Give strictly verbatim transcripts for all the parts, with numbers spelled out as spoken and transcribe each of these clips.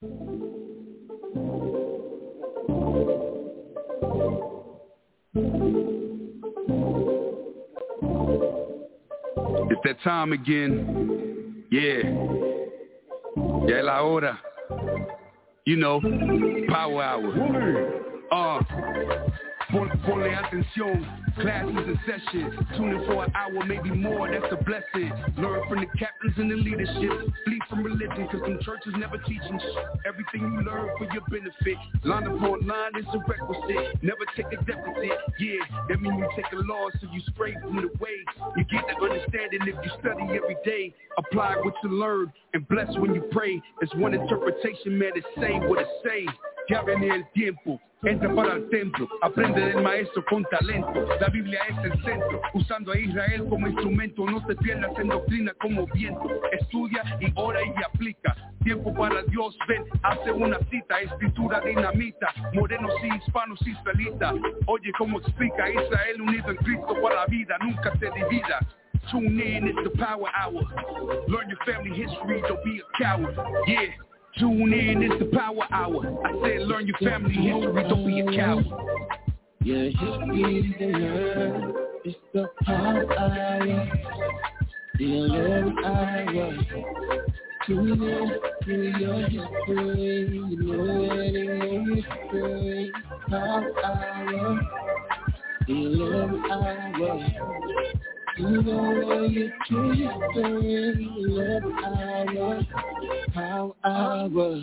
It's that time again. Yeah. Ya es la hora. You know, Power Hour. Uh, ponle atención. Classes and sessions. Tune in for an hour, maybe more. That's a blessing. Learn from the captains and the leadership. Flee from religion, cause some churches never teaching shit. Everything you learn for your benefit. Line upon line is a requisite. Never take a deficit. Yeah, that mean you take a loss, so you spray from the way. You get the understanding if you study every day. Apply what you learn and bless when you pray. It's one interpretation, man, it's say what it say. Ya viene el tiempo, entra para el templo, aprende del maestro con talento. La Biblia es el centro, usando a Israel como instrumento. No te pierdas en doctrina como viento. Estudia y ora y aplica. Tiempo para Dios, ven, hace una cita. Escritura dinamita, morenos y hispanos israelitas. Oye cómo explica Israel unido en Cristo para la vida, nunca se divida. Tune in, it's the Power Hour. Learn your family history, don't be a coward. Yeah. Tune in, it's the Power Hour. I said learn your family history, don't be a coward. Your history to learn, it's the Power Hour. The eleventh hour. Tune in to your history, you know it ain't history. Power Hour. The eleventh hour. You know you to history, eleventh hour. Power Hour.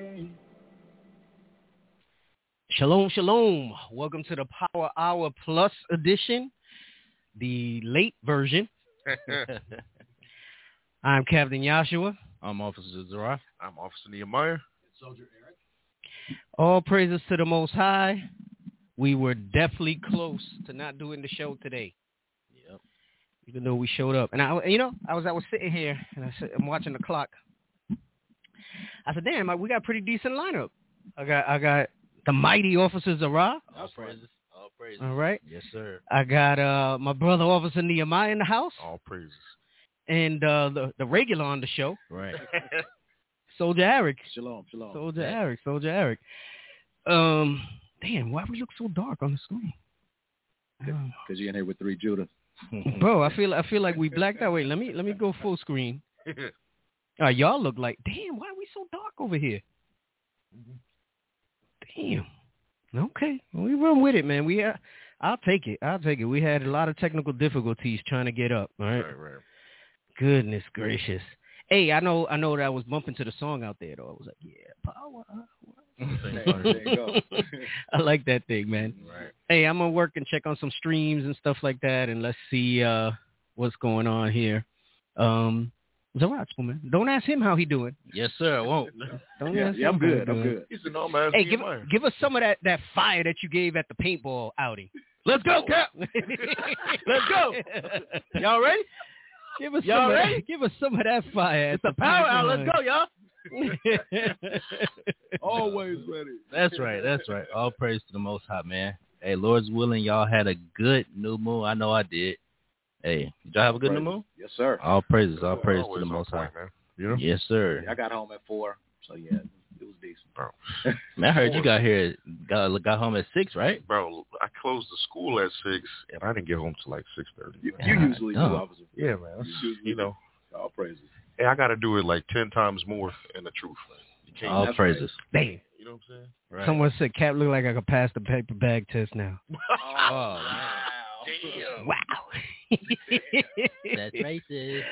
Shalom, shalom. Welcome to the Power Hour Plus edition, the late version. I'm Captain Joshua. I'm Officer Zara. I'm Officer Nehemiah. Soldier Eric. All praises to the Most High. We were definitely close to not doing the show today. Yep. Even though we showed up. And, I, you know, I was I was sitting here, and I said, I'm watching the clock. I said, damn, we got a pretty decent lineup. I got I got the mighty Officer Zara. All praises. All praises. All right. Yes, sir. I got uh, my brother, Officer Nehemiah, in the house. All praises. And uh, the, the regular on the show. Right. Soldier Eric. Shalom, shalom. Soldier Eric. Soldier Eric. Um, damn, why we look so dark on the screen? Because you're in here with three Judah. Bro, I feel I feel like we blacked out. Wait, let me let me go full screen. Uh, y'all look like, damn, why are we so dark over here? Damn. Okay, well, we run with it, man. We, uh, I'll take it. I'll take it. We had a lot of technical difficulties trying to get up. All right. Right, right. Goodness gracious. Hey, I know, I know that I was bumping to the song out there though. I was like, yeah, power. There you go. I like that thing, man. Right. Hey, I'm gonna work and check on some streams and stuff like that, and let's see uh, what's going on here. Um. Zara, man. Don't ask him how he doing. Yes, sir. I won't. Don't yeah, ask yeah, him I'm how he good. I'm doing. good. He said, no, man. Hey, give, give us some of that, that fire that you gave at the paintball outing. Let's go, Cap. Let's go. Y'all ready? Give us Y'all some ready? Of that, give us some of that fire. It's a power hour. Let's go, y'all. Always ready. That's right. That's right. All praise to the Most High, man. Hey, Lord's willing, y'all had a good new moon. I know I did. Hey, did y'all have a good praises. new moon? Yes, sir. All praises. All praises Always to the on Most High. point, man. You know? Yes, sir. I got home at four, so yeah, it was decent. Bro. Man, I heard you got here, got got home at six, right? Bro, I closed the school at six, and I didn't get home till like six thirty. You, you usually do, no. officer. Yeah, man. That's, You, you know, all praises. hey, I got to do it like ten times more in the truth. Man. You can't, All that's praises. Damn. you know what I'm saying? Right. Someone said Cap looked like I could pass the paper bag test now. Oh, wow. Damn. Wow. That's racist.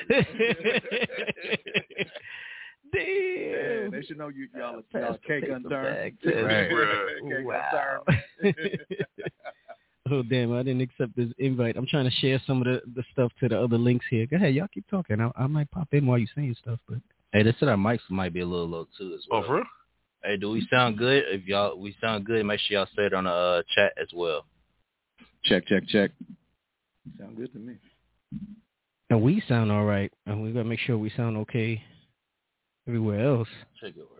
Damn. Man, they should know you, y'all, y'all cake unturned. Right. Cake Wow. unturned. Oh, damn, I didn't accept this invite. I'm trying to share some of the, the stuff to the other links here. Go ahead, y'all keep talking. I, I might pop in while you're saying stuff, but Hey, they said our mics might be a little low too as well. Oh, for real? Hey, do we sound good? If y'all we sound good, make sure y'all say it on the uh, chat as well. Check, check, check. Sound good to me. and we sound all right, and we got to make sure we sound okay everywhere else. Check yours.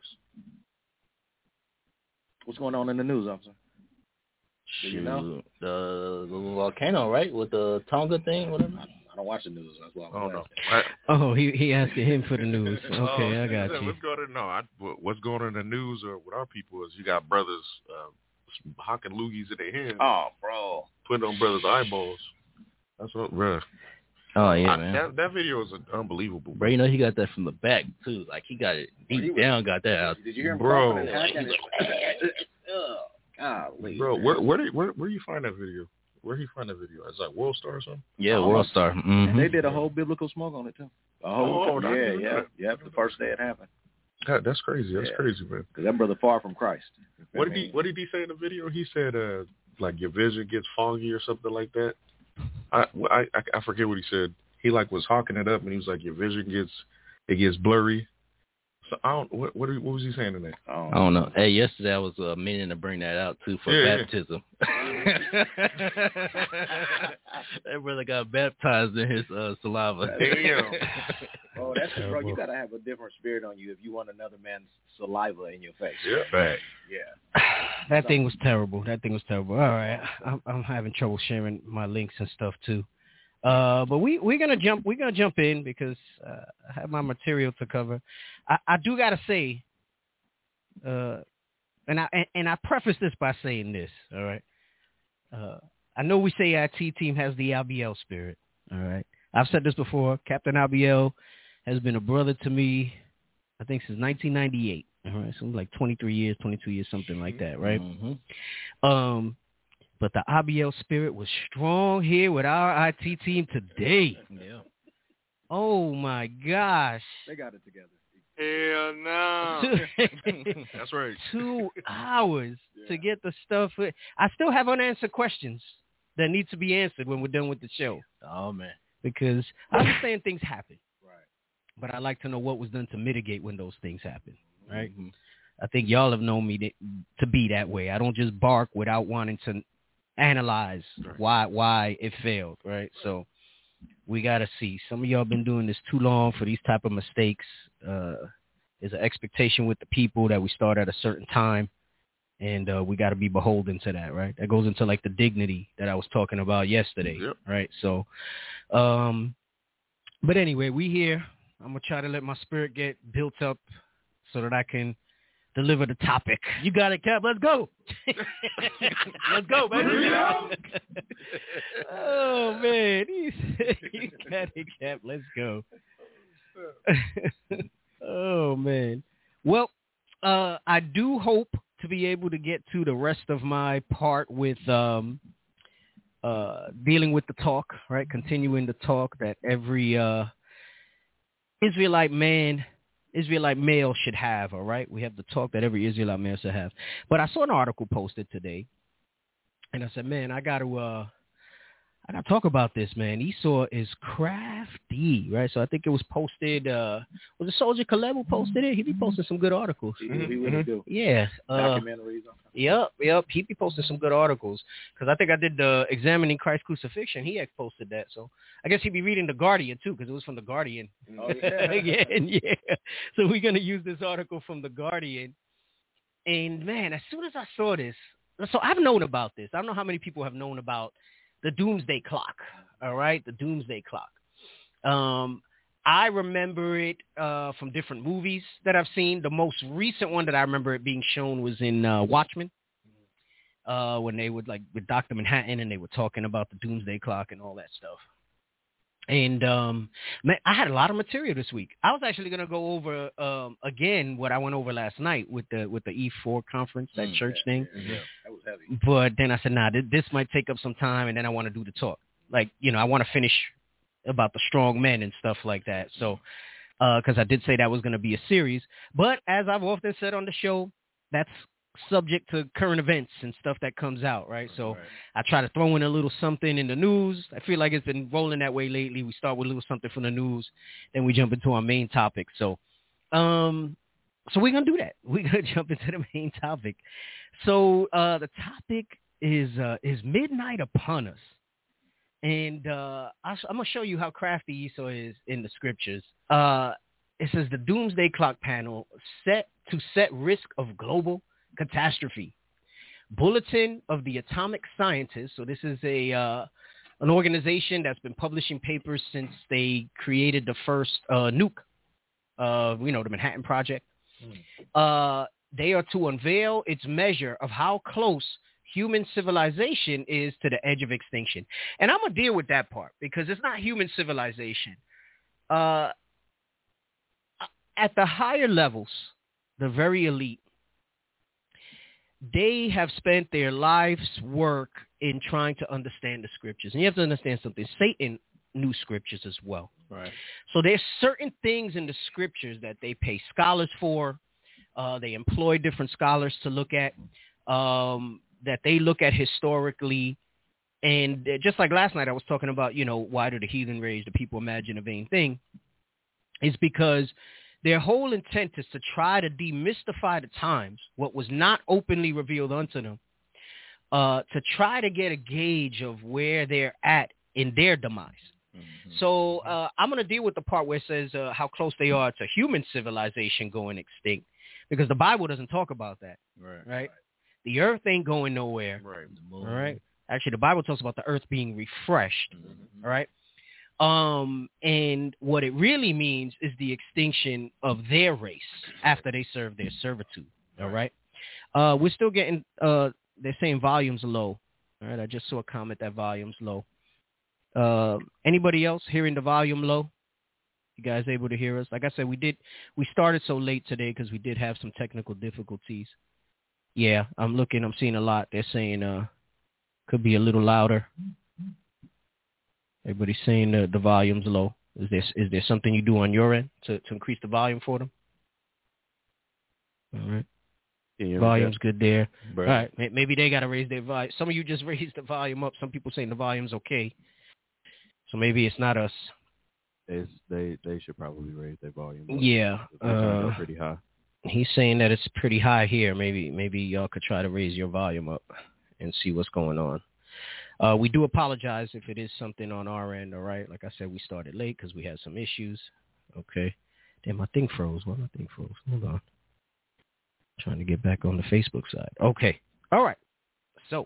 What's going on in the news, officer? Do Shoot, you know? the, the volcano, right? With the Tonga thing, whatever. I, I don't watch the news. That's why I'm Oh no. asking. I, Oh, he he asking him for the news. Okay, oh, I got said, you. What's going on? No, I, what's going on in the news or with our people is you got brothers uh, hocking loogies in their hands, Oh, bro. putting on brothers' eyeballs. That's what, bro. Oh yeah, I, man. that that video is unbelievable, Bro, you know he got that from the back too. Like he got it deep he was- down. Got that out. Did you hear him Bro. coughing and hacking? And- oh, golly. bro. Where where did, where where you find that video? Where he find that video? Is that World Star or something? Yeah, Oh, World Star. Mm-hmm. They did a whole biblical smoke on it too. A whole, Oh, I yeah, didn't know yeah, that. yeah. The first day it happened. God, that's crazy. That's Yeah. crazy, man. Because that brother far from Christ. What I did he mean, What did he say in the video? He said, uh, like your vision gets foggy or something like that. I I I forget what he said. He like was hawking it up, and he was like, your vision gets it gets blurry. So I don't. What what, what was he saying in that? I I don't know. Hey, yesterday I was uh, meaning to bring that out too for Yeah, baptism. That brother got baptized in his uh, saliva. Damn. Oh, that's the, bro. You gotta have a different spirit on you if you want another man's saliva in your face. Yeah. Right. Yeah. That thing was terrible. That thing was terrible. All right, I'm, I'm having trouble sharing my links and stuff too. Uh, but we we're gonna jump we're gonna jump in because uh, I have my material to cover. I, I do gotta say, uh, and I and, and I preface this by saying this. All right, uh, I know we say our T team has the L B L spirit. All right, I've said this before. Captain L B L has been a brother to me, I think since nineteen ninety-eight. All right, so like twenty-three years, twenty-two years, something like that, right? Mm-hmm. Um, but the I B L spirit was strong here with our I T team today. Yeah. Oh my gosh! They got it together. Hell no. Two, That's right. two hours Yeah. to get the stuff. I still have unanswered questions that need to be answered when we're done with the show Oh man. because I understand things happen, Right. but I like to know what was done to mitigate when those things happen. Right? Mhm. I think y'all have known me to, to be that way. I don't just bark without wanting to analyze why why it failed, right? So we got to see. Some of y'all been doing this too long for these type of mistakes. Uh, there's an expectation with the people that we start at a certain time, and uh, we got to be beholden to that, right? That goes into like the dignity that I was talking about yesterday, Yep. right? So, um, but anyway, we here. I'm going to try to let my spirit get built up so that I can deliver the topic. You got it, Cap. Let's go. Let's go, baby. Oh, man. You got it, Cap. Let's go. Oh, man. Well, uh, I do hope to be able to get to the rest of my part with um, uh, dealing with the talk, right? Continuing the talk that every uh, Israelite man Israelite male should have, all right? We have the talk that every Israelite male should have. But I saw an article posted today, and I said, man, I got to uh, I got to talk about this, man. Esau is crafty, right? So I think it was posted, uh, was it Soldier Caleb who posted it? He be posting some good articles. He, do, he really do. Yeah. Uh, Documentaries. Yep, yep. He be posting some good articles because I think I did the Examining Christ Crucifixion. He had posted that, so I guess he'd be reading the Guardian too because it was from the Guardian. Oh, yeah. Again, yeah. So we're gonna use this article from the Guardian, and man, as soon as I saw this, so I've known about this. I don't know how many people have known about the Doomsday Clock. All right, the Doomsday Clock. Um. I remember it uh, from different movies that I've seen. The most recent one that I remember it being shown was in uh, Watchmen, uh, when they would like with Doctor Manhattan and they were talking about the Doomsday Clock and all that stuff. And um, man, I had a lot of material this week. I was actually going to go over um, again what I went over last night with the with the E four conference, that Mm, church yeah, thing. Yeah, that was heavy. But then I said, nah, th- this might take up some time, and then I want to do the talk. Like, you know, I want to finish about the strong men and stuff like that. So, because uh, I did say that was going to be a series. But as I've often said on the show, that's subject to current events and stuff that comes out, right? So Right. I try to throw in a little something in the news. I feel like it's been rolling that way lately. We start with a little something from the news, then we jump into our main topic. So, um, so we're going to do that. We're going to jump into the main topic. So uh, the topic is uh, is midnight upon us. And uh, I, I'm going to show you how crafty Esau is in the scriptures. Uh, it says the Doomsday Clock panel set to set risk of global catastrophe. Bulletin of the Atomic Scientists. So this is a uh, an organization that's been publishing papers since they created the first uh, nuke, uh, you know, the Manhattan Project. Uh, they are to unveil its measure of how close human civilization is to the edge of extinction. And I'm going to deal with that part because it's not human civilization. Uh, at the higher levels, the very elite, they have spent their life's work in trying to understand the scriptures. And you have to understand something. Satan knew scriptures as well. Right. So there's certain things in the scriptures that they pay scholars for. Uh, they employ different scholars to look at, um, that they look at historically. And just like last night I was talking about, you know, why do the heathen rage, the people imagine a vain thing? It's because their whole intent is to try to demystify the times, what was not openly revealed unto them, uh, to try to get a gauge of where they're at in their demise. Mm-hmm. So uh, I'm going to deal with the part where it says uh, how close they are to human civilization going extinct, because the Bible doesn't talk about that, right? right? The earth ain't going nowhere, right? All right. Actually, the Bible talks about the earth being refreshed, mm-hmm. all right? Um, and what it really means is the extinction of their race after they serve their servitude. All right. Uh, we're still getting, uh, they're saying volume's low. All right. I just saw a comment that volume's low. Uh, anybody else hearing the volume low? You guys able to hear us? Like I said, we did, we started so late today because we did have some technical difficulties. Yeah, I'm looking, I'm seeing a lot. They're saying, uh, could be a little louder. Everybody's saying the, the volume's low. Is there is there something you do on your end to, to increase the volume for them? All right. Yeah, volume's good there. Bro. All right. Maybe they got to raise their volume. Some of you just raised the volume up. Some people saying the volume's okay. So maybe it's not us. It's, they they should probably raise their volume up. Yeah. Uh, pretty high. He's saying that it's pretty high here. Maybe maybe y'all could try to raise your volume up and see what's going on. Uh, we do apologize if it is something on our end, all right? Like I said, we started late because we had some issues. Okay. Damn, my thing froze. Why my thing froze? Hold on. Trying to get back on the Facebook side. Okay. All right. So,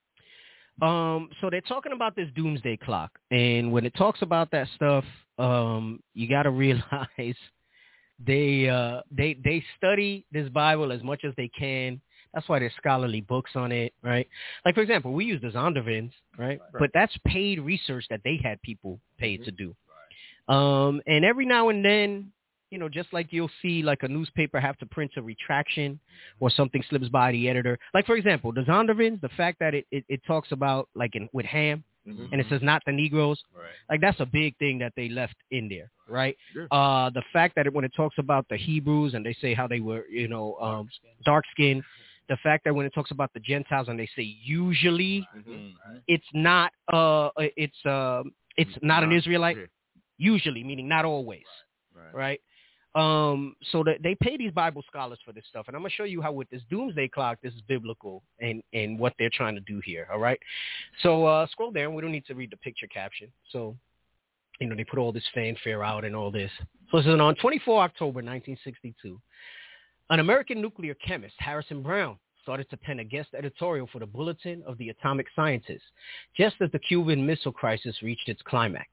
um, so they're talking about this doomsday clock. And when it talks about that stuff, um, you got to realize they, uh, they, they study this Bible as much as they can. That's why there's scholarly books on it, right? Like, for example, we use the Zondervans, right? right? But that's paid research that they had people paid mm-hmm. to do. Right. Um, and every now and then, you know, just like you'll see like a newspaper have to print a retraction or something slips by the editor. Like, for example, the Zondervans, the fact that it, it, it talks about, like, in, with Ham, mm-hmm. and it says not the Negroes, right. like, that's a big thing that they left in there, right? Sure. Uh, the fact that it, when it talks about the Hebrews and they say how they were, you know, um, dark-skinned, the fact that when it talks about the Gentiles and they say usually, mm-hmm. it's not uh it's uh it's not an Israelite. Usually, meaning not always, right? right? Um, so that they pay these Bible scholars for this stuff, and I'm gonna show you how with this doomsday clock this is biblical and and what they're trying to do here. All right, so uh, scroll down. We don't need to read the picture caption. So, you know, they put all this fanfare out and all this. So this is on the twenty-fourth of October, nineteen sixty-two. An American nuclear chemist, Harrison Brown, started to pen a guest editorial for the Bulletin of the Atomic Scientists, just as the Cuban Missile Crisis reached its climax.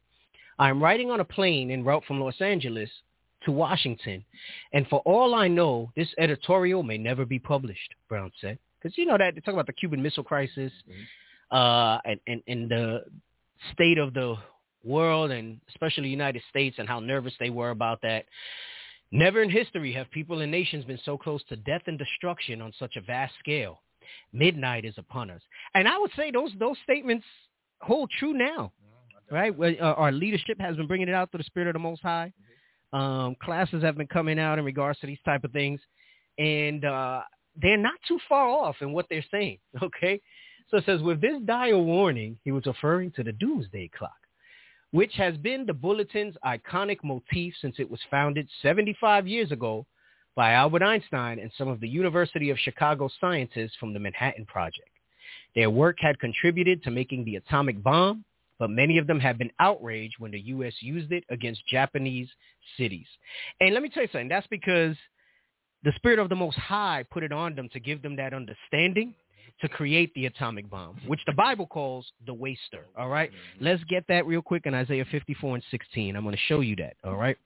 I am riding on a plane en route from Los Angeles to Washington, and for all I know, this editorial may never be published, Brown said. Because you know that they talk about the Cuban Missile Crisis mm-hmm. uh, and, and, and the state of the world, and especially the United States, and how nervous they were about that. Never in history have people and nations been so close to death and destruction on such a vast scale. Midnight is upon us. And I would say those those statements hold true now, right? Our leadership has been bringing it out through the Spirit of the Most High. Um, classes have been coming out in regards to these type of things. And uh, they're not too far off in what they're saying, okay? So it says, with this dire warning, he was referring to the doomsday clock, which has been the Bulletin's iconic motif since it was founded seventy-five years ago by Albert Einstein and some of the University of Chicago scientists from the Manhattan Project. Their work had contributed to making the atomic bomb, but many of them have been outraged when the U S used it against Japanese cities. And let me tell you something, that's because the Spirit of the Most High put it on them to give them that understanding to create the atomic bomb, which the Bible calls the waster. All right. Let's get that real quick in Isaiah fifty-four and sixteen. I'm going to show you that. All right.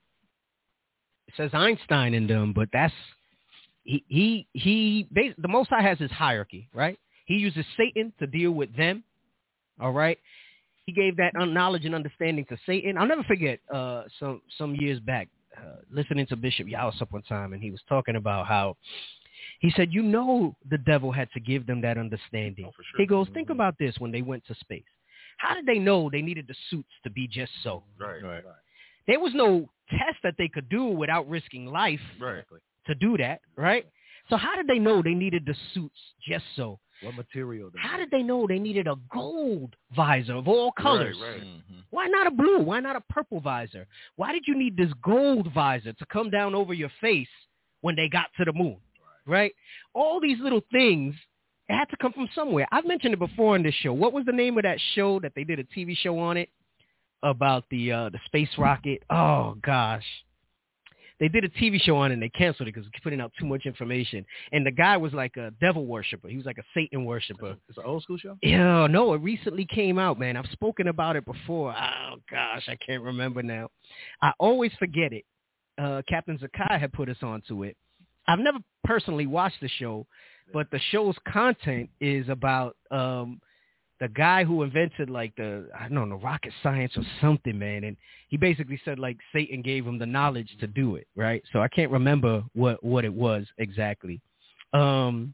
It says Einstein in them, but that's he he he. The Most High has his hierarchy, right? He uses Satan to deal with them. All right. He gave that knowledge and understanding to Satan. I'll never forget uh, some some years back uh, listening to Bishop Yalsop one time, and he was talking about how he said, you know, the devil had to give them that understanding. Oh, for sure. He goes, think mm-hmm. about this when they went to space. How did they know they needed the suits to be just so? Right, right. There was no test that they could do without risking life right. to do that, right? So how did they know they needed the suits just so? What material? How did they know they needed a gold visor of all colors? Right, right. Mm-hmm. Why not a blue? Why not a purple visor? Why did you need this gold visor to come down over your face when they got to the moon? Right? right? All these little things, it had to come from somewhere. I've mentioned it before in this show. What was the name of that show that they did a T V show on it about the uh, the space rocket? Oh, gosh. They did a T V show on it and they canceled it because it was putting out too much information. And the guy was like a devil worshiper. He was like a Satan worshiper. It's an old school show? Yeah, no, it recently came out, man. I've spoken about it before. Oh, gosh, I can't remember now. I always forget it. Uh, Captain Zakai had put us onto it. I've never personally watched the show, but the show's content is about um, the guy who invented like the, I don't know, rocket science or something, man. And he basically said like Satan gave him the knowledge to do it, right? So I can't remember what, what it was exactly. Um,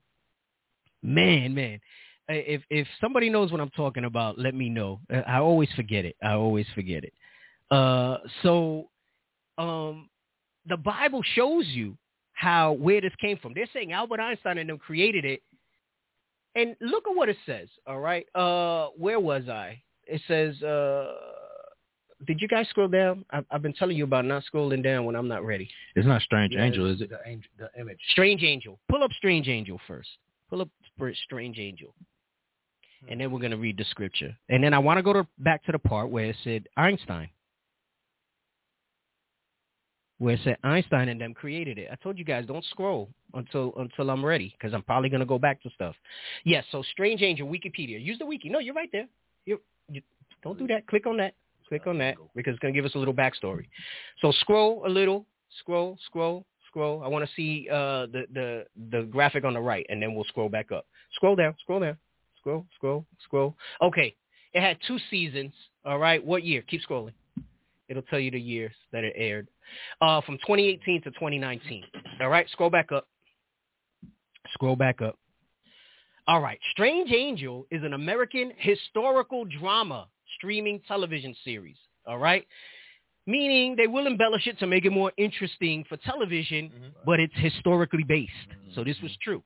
man, man, if if somebody knows what I'm talking about, let me know. I always forget it. I always forget it. Uh, so um, the Bible shows you how, where this came from. They're saying Albert Einstein and them created it. And look at what it says, all right? Uh, where was I? It says, uh, did you guys scroll down? I've, I've been telling you about not scrolling down when I'm not ready. It's not Strange yeah, Angel, is it? The, angel, the image. Strange Angel. Pull up Strange Angel first. Pull up Strange Angel. And then we're going to read the scripture. And then I want to go to, back to the part where it said Einstein. Where it said Einstein and them created it. I told you guys, don't scroll until until I'm ready, because I'm probably going to go back to stuff. Yes, so Strange Angel, Wikipedia. Use the wiki. No, you're right there. You, you Don't do that. Click on that. Click on that, because it's going to give us a little backstory. So scroll a little. Scroll, scroll, scroll. I want to see uh, the, the, the graphic on the right, and then we'll scroll back up. Scroll down, scroll down. Scroll, scroll, scroll. Okay, it had two seasons, all right? What year? Keep scrolling. It'll tell you the years that it aired. Uh, from twenty eighteen to twenty nineteen. All right, scroll back up. Scroll back up. All right, Strange Angel is an American historical drama streaming television series. All right, meaning they will embellish it to make it more interesting for television, mm-hmm. but it's historically based. Mm-hmm. So this was true.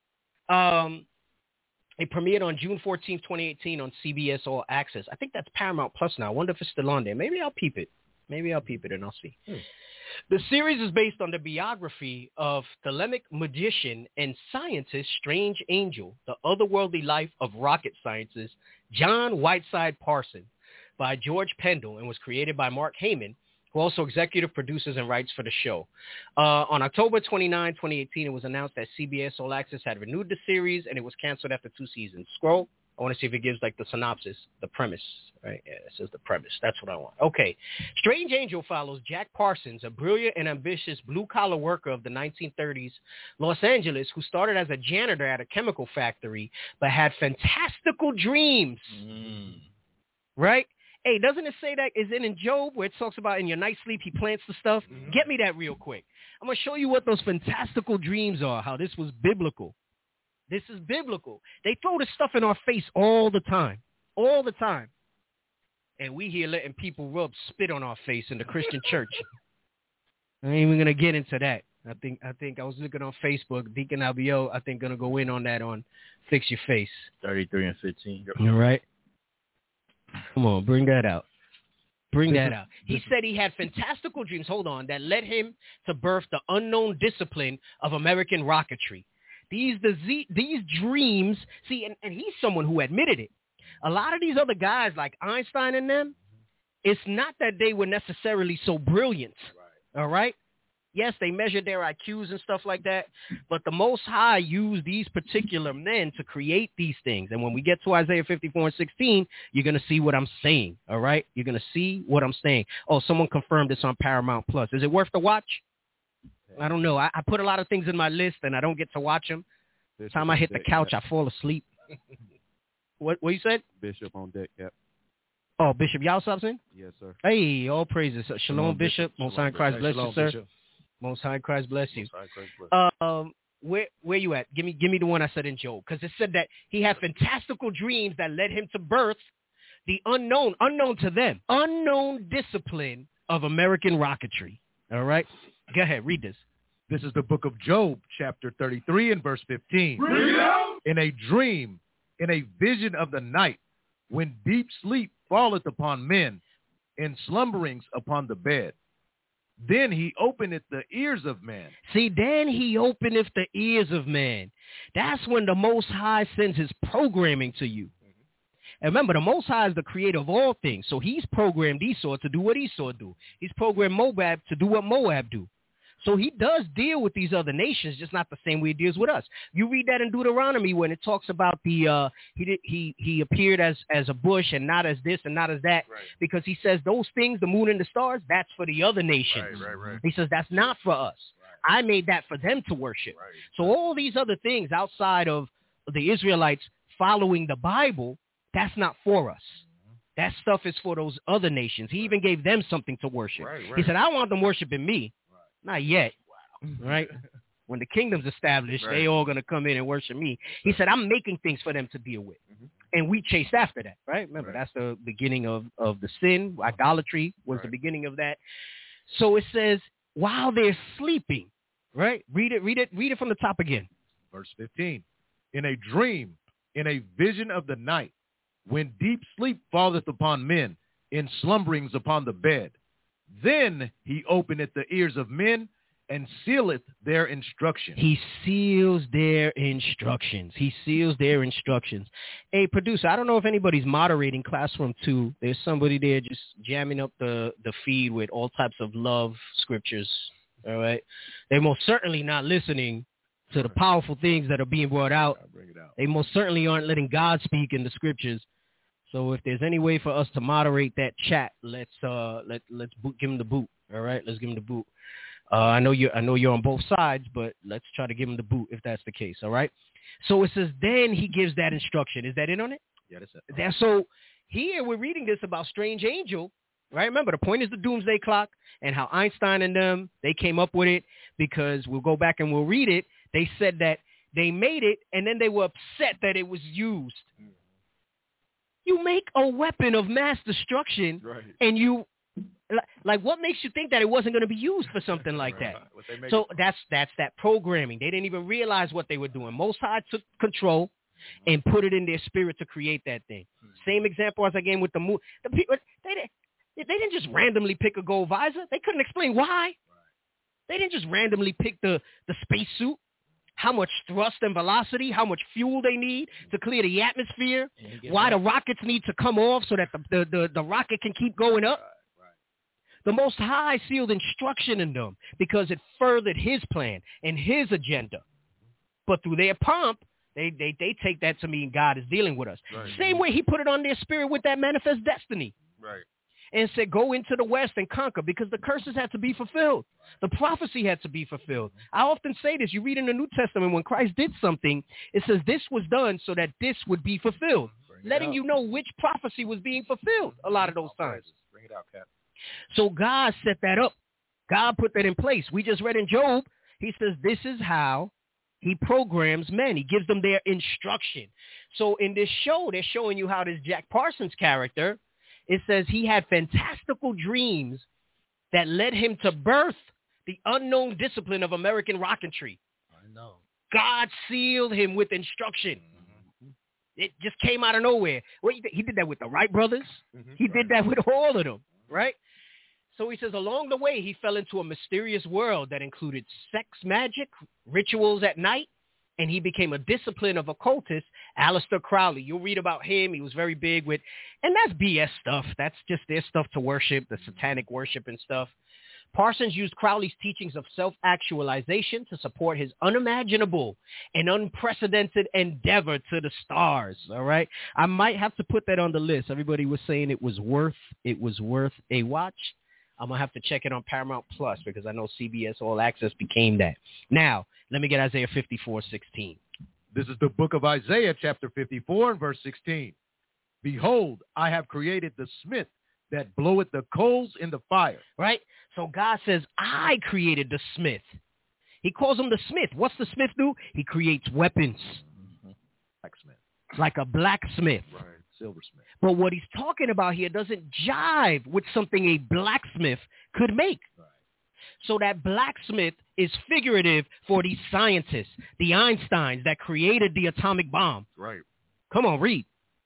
Um, it premiered on June fourteenth, twenty eighteen on C B S All Access. I think that's Paramount Plus now. I wonder if it's still on there. Maybe I'll peep it. Maybe I'll peep it and I'll see. Hmm. The series is based on the biography of Thelemic magician and scientist Strange Angel, the otherworldly life of rocket scientist John Whiteside Parson, by George Pendle, and was created by Mark Heyman, who also executive produces and writes for the show. Uh, on October twenty-ninth, twenty eighteen, it was announced that C B S All Access had renewed the series, and it was canceled after two seasons. Scroll. I want to see if it gives like the synopsis, the premise, right? Yeah, it says the premise. That's what I want. Okay. Strange Angel follows Jack Parsons, a brilliant and ambitious blue-collar worker of the nineteen thirties Los Angeles, who started as a janitor at a chemical factory, but had fantastical dreams. Mm. Right? Hey, doesn't it say that? Is it in Job where it talks about in your night sleep he plants the stuff? Mm-hmm. Get me that real quick. I'm going to show you what those fantastical dreams are, how this was biblical. This is biblical. They throw this stuff in our face all the time, all the time. And we here letting people rub spit on our face in the Christian church. I ain't even going to get into that. I think I think I was looking on Facebook. Deacon Albio, I think, going to go in on that on Fix Your Face. thirty-three and fifteen. All right. Come on, bring that out. Bring that out. He said he had fantastical dreams, hold on, that led him to birth the unknown discipline of American rocketry. These the these dreams, see, and, and he's someone who admitted it. A lot of these other guys like Einstein and them, it's not that they were necessarily so brilliant, right. all right? Yes, they measured their I Qs and stuff like that, but the Most High used these particular men to create these things. And when we get to Isaiah fifty-four and sixteen, you're going to see what I'm saying, all right? You're going to see what I'm saying. Oh, someone confirmed this on Paramount Plus. Is it worth the watch? I don't know. I, I put a lot of things in my list, and I don't get to watch them. By the time I hit the couch, I fall asleep. What what you said? Bishop on deck, Cap. Oh, Bishop Yalsopson? Yes, sir. Hey, all praises. Shalom, Shalom Bishop. Bishop. Most High Christ bless you, sir. Bishop. Most High Christ bless you. Most High Christ bless you. Um, where where you at? Give me give me the one I said in Job, because it said that he had fantastical dreams that led him to birth the unknown, unknown to them, unknown discipline of American rocketry. All right, go ahead, read this. This is the book of Job, chapter thirty-three and verse fifteen. In a dream, in a vision of the night, when deep sleep falleth upon men, in slumberings upon the bed, then he openeth the ears of man. See, then he openeth the ears of man. That's when the Most High sends his programming to you. Mm-hmm. And remember, the Most High is the creator of all things. So he's programmed Esau to do what Esau do. He's programmed Moab to do what Moab do. So he does deal with these other nations, just not the same way he deals with us. You read that in Deuteronomy when it talks about the uh, he did, he he appeared as as a bush and not as this and not as that, right. because he says those things, the moon and the stars, that's for the other nations. Right, right, right. He says that's not for us. Right. I made that for them to worship. Right. So all these other things outside of the Israelites following the Bible, that's not for us. Mm-hmm. That stuff is for those other nations. He right. even gave them something to worship. Right, right. He said, I want them worshiping me. Not yet, wow. Right? When the kingdom's established, right. they all going to come in and worship me. He said, I'm making things for them to deal with. Mm-hmm. And we chased after that, right? Remember, right. that's the beginning of, of the sin. Idolatry was right. the beginning of that. So it says, while they're sleeping, right? Read it, read it, read it from the top again. Verse fifteen. In a dream, in a vision of the night, when deep sleep falleth upon men, in slumberings upon the bed, then he openeth the ears of men and sealeth their instruction. He seals their instructions. He seals their instructions. Hey, producer, I don't know if anybody's moderating Classroom two. There's somebody there just jamming up the, the feed with all types of love scriptures. All right. They're most certainly not listening to the powerful things that are being brought out. Bring it out. They most certainly aren't letting God speak in the scriptures. So if there's any way for us to moderate that chat, let's uh let let's boot, give him the boot. All right, let's give him the boot. Uh, I know you I know you're on both sides, but let's try to give him the boot if that's the case. All right. So it says then he gives that instruction. Is that it on it? Yeah, that's it. That, so here we're reading this about strange angel, right? Remember, the point is the doomsday clock and how Einstein and them, they came up with it because we'll go back and we'll read it. They said that they made it and then they were upset that it was used. Mm. You make a weapon of mass destruction, right. and you, like, what makes you think that it wasn't going to be used for something like right. that? So that's that's that programming. They didn't even realize what they were doing. Most High took control and put it in their spirit to create that thing. Hmm. Same example as I gave with the moon. The people, they didn't, they didn't just randomly pick a gold visor. They couldn't explain why. Right. They didn't just randomly pick the, the spacesuit. How much thrust and velocity, how much fuel they need to clear the atmosphere, why the rockets need to come off so that the, the, the, the rocket can keep going up. Right, right. The Most High sealed instruction in them because it furthered his plan and his agenda. But through their pomp, they, they, they take that to mean God is dealing with us. Right. Same way he put it on their spirit with that manifest destiny. Right. And said, go into the West and conquer because the curses had to be fulfilled. The prophecy had to be fulfilled. I often say this. You read in the New Testament when Christ did something, it says this was done so that this would be fulfilled, letting you know which prophecy was being fulfilled a lot of those times. Bring it out, Cap. So God set that up. God put that in place. We just read in Job, he says this is how he programs men. He gives them their instruction. So in this show, they're showing you how this Jack Parsons character, it says he had fantastical dreams that led him to birth the unknown discipline of American rocketry. I know. God sealed him with instruction. Mm-hmm. It just came out of nowhere. Well, he did that with the Wright brothers. Mm-hmm. He did that with all of them, right? So he says along the way, he fell into a mysterious world that included sex magic, rituals at night, and he became a discipline of occultist, Aleister Crowley. You'll read about him. He was very big with, and that's B S stuff. That's just their stuff to worship, the satanic worship and stuff. Parsons used Crowley's teachings of self-actualization to support his unimaginable and unprecedented endeavor to the stars, all right? I might have to put that on the list. Everybody was saying it was worth, it was worth a watch. I'm going to have to check it on Paramount Plus because I know C B S All Access became that. Now, let me get Isaiah fifty-four sixteen. This is the book of Isaiah, chapter fifty-four and verse sixteen. Behold, I have created the smith that bloweth the coals in the fire. Right? So God says, I created the smith. He calls him the smith. What's the smith do? He creates weapons. Mm-hmm. Blacksmith. Like a blacksmith. Right. Silversmith. But what he's talking about here doesn't jive with something a blacksmith could make. Right. So that blacksmith is figurative for these scientists, the Einsteins that created the atomic bomb. Right. Come on, read.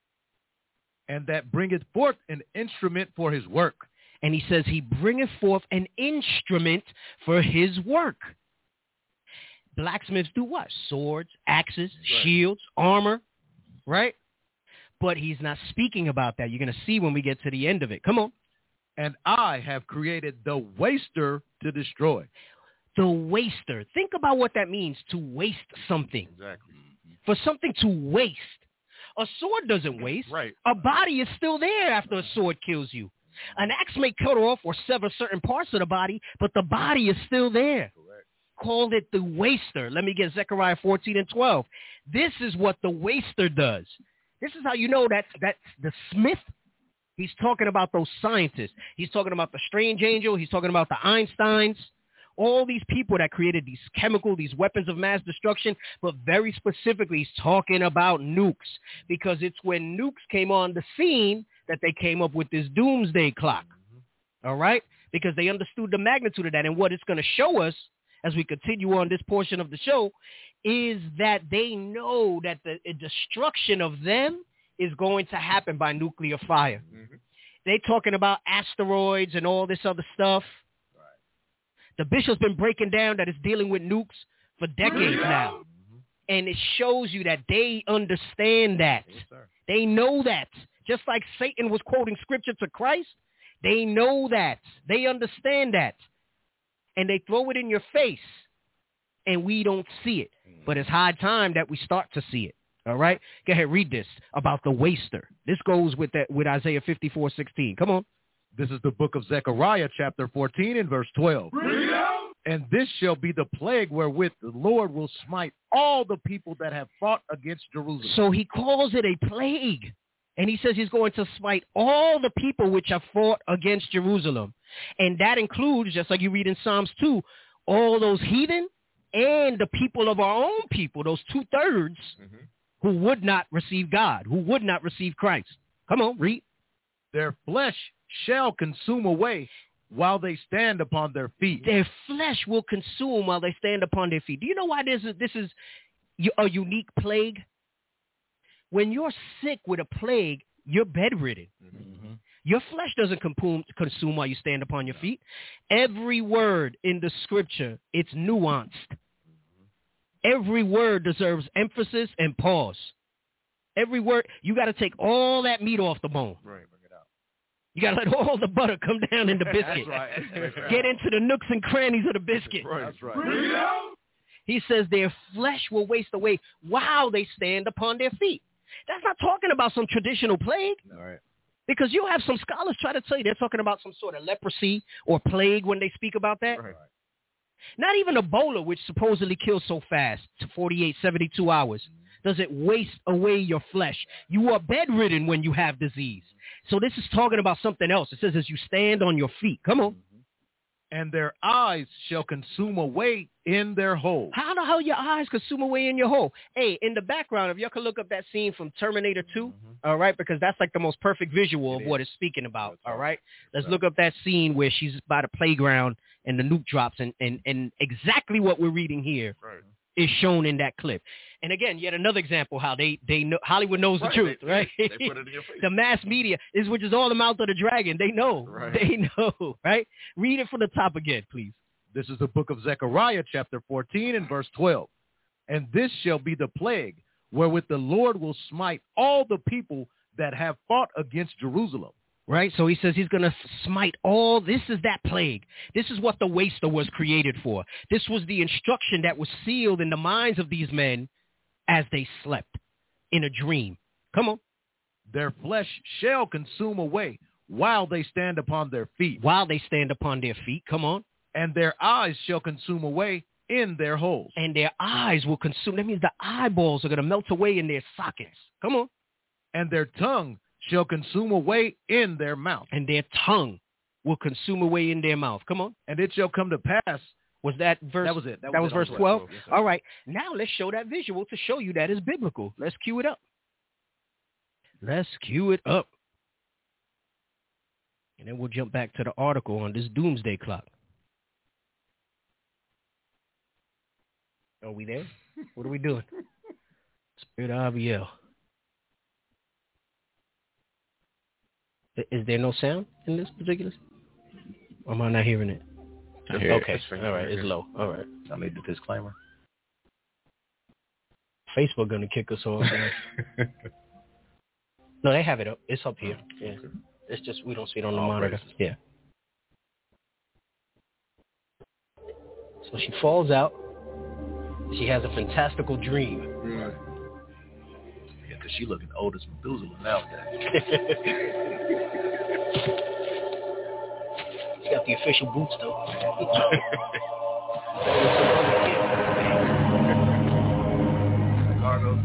And that bringeth forth an instrument for his work. And he says he bringeth forth an instrument for his work. Blacksmiths do what? Swords, axes, right. shields, armor, right? But he's not speaking about that. You're going to see when we get to the end of it. Come on. And I have created the waster to destroy. The waster. Think about what that means, to waste something. Exactly. For something to waste. A sword doesn't waste. Right. A body is still there after a sword kills you. An axe may cut off or sever certain parts of the body, but the body is still there. Correct. Called it the waster. Let me get Zechariah fourteen and twelve. This is what the waster does. This is how you know that that's the smith. He's talking about those scientists. He's talking about the strange angel. He's talking about the Einsteins. All these people that created these chemical, these weapons of mass destruction, but very specifically, he's talking about nukes, because it's when nukes came on the scene that they came up with this doomsday clock, mm-hmm. all right? Because they understood the magnitude of that, and what it's going to show us as we continue on this portion of the show is that they know that the destruction of them is going to happen by nuclear fire. Mm-hmm. They're talking about asteroids and all this other stuff. The bishop's been breaking down that it's dealing with nukes for decades now. Mm-hmm. And it shows you that they understand that. Yes, sir. They know that. Just like Satan was quoting scripture to Christ, they know that. They understand that. And they throw it in your face, and we don't see it. Mm-hmm. But it's high time that we start to see it. All right? Go ahead, read this about the waster. This goes with that with Isaiah fifty-four sixteen. Come on. This is the book of Zechariah, chapter fourteen and verse twelve. And this shall be the plague wherewith the Lord will smite all the people that have fought against Jerusalem. So he calls it a plague. And he says he's going to smite all the people which have fought against Jerusalem. And that includes, just like you read in Psalms two, all those heathen and the people of our own people, those two-thirds mm-hmm. who would not receive God, who would not receive Christ. Come on, read. Their flesh shall consume away while they stand upon their feet. Their flesh will consume while they stand upon their feet. Do you know why this is, this is a unique plague? When you're sick with a plague, you're bedridden. Mm-hmm. Your flesh doesn't consume, consume while you stand upon your feet. Every word in the scripture, it's nuanced. Mm-hmm. Every word deserves emphasis and pause. Every word, you got to take all that meat off the bone. Right. You got to let all the butter come down in the biscuit. That's right. That's right. Get into the nooks and crannies of the biscuit. Right. That's right. He says their flesh will waste away while they stand upon their feet. That's not talking about some traditional plague. All right. Because you have some scholars try to tell you they're talking about some sort of leprosy or plague when they speak about that. Right. Not even Ebola, which supposedly kills so fast, to forty-eight, seventy-two hours. Does it waste away your flesh? You are bedridden when you have disease. So this is talking about something else. It says as you stand on your feet. Come on. And their eyes shall consume away in their hole. How the hell your eyes consume away in your hole? Hey, in the background, if y'all can look up that scene from Terminator two, mm-hmm. all right, because that's like the most perfect visual it of is. what it's speaking about, that's all right? Let's right. look up that scene where she's by the playground and the nuke drops, and, and, and exactly what we're reading here right. is shown in that clip. And again, yet another example how they, they know, Hollywood knows right. the truth, they, right? They put it in your face. The mass media is, which is all the mouth of the dragon. They know, right. they know, right? Read it from the top again, please. This is the book of Zechariah, chapter fourteen and verse twelve. And this shall be the plague wherewith the Lord will smite all the people that have fought against Jerusalem. Right? So he says he's going to smite all. This is that plague. This is what the waster was created for. This was the instruction that was sealed in the minds of these men as they slept in a dream. Come on. Their flesh shall consume away while they stand upon their feet. While they stand upon their feet. Come on. And their eyes shall consume away in their holes. And their eyes will consume. That means the eyeballs are going to melt away in their sockets. Come on. And their tongue shall consume away in their mouth. And their tongue will consume away in their mouth. Come on. And it shall come to pass. Was that verse? That was it. That, that was, was, was verse twelve. twelve? Yes, all right. Now let's show that visual to show you that is biblical. Let's cue it up. Let's cue it up. And then we'll jump back to the article on this doomsday clock. Are we there? What are we doing? Spirit of Aviel. Is there no sound in this particular? Or am I not hearing it? I hear okay. It. All right. It's low. All right. I made the disclaimer. Facebook going to kick us off. No, they have it up. It's up here. Yeah. Okay. It's just we don't see it on the All monitor. praises. Yeah. So she falls out. She has a fantastical dream. Mm. Yeah, because she looking old as Methuselah nowadays. She got the official boots, though. Cargo.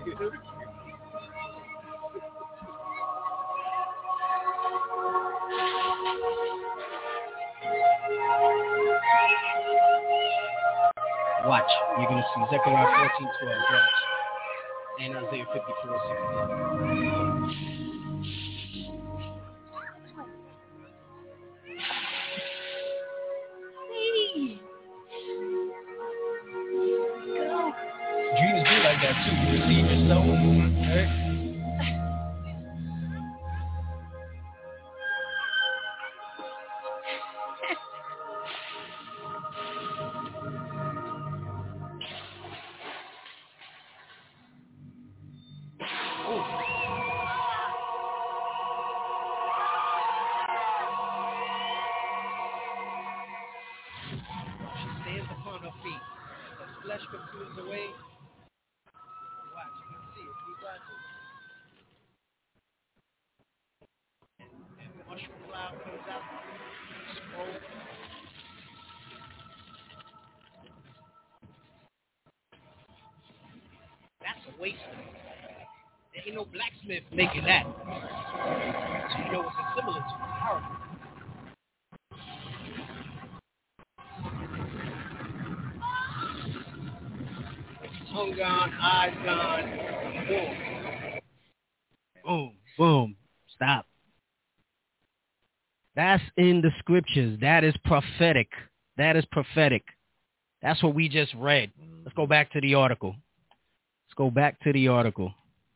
Watch. You're going to see Zechariah fourteen twelve. Watch. And Isaiah fifty-four sixteen. Dreams be like that too. You receive yourself. Right? There ain't no blacksmith making that. So you know what's a similar to powerful. Tongue gone, eyes gone, boom. Boom, boom. Stop. That's in the scriptures. That is prophetic. That is prophetic. That's what we just read. Let's go back to the article. Let's go back to the article.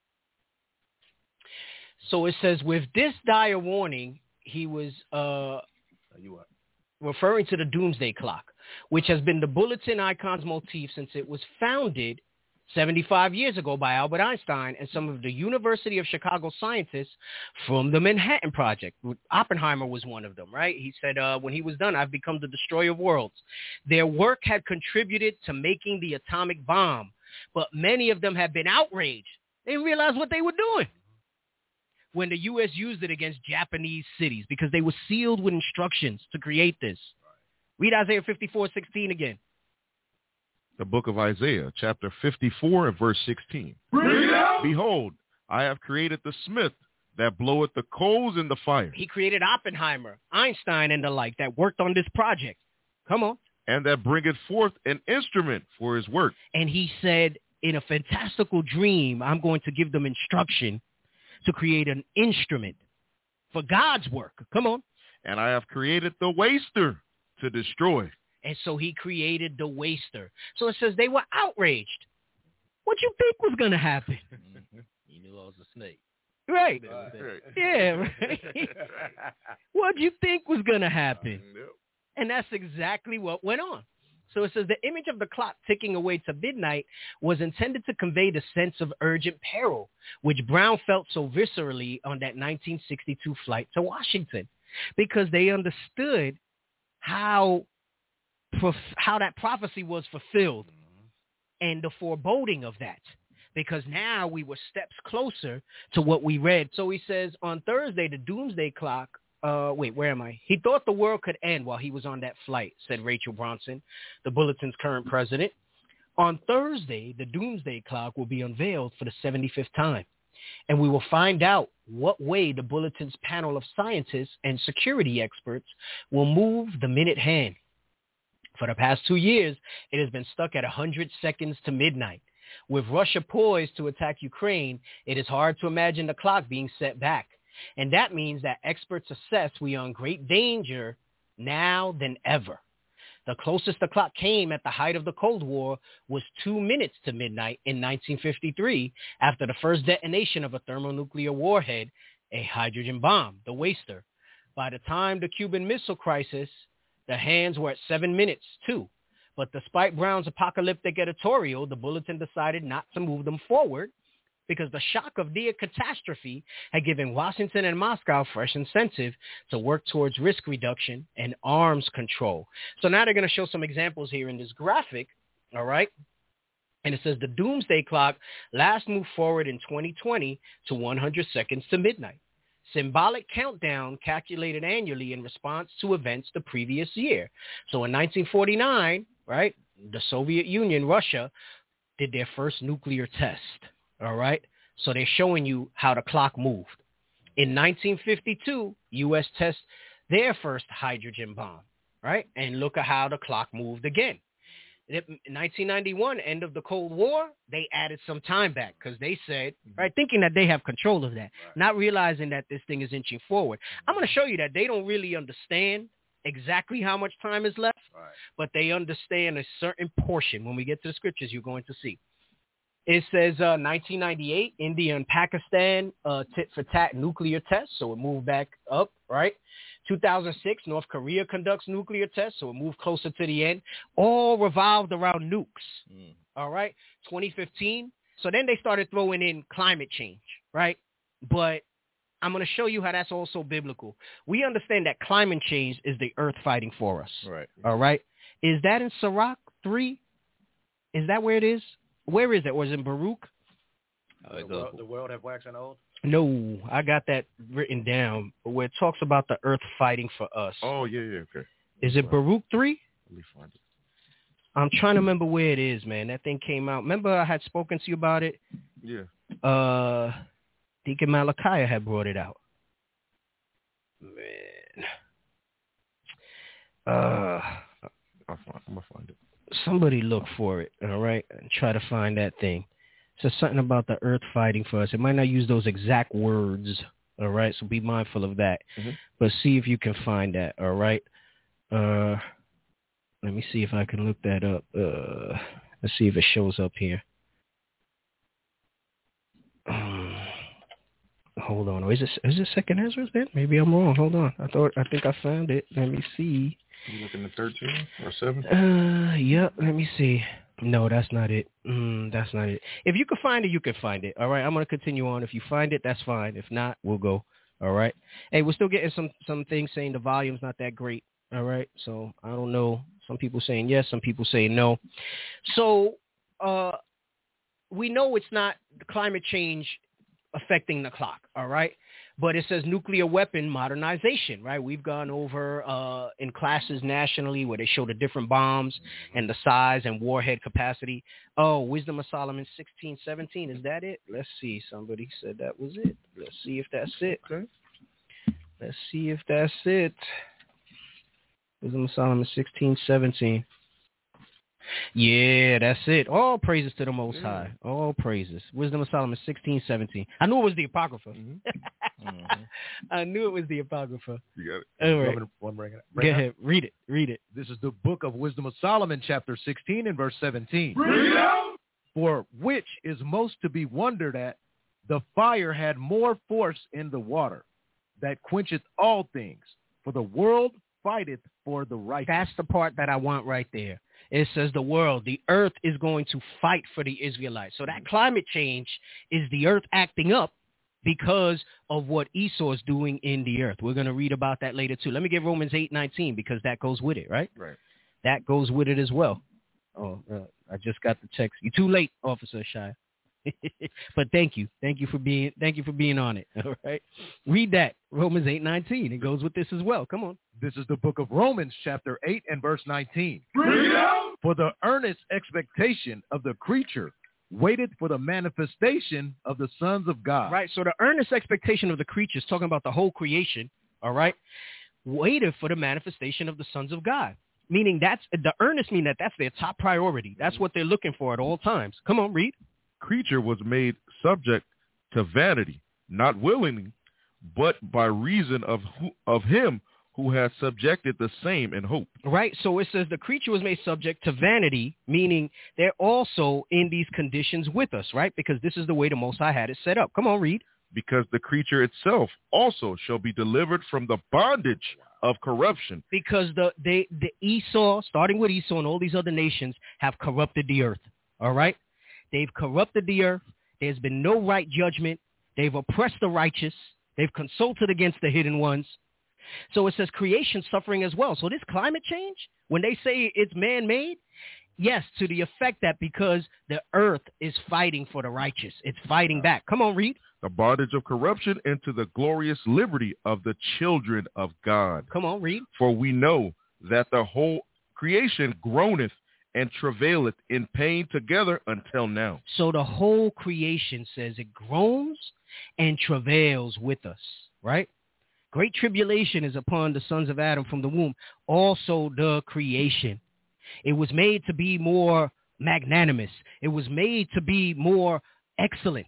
So it says, with this dire warning, he was uh, referring to the doomsday clock, which has been the bulletin icon's motif since it was founded seventy-five years ago by Albert Einstein and some of the University of Chicago scientists from the Manhattan Project. Oppenheimer was one of them, right? He said, uh, when he was done, I've become the destroyer of worlds. Their work had contributed to making the atomic bomb, but many of them had been outraged. They didn't realize what they were doing when the U S used it against Japanese cities because they were sealed with instructions to create this. Read Isaiah fifty-four sixteen again. The book of Isaiah, chapter fifty-four and verse sixteen. Behold, I have created the smith that bloweth the coals in the fire. He created Oppenheimer, Einstein, and the like that worked on this project. Come on. And that bringeth forth an instrument for his work. And he said, in a fantastical dream, I'm going to give them instruction to create an instrument for God's work. Come on. And I have created the waster to destroy. And so he created the waster. So it says they were outraged. What you think was going to happen? You knew I was a snake. Right. Uh, right. Yeah, right. What do you think was going to happen? Uh, yep. And that's exactly what went on. So it says the image of the clock ticking away to midnight was intended to convey the sense of urgent peril, which Brown felt so viscerally on that nineteen sixty-two flight to Washington, because they understood how how that prophecy was fulfilled and the foreboding of that, because now we were steps closer to what we read. So he says on Thursday, the doomsday clock, uh, wait, where am I? He thought the world could end while he was on that flight, said Rachel Bronson, the Bulletin's current president. On Thursday, the doomsday clock will be unveiled for the seventy-fifth time, and we will find out what way the Bulletin's panel of scientists and security experts will move the minute hand. For the past two years, it has been stuck at one hundred seconds to midnight. With Russia poised to attack Ukraine, it is hard to imagine the clock being set back. And that means that experts assess we are in great danger now than ever. The closest the clock came at the height of the Cold War was two minutes to midnight in nineteen fifty-three after the first detonation of a thermonuclear warhead, a hydrogen bomb, the Waster. By the time the Cuban Missile Crisis, the hands were at seven minutes, too. But despite Brown's apocalyptic editorial, the Bulletin decided not to move them forward because the shock of near catastrophe had given Washington and Moscow fresh incentive to work towards risk reduction and arms control. So now they're going to show some examples here in this graphic, all right? And it says the doomsday clock last moved forward in twenty twenty to one hundred seconds to midnight. Symbolic countdown calculated annually in response to events the previous year. So in nineteen forty-nine, right, the Soviet Union, Russia, did their first nuclear test, all right? So they're showing you how the clock moved. In nineteen fifty-two, U S tests their first hydrogen bomb, right? And look at how the clock moved again. In nineteen ninety-one, end of the Cold War, they added some time back because they said, right, thinking that they have control of that, right, not realizing that this thing is inching forward. I'm going to show you that they don't really understand exactly how much time is left, right, but they understand a certain portion. When we get to the scriptures, you're going to see. It says uh, nineteen ninety-eight, India and Pakistan uh, tit for tat nuclear tests, so it moved back up, right? two thousand six, North Korea conducts nuclear tests, so it moved closer to the end. All revolved around nukes, mm. all right? twenty fifteen, so then they started throwing in climate change, right? But I'm going to show you how that's also biblical. We understand that climate change is the earth fighting for us, right? All right? Is that in Sirach three? Is that where it is? Where is it? Was it in Baruch? Uh, the, world, the world have waxed old? No, I got that written down, where it talks about the earth fighting for us. Oh, yeah, yeah, okay. Is it Baruch three? Let me find it. I'm trying to remember where it is, man. That thing came out. Remember I had spoken to you about it? Yeah. Uh, Deacon Malachi had brought it out. Man. Uh, I'll find, I'm going to find it. Somebody look for it, all right, and try to find that thing. It says something about the earth fighting for us. It might not use those exact words, all right, so be mindful of that. Mm-hmm. But see if you can find that, all right? Uh, let me see if I can look that up. Uh, let's see if it shows up here. Um, hold on. Is it, is it Second Ezra then? Maybe I'm wrong. Hold on. I thought I think I found it. Let me see. You looking at thirteen or seven? Uh, yep. Let me see. No, that's not it. Mm, that's not it. If you can find it, you can find it. All right. I'm going to continue on. If you find it, that's fine. If not, we'll go. All right. Hey, we're still getting some, some things saying the volume's not that great. All right. So I don't know. Some people saying yes. Some people saying no. So uh, we know it's not the climate change affecting the clock. All right. But it says nuclear weapon modernization, right? We've gone over uh, in classes nationally where they show the different bombs and the size and warhead capacity. Oh, Wisdom of Solomon sixteen seventeen. Is that it? Let's see. Somebody said that was it. Let's see if that's it. Okay. Let's see if that's it. Wisdom of Solomon sixteen seventeen. Yeah, that's it. All praises to the Most yeah. High. All praises. Wisdom of Solomon sixteen seventeen. I knew it was the Apocrypha. Mm-hmm. mm-hmm. I knew it was the Apocrypha. You got it. All right. One bring it. Go ahead. Read it. Read it. This is the book of Wisdom of Solomon, chapter sixteen and verse seventeen. Read it out. For which is most to be wondered at, the fire had more force in the water, that quencheth all things. For the world fighteth for the righteous. That's the part that I want right there. It says the world, the earth is going to fight for the Israelites. So that climate change is the earth acting up because of what Esau is doing in the earth. We're going to read about that later too. Let me get Romans eight nineteen because that goes with it, right? Right. That goes with it as well. Oh, uh, I just got the text. You're too late, Officer Shia. But thank you. Thank you for being thank you for being on it. All right. Read that. Romans eight nineteen. It goes with this as well. Come on. This is the book of Romans, chapter eight and verse nineteen. For the earnest expectation of the creature waited for the manifestation of the sons of God. Right. So the earnest expectation of the creature is talking about the whole creation. All right. Waited for the manifestation of the sons of God. Meaning that's the earnest mean that that's their top priority. That's what they're looking for at all times. Come on, read. Creature was made subject to vanity, not willingly, but by reason of who, of him who has subjected the same in hope. Right. So it says the creature was made subject to vanity, meaning they're also in these conditions with us, right? Because this is the way the Most High had it set up. Come on, read. Because the creature itself also shall be delivered from the bondage of corruption. Because the they the Esau, starting with Esau and all these other nations, have corrupted the earth. All right. They've corrupted the earth. There's been no right judgment. They've oppressed the righteous. They've consulted against the hidden ones. So it says creation suffering as well. So this climate change, when they say it's man-made, yes, to the effect that because the earth is fighting for the righteous. It's fighting back. Come on, read. The bondage of corruption into the glorious liberty of the children of God. Come on, read. For we know that the whole creation groaneth and travaileth in pain together until now. So the whole creation says it groans and travails with us, right? Great tribulation is upon the sons of Adam from the womb, also the creation. It was made to be more magnanimous. It was made to be more excellent.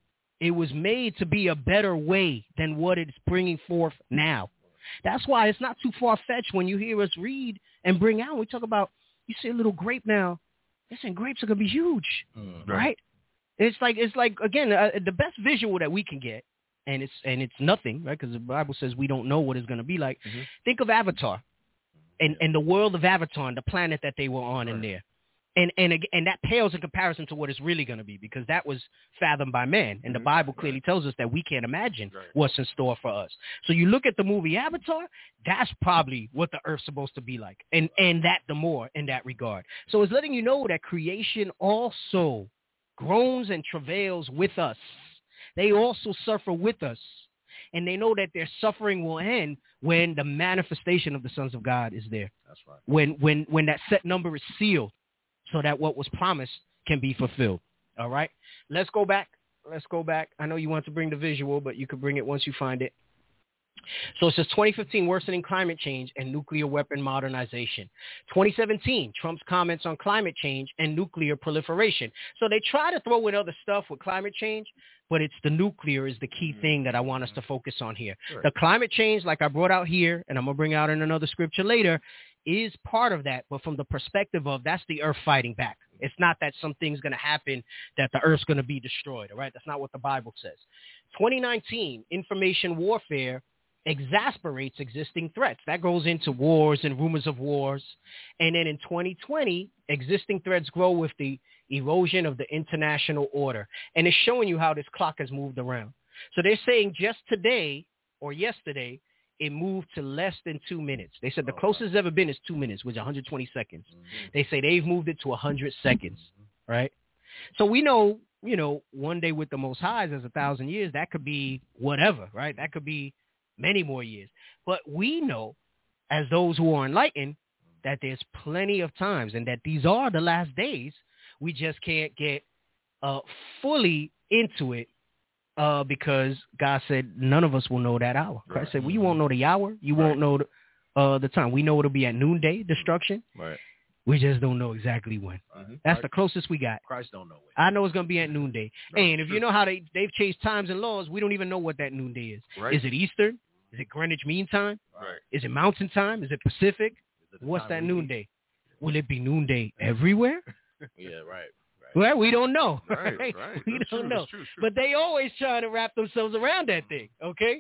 It was made to be a better way than what it's bringing forth now. That's why it's not too far-fetched when you hear us read and bring out. We talk about, you see a little grape now. Listen, grapes are going to be huge, mm, right. right? It's like, it's like again, uh, the best visual that we can get, and it's and it's nothing, right? Because the Bible says we don't know what it's going to be like. Mm-hmm. Think of Avatar and, and the world of Avatar and the planet that they were on right. in there. And and and that pales in comparison to what it's really going to be, because that was fathomed by man. And the Bible clearly right. tells us that we can't imagine right. what's in store for us. So you look at the movie Avatar, that's probably what the earth's supposed to be like. And, and that the more in that regard. So it's letting you know that creation also groans and travails with us. They also suffer with us. And they know that their suffering will end when the manifestation of the sons of God is there. That's right. When when when that set number is sealed, so that what was promised can be fulfilled. All right. Let's go back. Let's go back. I know you want to bring the visual, but you can bring it once you find it. So it says twenty fifteen, worsening climate change and nuclear weapon modernization. twenty seventeen, Trump's comments on climate change and nuclear proliferation. So they try to throw in other stuff with climate change, but it's the nuclear is the key thing that I want us to focus on here. Sure. The climate change, like I brought out here, and I'm going to bring out in another scripture later, is part of that, but from the perspective of that's the earth fighting back. It's not that something's going to happen that the earth's going to be destroyed, all right? That's not what the Bible says. twenty nineteen, information warfare exasperates existing threats. That goes into wars and rumors of wars. And then in twenty twenty, existing threats grow with the erosion of the international order. And it's showing you how this clock has moved around. So they're saying just today or yesterday, it moved to less than two minutes. They said the closest it's ever been is two minutes, which is one hundred twenty seconds. Mm-hmm. They say they've moved it to one hundred seconds, right? So we know, you know, one day with the Most High is a thousand years. That could be whatever, right? That could be many more years. But we know, as those who are enlightened, that there's plenty of times and that these are the last days. We just can't get uh, fully into it. Uh, because God said none of us will know that hour. Christ right. said, well, you won't know the hour. You right. won't know the, uh, the time. We know it'll be at noonday, destruction. Right. We just don't know exactly when. Mm-hmm. That's right. the closest we got. Christ don't know when. I know it's going to be at noonday. No, and if true. you know how they, they've changed times and laws, we don't even know what that noonday is. Right. Is it Eastern? Is it Greenwich Mean Time? Right. Is it Mountain Time? Is it Pacific? Is it What's that noonday? Will it be noonday everywhere? Yeah, right. Well, we don't know. Right, right. We That's don't true, know. true, true. But they always try to wrap themselves around that thing, okay?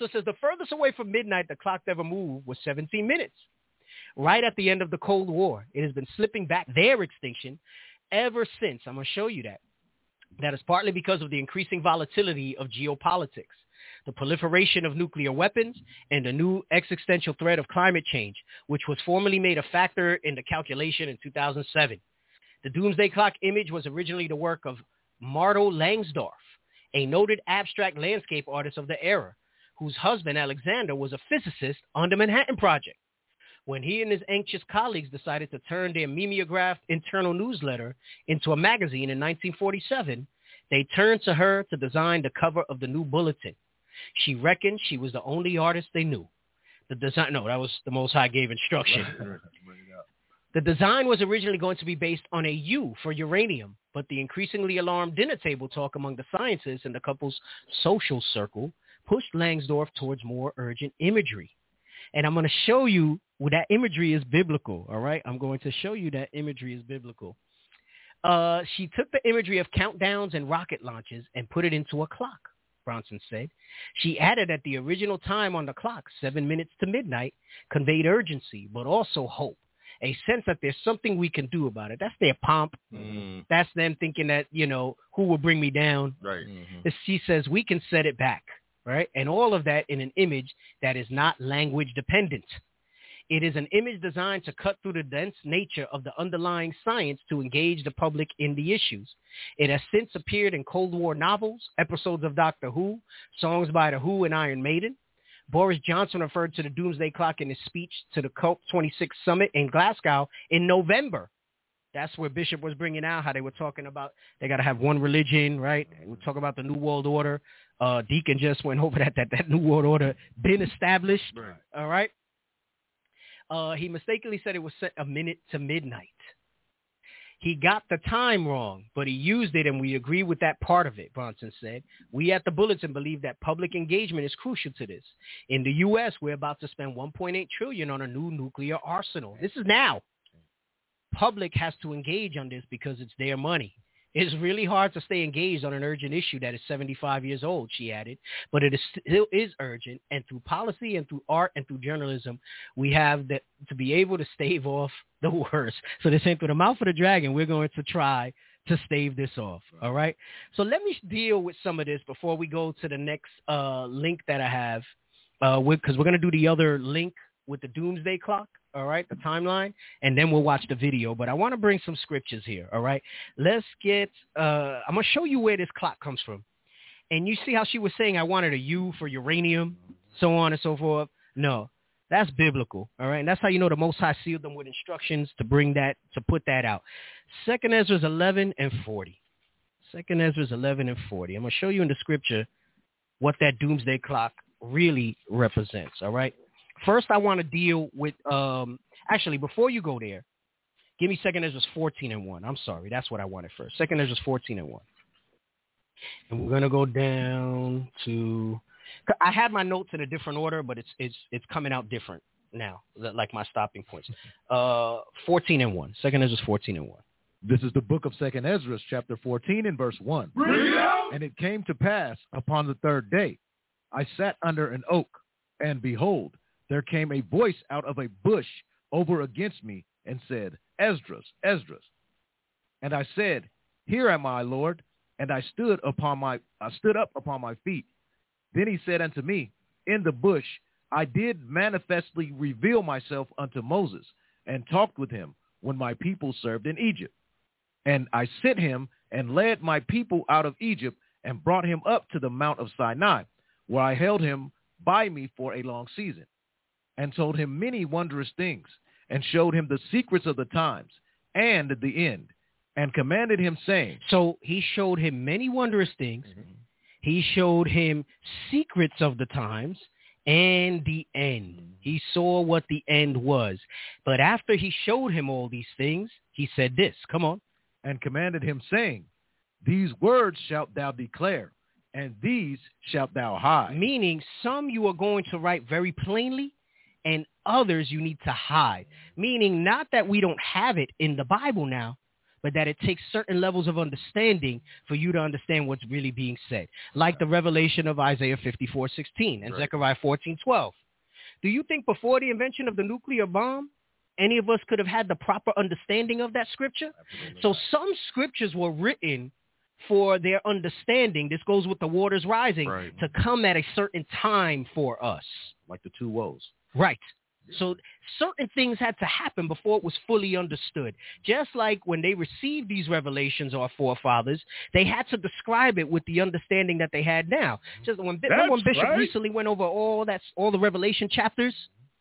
So it says the furthest away from midnight the clock ever moved was seventeen minutes. Right at the end of the Cold War, it has been slipping back their extinction ever since. I'm going to show you that. That is partly because of the increasing volatility of geopolitics, the proliferation of nuclear weapons, and the new existential threat of climate change, which was formerly made a factor in the calculation in two thousand seven. The doomsday clock image was originally the work of Marto Langsdorff, a noted abstract landscape artist of the era, whose husband, Alexander, was a physicist on the Manhattan Project. When he and his anxious colleagues decided to turn their mimeographed internal newsletter into a magazine in nineteen forty-seven, they turned to her to design the cover of the new bulletin. She reckoned she was the only artist they knew. The design, no, that was the Most High gave instruction. The design was originally going to be based on a U for uranium, but the increasingly alarmed dinner table talk among the scientists in the couple's social circle pushed Langsdorff towards more urgent imagery. And I'm going to show you well, that imagery is biblical, all right? I'm going to show you that imagery is biblical. Uh, she took the imagery of countdowns and rocket launches and put it into a clock, Bronson said. She added that the original time on the clock, seven minutes to midnight, conveyed urgency, but also hope, a sense that there's something we can do about it. That's their pomp. Mm. That's them thinking that, you know, who will bring me down? Right. Mm-hmm. She says we can set it back, right? And all of that in an image that is not language dependent. It is an image designed to cut through the dense nature of the underlying science to engage the public in the issues. It has since appeared in Cold War novels, episodes of Doctor Who, songs by The Who and Iron Maiden. Boris Johnson referred to the Doomsday Clock in his speech to the COP twenty-six summit in Glasgow in November. That's where Bishop was bringing out how they were talking about they got to have one religion, right? We're talking about the New World Order. Uh, Deacon just went over that, that, that New World Order been established, right. All right? Uh, he mistakenly said it was set a minute to midnight. He got the time wrong, but he used it, and we agree with that part of it, Bronson said. We at the Bulletin believe that public engagement is crucial to this. In the U S, we're about to spend one point eight trillion dollars on a new nuclear arsenal. This is now. Public has to engage on this because it's their money. It's really hard to stay engaged on an urgent issue that is seventy-five years old, she added, but it is still is urgent, and through policy and through art and through journalism, we have that to be able to stave off the worst. So they're saying through the mouth of the dragon, we're going to try to stave this off, all right? So let me deal with some of this before we go to the next uh, link that I have, uh, because we're going to do the other link with the Doomsday Clock. All right, the timeline, and then we'll watch the video. But I want to bring some scriptures here, all right? Let's get, uh, I'm going to show you where this clock comes from. And you see how she was saying I wanted a U for uranium, so on and so forth? No, that's biblical, all right? And that's how you know the Most High sealed them with instructions to bring that, to put that out. Second Ezra eleven and forty. Second Ezra eleven and forty. I'm going to show you in the scripture what that doomsday clock really represents, all right? First, I want to deal with, um, actually, before you go there, give me Second Ezra fourteen and one. I'm sorry. That's what I wanted first. Second Ezra fourteen and one. And we're going to go down to, I had my notes in a different order, but it's it's it's coming out different now, like my stopping points. Uh, fourteen and one. Second Ezra fourteen and one. This is the book of Second Ezra, chapter fourteen and verse one. And it came to pass upon the third day, I sat under an oak, and behold, there came a voice out of a bush over against me and said, Esdras, Esdras. And I said, Here am I, Lord. And I stood upon my, I stood up upon my feet. Then he said unto me, In the bush I did manifestly reveal myself unto Moses, and talked with him when my people served in Egypt. And I sent him and led my people out of Egypt and brought him up to the Mount of Sinai, where I held him by me for a long season, and told him many wondrous things, and showed him the secrets of the times and the end, and commanded him, saying. So he showed him many wondrous things. Mm-hmm. He showed him secrets of the times and the end. Mm-hmm. He saw what the end was. But after he showed him all these things, he said this. Come on. And commanded him, saying, These words shalt thou declare, and these shalt thou hide. Meaning, some you are going to write very plainly, and others you need to hide. Meaning, not that we don't have it in the Bible now, but that it takes certain levels of understanding for you to understand what's really being said, like the revelation of Isaiah fifty-four sixteen and right. Zechariah fourteen twelve. Do you think before the invention of the nuclear bomb, any of us could have had the proper understanding of that scripture? Absolutely so not. Some scriptures were written for their understanding. This goes with the waters rising right. to come at a certain time for us. Like the two woes. Right. So certain things had to happen before it was fully understood. Just like when they received these revelations, our forefathers, they had to describe it with the understanding that they had now. Just when, when Bishop right. recently went over all that, all the Revelation chapters,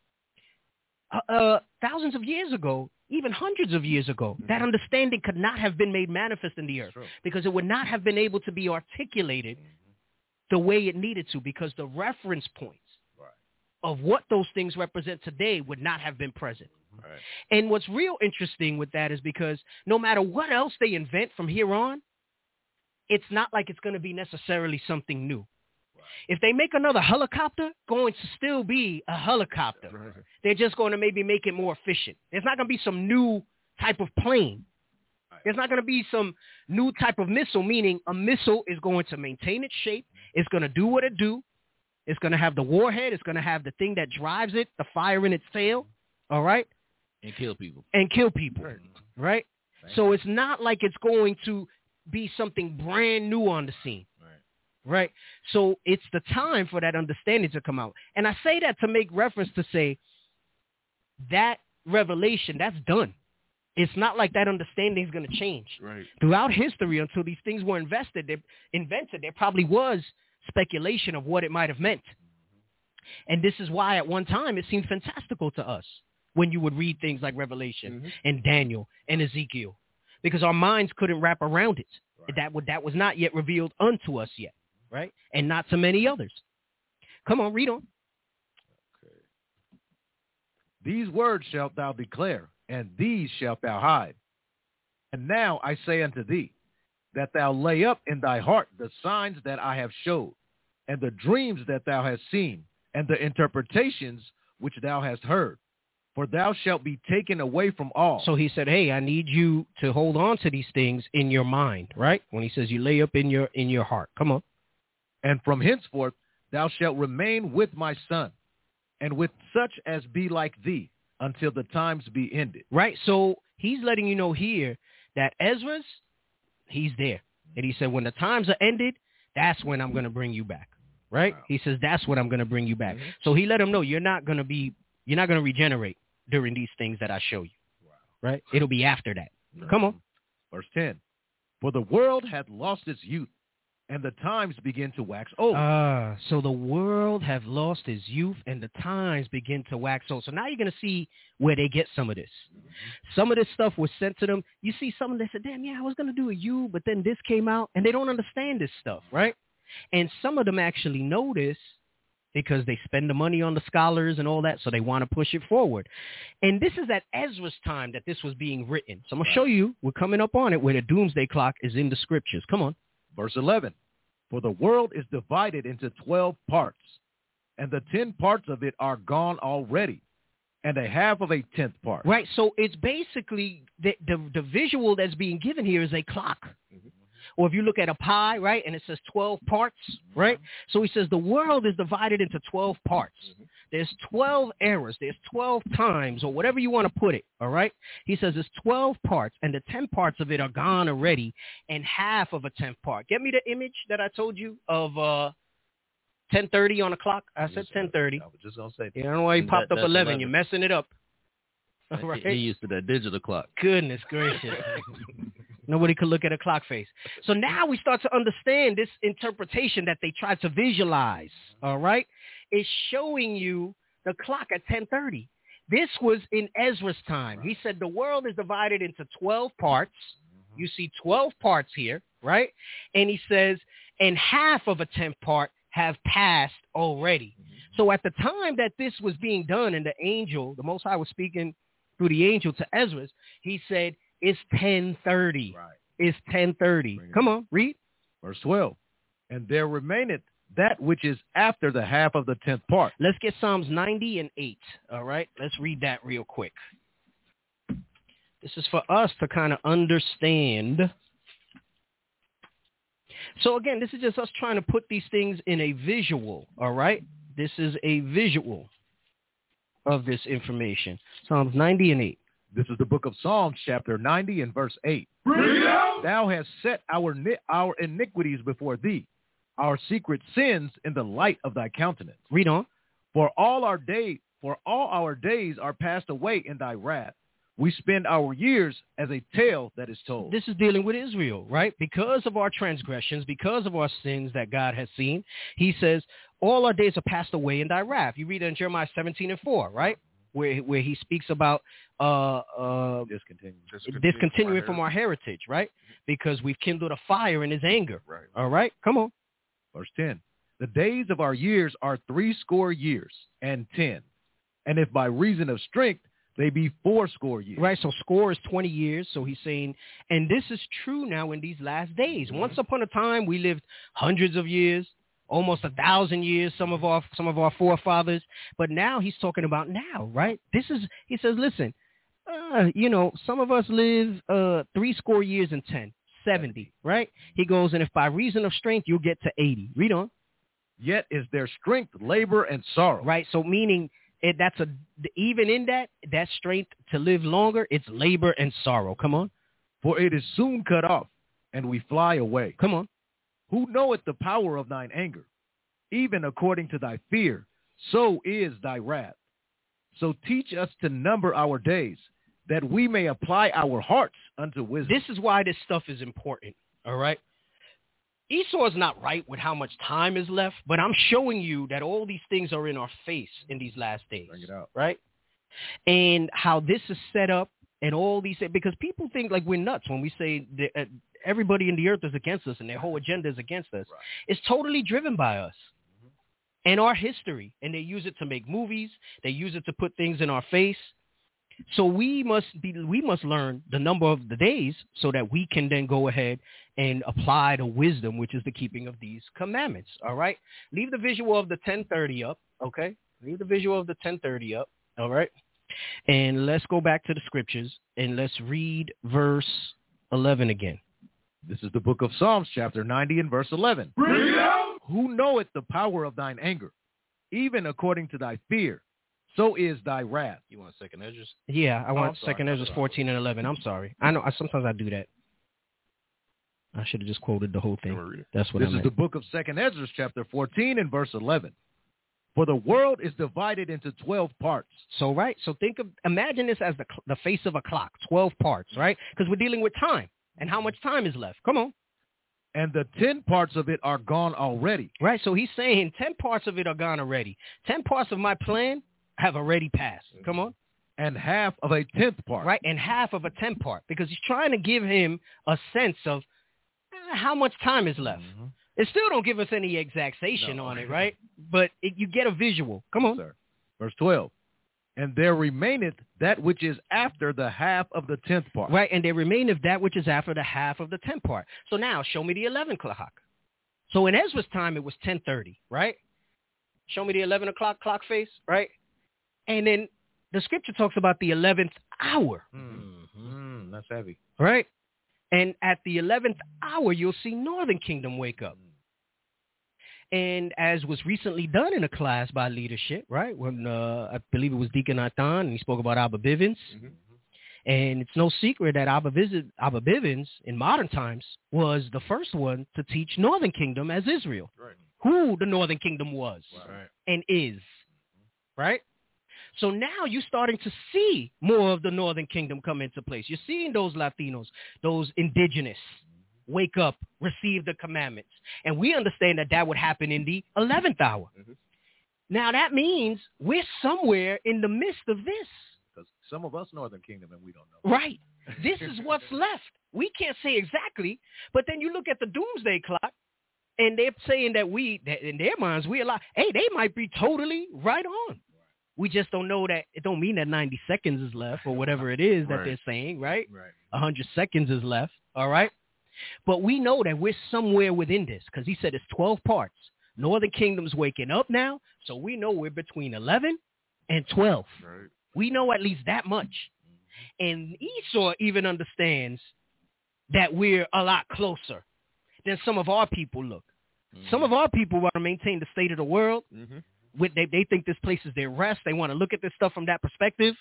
uh, uh, thousands of years ago, even hundreds of years ago, mm-hmm. that understanding could not have been made manifest in the earth because it would not have been able to be articulated mm-hmm. the way it needed to, because the reference points right. of what those things represent today would not have been present. Right. And what's real interesting with that is because no matter what else they invent from here on, it's not like it's going to be necessarily something new. If they make another helicopter, going to still be a helicopter. Right. They're just going to maybe make it more efficient. There's not going to be some new type of plane. Right. There's not going to be some new type of missile, meaning a missile is going to maintain its shape. It's going to do what it do. It's going to have the warhead. It's going to have the thing that drives it, the fire in its tail. All right? And kill people. And kill people. Right? right? So it's not like it's going to be something brand new on the scene. Right. So it's the time for that understanding to come out. And I say that to make reference to say that revelation, that's done. It's not like that understanding is going to change. Right. Throughout history, until these things were invested, they invented, there probably was speculation of what it might have meant. And this is why at one time it seemed fantastical to us when you would read things like Revelation mm-hmm. and Daniel and Ezekiel, because our minds couldn't wrap around it. Right. That, would, that was not yet revealed unto us yet. Right? And not to many others. Come on, read on. Okay. These words shalt thou declare, and these shalt thou hide. And now I say unto thee, that thou lay up in thy heart the signs that I have showed, and the dreams that thou hast seen, and the interpretations which thou hast heard. For thou shalt be taken away from all. So he said, hey, I need you to hold on to these things in your mind, right? When he says you lay up in your in your heart. Come on. And from henceforth thou shalt remain with my son, and with such as be like thee, until the times be ended. Right. So he's letting you know here that Ezra's, he's there. And he said, when the times are ended, that's when I'm going to bring you back. Right. Wow. He says, that's when I'm going to bring you back. Mm-hmm. So he let him know you're not going to be, you're not going to regenerate during these things that I show you. Wow. Right. It'll be after that. Mm-hmm. Come on. Verse ten. For the world hath lost its youth, and the times begin to wax old. Ah, so the world have lost its youth, and the times begin to wax old. So now you're going to see where they get some of this. Mm-hmm. Some of this stuff was sent to them. You see some of them said, damn, yeah, I was going to do a you, but then this came out, and they don't understand this stuff, right? And some of them actually know this because they spend the money on the scholars and all that, so they want to push it forward. And this is at Ezra's time that this was being written. So I'm going to show you, we're coming up on it, where the doomsday clock is in the scriptures. Come on. Verse eleven, for the world is divided into twelve parts, and the ten parts of it are gone already, and a half of a tenth part. Right, so it's basically, the, the, the visual that's being given here is a clock. Mm-hmm. Or if you look at a pie, right, and it says twelve parts, right? Mm-hmm. So he says the world is divided into twelve parts. Mm-hmm. There's twelve eras. There's twelve times, or whatever you want to put it, all right? He says there's twelve parts, and the ten parts of it are gone already, and half of a tenth part. Get me the image that I told you of uh, ten thirty on the clock. I said ten thirty. I was just going to say. Yeah, I don't know why you popped that, up eleven. eleven. You're messing it up. All right. He used to that digital clock. Goodness gracious. Nobody could look at a clock face. So now we start to understand this interpretation that they tried to visualize, all right? It's showing you the clock at ten thirty. This was in Ezra's time. He said the world is divided into twelve parts. You see twelve parts here, right? And he says, and half of a tenth part have passed already. So at the time that this was being done, and the angel, the Most High was speaking through the angel to Ezra, he said, it's ten thirty. Right. It's ten thirty. Come on, read. Verse twelve. And there remaineth that which is after the half of the tenth part. Let's get Psalms ninety and eight. All right. Let's read that real quick. This is for us to kind of understand. So again, this is just us trying to put these things in a visual, all right? This is a visual of this information. Psalms ninety and eight. This is the book of Psalms, chapter ninety and verse eight. Thou hast set our our iniquities before thee, our secret sins in the light of thy countenance. Read on. For all our day, for all our days are passed away in thy wrath. We spend our years as a tale that is told. This is dealing with Israel, right? Because of our transgressions, because of our sins that God has seen, he says, all our days are passed away in thy wrath. You read it in Jeremiah seventeen and four, right? Where where he speaks about uh, uh, discontinuing, discontinuing from our heritage, right? Because we've kindled a fire in his anger. Right. All right? Come on. Verse ten. The days of our years are three score years and ten. And if by reason of strength, they be four score years. Right, so score is twenty years. So he's saying, and this is true now in these last days. Mm-hmm. Once upon a time, we lived hundreds of years, almost a thousand years, some of our some of our forefathers. But now he's talking about now, right? This is, he says, listen, uh, you know, some of us live uh, three score years and ten, seventy, right? He goes, and if by reason of strength, you'll get to eighty. Read on. Yet is their strength, labor, and sorrow. Right, so meaning... It, that's a even in that that strength to live longer, it's labor and sorrow. Come on, for it is soon cut off, and we fly away. Come on, who knoweth the power of thine anger? Even according to thy fear, so is thy wrath. So teach us to number our days, that we may apply our hearts unto wisdom. This is why this stuff is important. All right. Esau is not right with how much time is left, but I'm showing you that all these things are in our face in these last days. Bring it out. Right? And how this is set up and all these, because people think like we're nuts when we say that uh, everybody in the earth is against us and their whole agenda is against us. Right. It's totally driven by us mm-hmm. and our history. And they use it to make movies. They use it to put things in our face. So we must be, we must learn the number of the days so that we can then go ahead and apply the wisdom, which is the keeping of these commandments. All right. Leave the visual of the ten thirty up. Okay. Leave the visual of the ten thirty up. All right. And let's go back to the scriptures and let's read verse eleven again. This is the book of Psalms, chapter ninety and verse eleven. Who knoweth the power of thine anger, even according to thy fear? So is thy wrath. You want second Ezra? Yeah, I oh, want sorry, second Ezra fourteen and eleven. I'm sorry. I know I, sometimes I do that. I should have just quoted the whole thing. That's what this I meant. This is the book of second Ezra, chapter fourteen and verse eleven. For the world is divided into twelve parts. So, right. So think of, imagine this as the the face of a clock, twelve parts, right? Because we're dealing with time and how much time is left. Come on. And the ten parts of it are gone already. Right. So he's saying ten parts of it are gone already. ten parts of my plan have already passed. Come on. And half of a tenth part. Right, and half of a tenth part. Because he's trying to give him a sense of eh, how much time is left. Mm-hmm. It still don't give us any exactation no. on it, right? But it, you get a visual. Come on. Sir. Verse twelve. And there remaineth that which is after the half of the tenth part. Right, and there remaineth that which is after the half of the tenth part. So now, show me the eleven clock. So in Ezra's time, it was ten thirty, right? Show me the eleven o'clock clock face, right? And then the scripture talks about the eleventh hour. Mm-hmm. That's heavy. Right? And at the eleventh hour, you'll see Northern Kingdom wake up. And as was recently done in a class by leadership, right, when uh, I believe it was Deacon Nathan, and he spoke about Abba Bivens. Mm-hmm. And it's no secret that Abba, Visit, Abba Bivens, in modern times, was the first one to teach Northern Kingdom as Israel. Right. Who the Northern Kingdom was right. and is. Right? So now you're starting to see more of the Northern Kingdom come into place. You're seeing those Latinos, those indigenous, wake up, receive the commandments. And we understand that that would happen in the eleventh hour. Mm-hmm. Now that means we're somewhere in the midst of this. Because some of us Northern Kingdom and we don't know. Right. This is what's left. We can't say exactly, but then you look at the doomsday clock, and they're saying that we, that in their minds, we alive. Hey, they might be totally right on. We just don't know that. It don't mean that ninety seconds is left or whatever it is that right. they're saying, right? Right. one hundred seconds is left, all right? But we know that we're somewhere within this because he said it's twelve parts. Northern Kingdom's waking up now, so we know we're between eleven and twelve. Right. We know at least that much. And Esau even understands that we're a lot closer than some of our people look. Mm-hmm. Some of our people want to maintain the state of the world. Mm-hmm. With, they, they think this place is their rest. They want to look at this stuff from that perspective.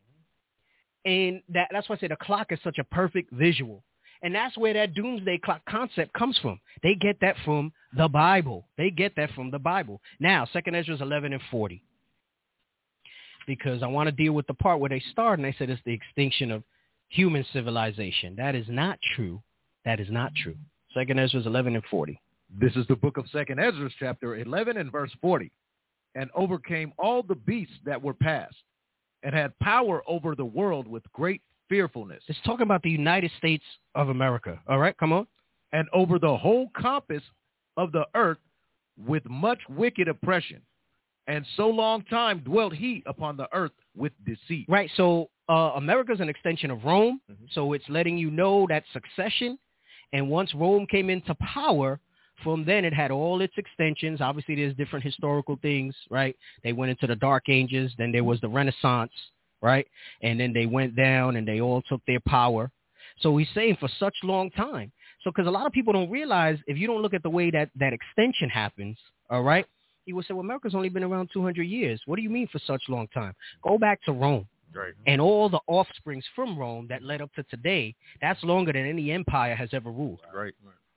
And that, that's why I say the clock is such a perfect visual. And that's where that doomsday clock concept comes from. They get that from the Bible. They get that from the Bible. Now, Second Ezra eleven and forty. Because I want to deal with the part where they start and they said it's the extinction of human civilization. That is not true. That is not true. Second Ezra eleven and forty. This is the book of Second Ezra, chapter eleven and verse forty. And overcame all the beasts that were past, and had power over the world with great fearfulness. It's talking about the United States of America. All right, come on. And over the whole compass of the earth with much wicked oppression. And so long time dwelt he upon the earth with deceit. Right, so uh, America's an extension of Rome, mm-hmm. so it's letting you know that succession. And once Rome came into power, from then it had all its extensions. Obviously, there's different historical things, right? They went into the Dark Ages. Then there was the Renaissance, right? And then they went down and they all took their power. So he's saying for such long time. So because a lot of people don't realize, if you don't look at the way that that extension happens, all right, he would say, well, America's only been around two hundred years. What do you mean for such long time? Go back to Rome. Right. And all the offsprings from Rome that led up to today, that's longer than any empire has ever ruled. Right.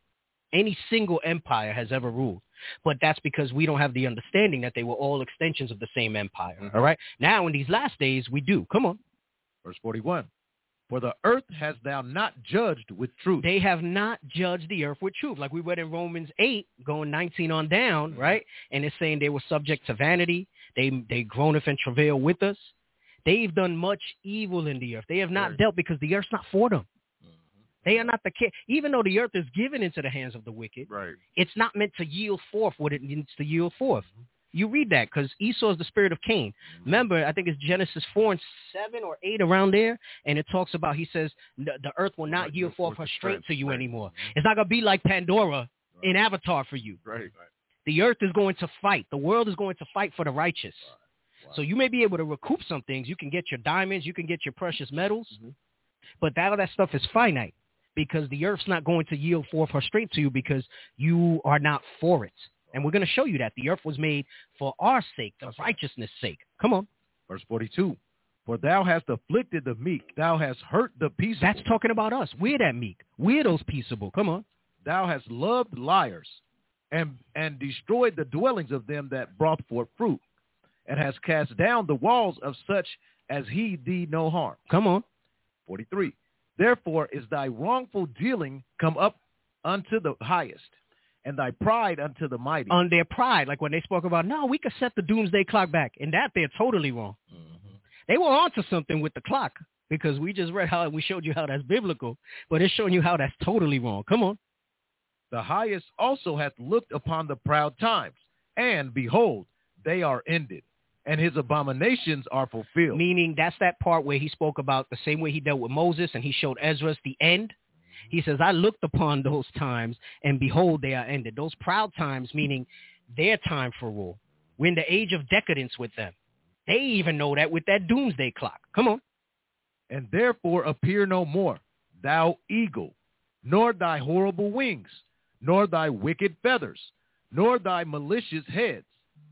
Any single empire has ever ruled. But that's because we don't have the understanding that they were all extensions of the same empire. Mm-hmm. All right. Now, in these last days, we do. Come on. Verse forty-one. For the earth hast thou not judged with truth. They have not judged the earth with truth. Like we read in Romans eight, going nineteen on down, mm-hmm. right? And it's saying they were subject to vanity. They they groaneth and travail with us. They've done much evil in the earth. They have not right. dealt because the earth's not for them. They are not the care. Even though the earth is given into the hands of the wicked, right. it's not meant to yield forth what it needs to yield forth. Mm-hmm. You read that because Esau is the spirit of Cain. Mm-hmm. Remember, I think it's Genesis four and seven or eight around there, and it talks about, he says, the, the earth will not right. yield forth her strength to you right. anymore. Mm-hmm. It's not going to be like Pandora right. in Avatar for you. Right. Right. The earth is going to fight. The world is going to fight for the righteous. Right. Wow. So you may be able to recoup some things. You can get your diamonds. You can get your precious metals. Mm-hmm. But that, all that stuff is finite. Because the earth's not going to yield forth her strength to you because you are not for it. And we're going to show you that. The earth was made for our sake, the righteousness' sake. Come on. Verse forty-two. For thou hast afflicted the meek. Thou hast hurt the peaceable. That's talking about us. We're that meek. We're those peaceable. Come on. Thou hast loved liars and, and destroyed the dwellings of them that brought forth fruit, and hast cast down the walls of such as heed thee no harm. Come on. forty-three. Therefore is thy wrongful dealing come up unto the highest, and thy pride unto the mighty. On their pride, like when they spoke about, no, we could set the doomsday clock back. And that they're totally wrong. Mm-hmm. They were onto something with the clock because we just read how, we showed you how that's biblical, but it's showing you how that's totally wrong. Come on. The highest also hath looked upon the proud times, and behold, they are ended. And his abominations are fulfilled. Meaning that's that part where he spoke about the same way he dealt with Moses and he showed Ezra the end. He says, I looked upon those times and behold, they are ended. Those proud times, meaning their time for rule. We're in the age of decadence with them. They even know that with that doomsday clock. Come on. And therefore appear no more, thou eagle, nor thy horrible wings, nor thy wicked feathers, nor thy malicious heads,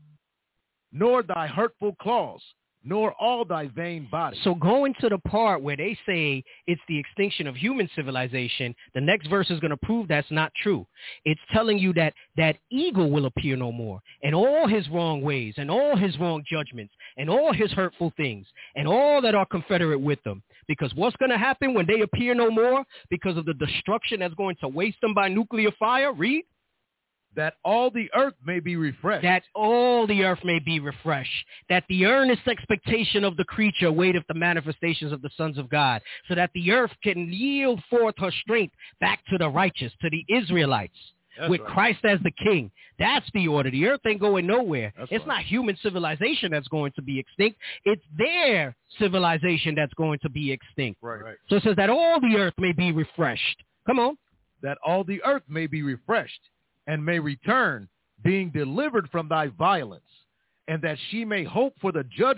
nor thy hurtful claws, nor all thy vain body. So going to the part where they say it's the extinction of human civilization, the next verse is going to prove that's not true. It's telling you that that eagle will appear no more, and all his wrong ways, and all his wrong judgments, and all his hurtful things, and all that are confederate with them. Because what's going to happen when they appear no more? Because of the destruction that's going to waste them by nuclear fire? Read. That all the earth may be refreshed. That all the earth may be refreshed. That the earnest expectation of the creature waiteth the manifestations of the sons of God. So that the earth can yield forth her strength back to the righteous, to the Israelites. That's with right. Christ as the king. That's the order. The earth ain't going nowhere. That's it's right. not human civilization that's going to be extinct. It's their civilization that's going to be extinct. Right, right. So it says that all the earth may be refreshed. Come on. That all the earth may be refreshed, and may return, being delivered from thy violence, and that she may hope for the judgment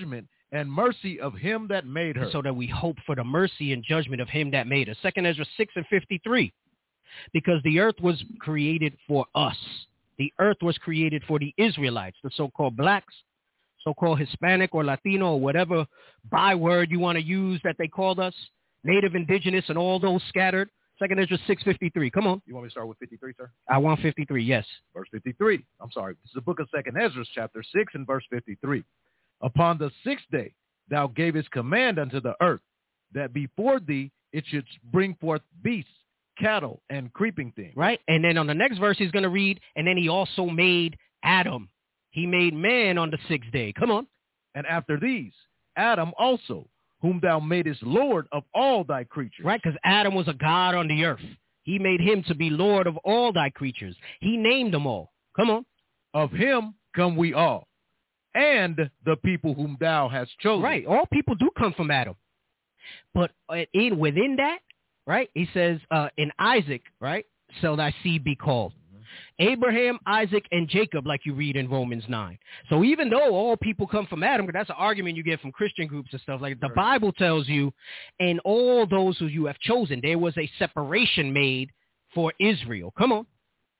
and mercy of him that made her. So that we hope for the mercy and judgment of him that made us. Second Ezra six and fifty-three. Because the earth was created for us. The earth was created for the Israelites, the so-called blacks, so-called Hispanic or Latino or whatever byword you want to use that they called us, native, indigenous, and all those scattered. Second Ezra six fifty-three. Come on. You want me to start with fifty-three, sir? I want fifty-three, yes. Verse fifty-three. I'm sorry. This is the book of Second Ezra, chapter six, and verse fifty-three. Upon the sixth day thou gavest command unto the earth, that before thee it should bring forth beasts, cattle, and creeping things. Right? And then on the next verse he's going to read, and then he also made Adam. He made man on the sixth day. Come on. And after these, Adam also, whom thou madest Lord of all thy creatures. Right, because Adam was a god on the earth. He made him to be Lord of all thy creatures. He named them all. Come on. Of him come we all, and the people whom thou hast chosen. Right, all people do come from Adam. But in within that, right, he says, uh, in Isaac, right, shall thy seed be called. Abraham, Isaac, and Jacob, like you read in Romans nine. So even though all people come from Adam, because that's an argument you get from Christian groups and stuff, like the Bible tells you, and all those who you have chosen, there was a separation made for Israel. Come on.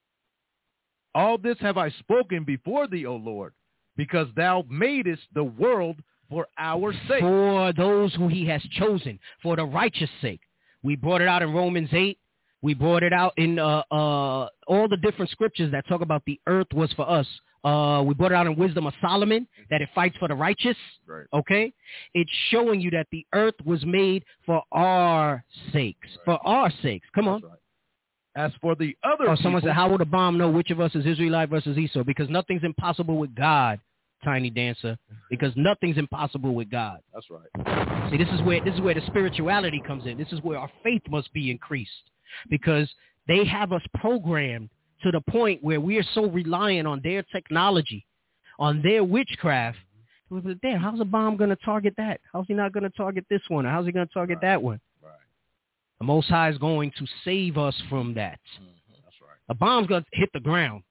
All this have I spoken before thee, O Lord, because thou madest the world for our sake. For those who he has chosen, for the righteous sake. We brought it out in Romans eight. We brought it out in uh, uh, all the different scriptures that talk about the earth was for us. Uh, we brought it out in Wisdom of Solomon, that it fights for the righteous. Right. Okay? It's showing you that the earth was made for our sakes. Right. For our sakes. Come That's on. Right. As for the other oh, someone people, said, how would a bomb know which of us is Israelite versus Esau? Because nothing's impossible with God, Tiny Dancer. Because nothing's impossible with God. That's right. See, this is where this is where the spirituality comes in. This is where our faith must be increased. Because they have us programmed to the point where we are so reliant on their technology, on their witchcraft. We're like, damn, how's a bomb going to target that? How's he not going to target this one? Or how's he going to target right. that one? Right. The Most High is going to save us from that. Mm-hmm. That's right. A bomb's going to hit the ground,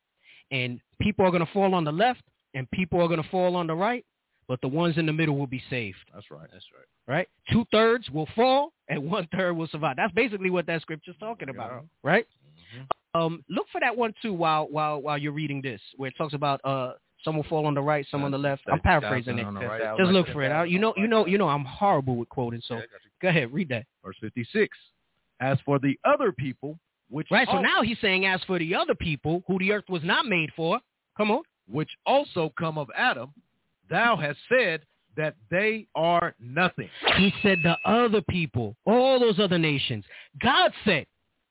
and people are going to fall on the left, and people are going to fall on the right, but the ones in the middle will be saved. That's right. That's right. Right? Two-thirds will fall, and one-third will survive. That's basically what that scripture's talking about, yeah. right? Mm-hmm. Um, look for that one, too, while while while you're reading this, where it talks about uh, some will fall on the right, some on the left. I'm paraphrasing it. Right. Just look for it. I, you know, you know, you know, I'm horrible with quoting, so go ahead, read that. Verse fifty-six. As for the other people, which Right, also, so now he's saying, as for the other people, who the earth was not made for, come on. Which also come of Adam, thou hast said that they are nothing. He said the other people, all those other nations. God said,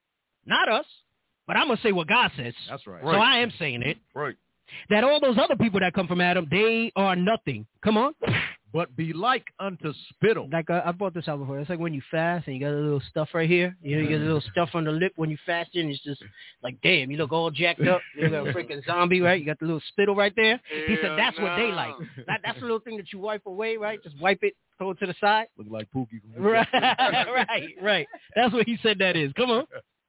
not us, but I'm going to say what God says. That's right. So right. I am saying it. Right. That all those other people that come from Adam, they are nothing. Come on. But be like unto spittle. Like uh, I brought this out before. It's like when you fast and you got a little stuff right here. You know, you get a little stuff on the lip when you fasting. And it's just like, damn, you look all jacked up. You got a freaking zombie, right? You got the little spittle right there. He said that's what they like. That, that's the little thing that you wipe away, right? Just wipe it, throw it to the side. Look like Pookie. Right, right, right. That's what he said that is. Come on.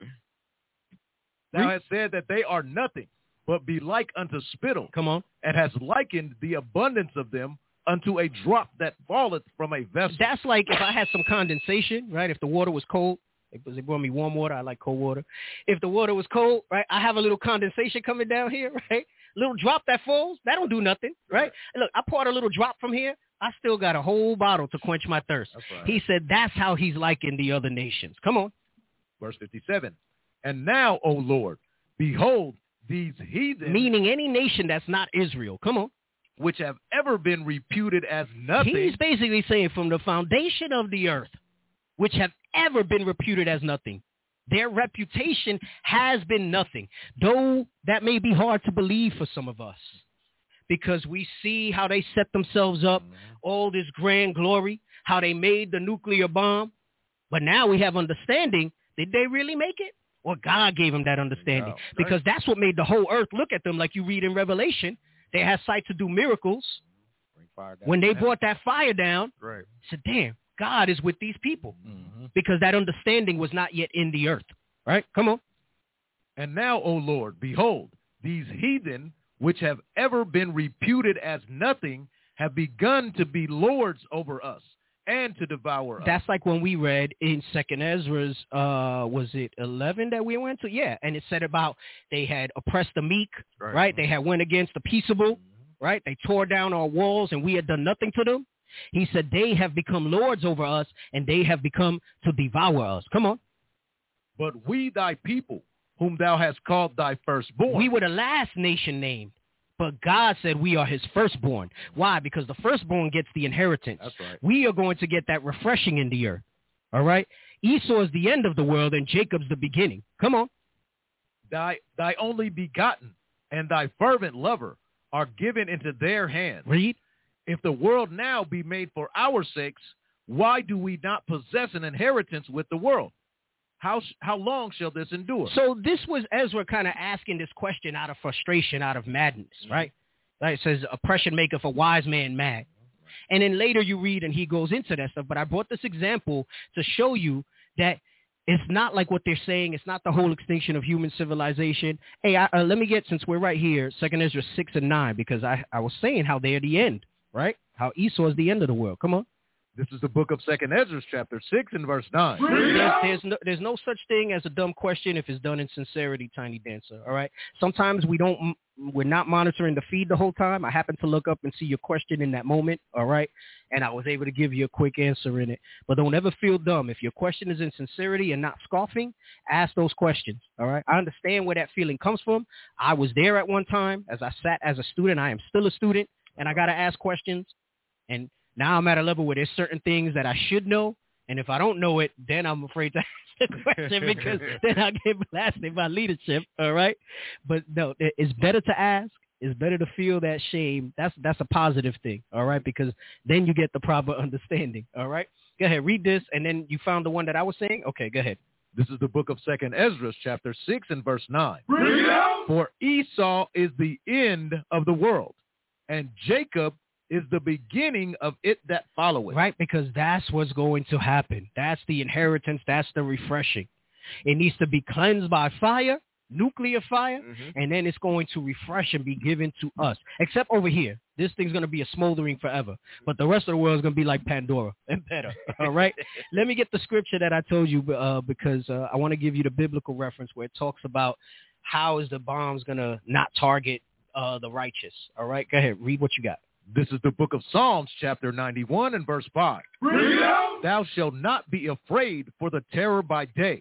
Thou hast said that they are nothing, but be like unto spittle. Come on. And has likened the abundance of them unto a drop that falleth from a vessel. That's like if I had some condensation, right? If the water was cold, they brought me warm water. I like cold water. If the water was cold, right, I have a little condensation coming down here, right? Little drop that falls, that don't do nothing, right? right. Look, I poured a little drop from here. I still got a whole bottle to quench my thirst. Right. He said that's how he's liking the other nations. Come on. Verse fifty-seven. And now, O Lord, behold these heathen. Meaning any nation that's not Israel. Come on. Which have ever been reputed as nothing. He's basically saying from the foundation of the earth, which have ever been reputed as nothing. Their reputation has been nothing, though that may be hard to believe for some of us because we see how they set themselves up, all this grand glory, how they made the nuclear bomb. But now we have understanding. Did they really make it? Or God gave them that understanding? No, right. Because that's what made the whole earth look at them like you read in Revelation. They had sight to do miracles. When they brought that fire down, right. said, damn, God is with these people. Mm-hmm. Because that understanding was not yet in the earth. Right? Come on. And now, O Lord, behold, these heathen, which have ever been reputed as nothing, have begun to be lords over us and to devour us. That's like when we read in Second Ezra's, uh, was it eleven that we went to? Yeah, and it said about they had oppressed the meek, right? right? They had went against the peaceable, mm-hmm. right? They tore down our walls, and we had done nothing to them. He said they have become lords over us, and they have become to devour us. Come on. But we, thy people, whom thou hast called thy firstborn. We were the last nation named. But God said we are his firstborn. Why? Because the firstborn gets the inheritance. That's right. We are going to get that refreshing in the earth. All right? Esau is the end of the world, and Jacob's the beginning. Come on. Thy, thy only begotten and thy fervent lover are given into their hands. Read. If the world now be made for our sakes, why do we not possess an inheritance with the world? How how long shall this endure? So this was Ezra kind of asking this question out of frustration, out of madness, right? Like it says, oppression maketh a wise man mad. And then later you read and he goes into that stuff. But I brought this example to show you that it's not like what they're saying. It's not the whole extinction of human civilization. Hey, I, uh, let me get, since we're right here, Second Ezra six and nine, because I, I was saying how they're the end, right? How Esau is the end of the world. Come on. This is the book of Second Ezra, chapter six and verse nine. There's, there's, no, there's no such thing as a dumb question if it's done in sincerity, Tiny Dancer, all right? Sometimes we don't, we're not monitoring the feed the whole time. I happen to look up and see your question in that moment, all right? And I was able to give you a quick answer in it. But don't ever feel dumb. If your question is in sincerity and not scoffing, ask those questions, all right? I understand where that feeling comes from. I was there at one time. As I sat as a student, I am still a student, and I got to ask questions. And now I'm at a level where there's certain things that I should know, and if I don't know it, then I'm afraid to ask the question because then I get blasted by leadership, all right? But no, it's better to ask. It's better to feel that shame. That's that's a positive thing, all right? Because then you get the proper understanding, all right? Go ahead, read this, and then you found the one that I was saying? Okay, go ahead. This is the book of Second Ezra, chapter six and verse nine. For Esau is the end of the world, and Jacob is the beginning of it that followeth. Right, because that's what's going to happen. That's the inheritance. That's the refreshing. It needs to be cleansed by fire, nuclear fire, mm-hmm. and then it's going to refresh and be given to us. Except over here. This thing's going to be a smoldering forever. But the rest of the world is going to be like Pandora and better. All right? Let me get the scripture that I told you uh, because uh, I want to give you the biblical reference where it talks about how is the bombs going to not target uh, the righteous. All right? Go ahead. Read what you got. This is the book of Psalms, chapter ninety-one and verse five. Thou shalt not be afraid for the terror by day,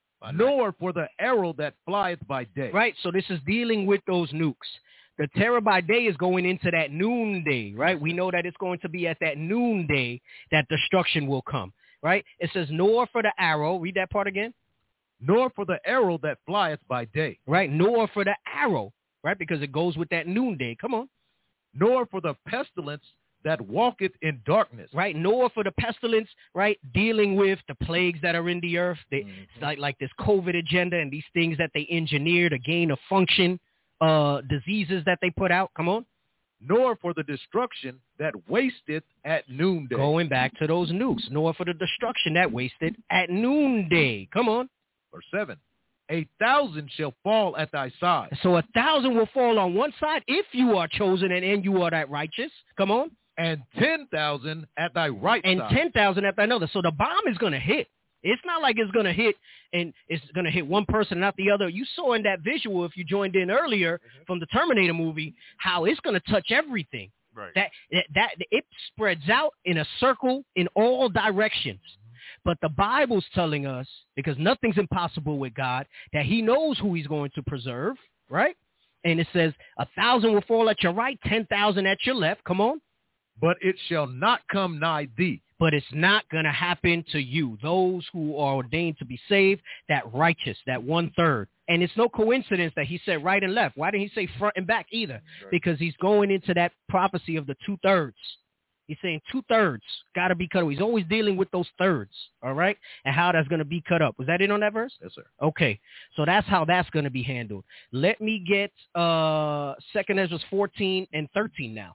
nor for the arrow that flieth by day. Right, so this is dealing with those nukes. The terror by day is going into that noonday, right? We know that it's going to be at that noonday that destruction will come, right? It says, nor for the arrow. Read that part again. Nor for the arrow that flieth by day. Right, nor for the arrow, right? Because it goes with that noonday. Come on. Nor for the pestilence that walketh in darkness. Right, nor for the pestilence, right, dealing with the plagues that are in the earth. They, mm-hmm. It's like, like this COVID agenda and these things that they engineer to gain a function, uh, diseases that they put out. Come on. Nor for the destruction that wasteth at noonday. Going back to those nukes. Nor for the destruction that wasted at noonday. Come on. Verse seven. A thousand shall fall at thy side. So a thousand will fall on one side if you are chosen and, and you are that righteous. Come on. And ten thousand at thy right and side. And ten thousand at thy other. So the bomb is going to hit. It's not like it's going to hit and it's going to hit one person, not the other. You saw in that visual, if you joined in earlier mm-hmm. from the Terminator movie, how it's going to touch everything. Right. That, that, that it spreads out in a circle in all directions. But the Bible's telling us, because nothing's impossible with God, that he knows who he's going to preserve, right? And it says, a thousand will fall at your right, ten thousand at your left. Come on. But it shall not come nigh thee. But it's not going to happen to you, those who are ordained to be saved, that righteous, that one-third. And it's no coincidence that he said right and left. Why didn't he say front and back either? Right. Because he's going into that prophecy of the two-thirds. He's saying two-thirds got to be cut up. He's always dealing with those thirds, all right, and how that's going to be cut up. Was that it on that verse? Yes, sir. Okay, so that's how that's going to be handled. Let me get uh, Second Ezra fourteen and thirteen now.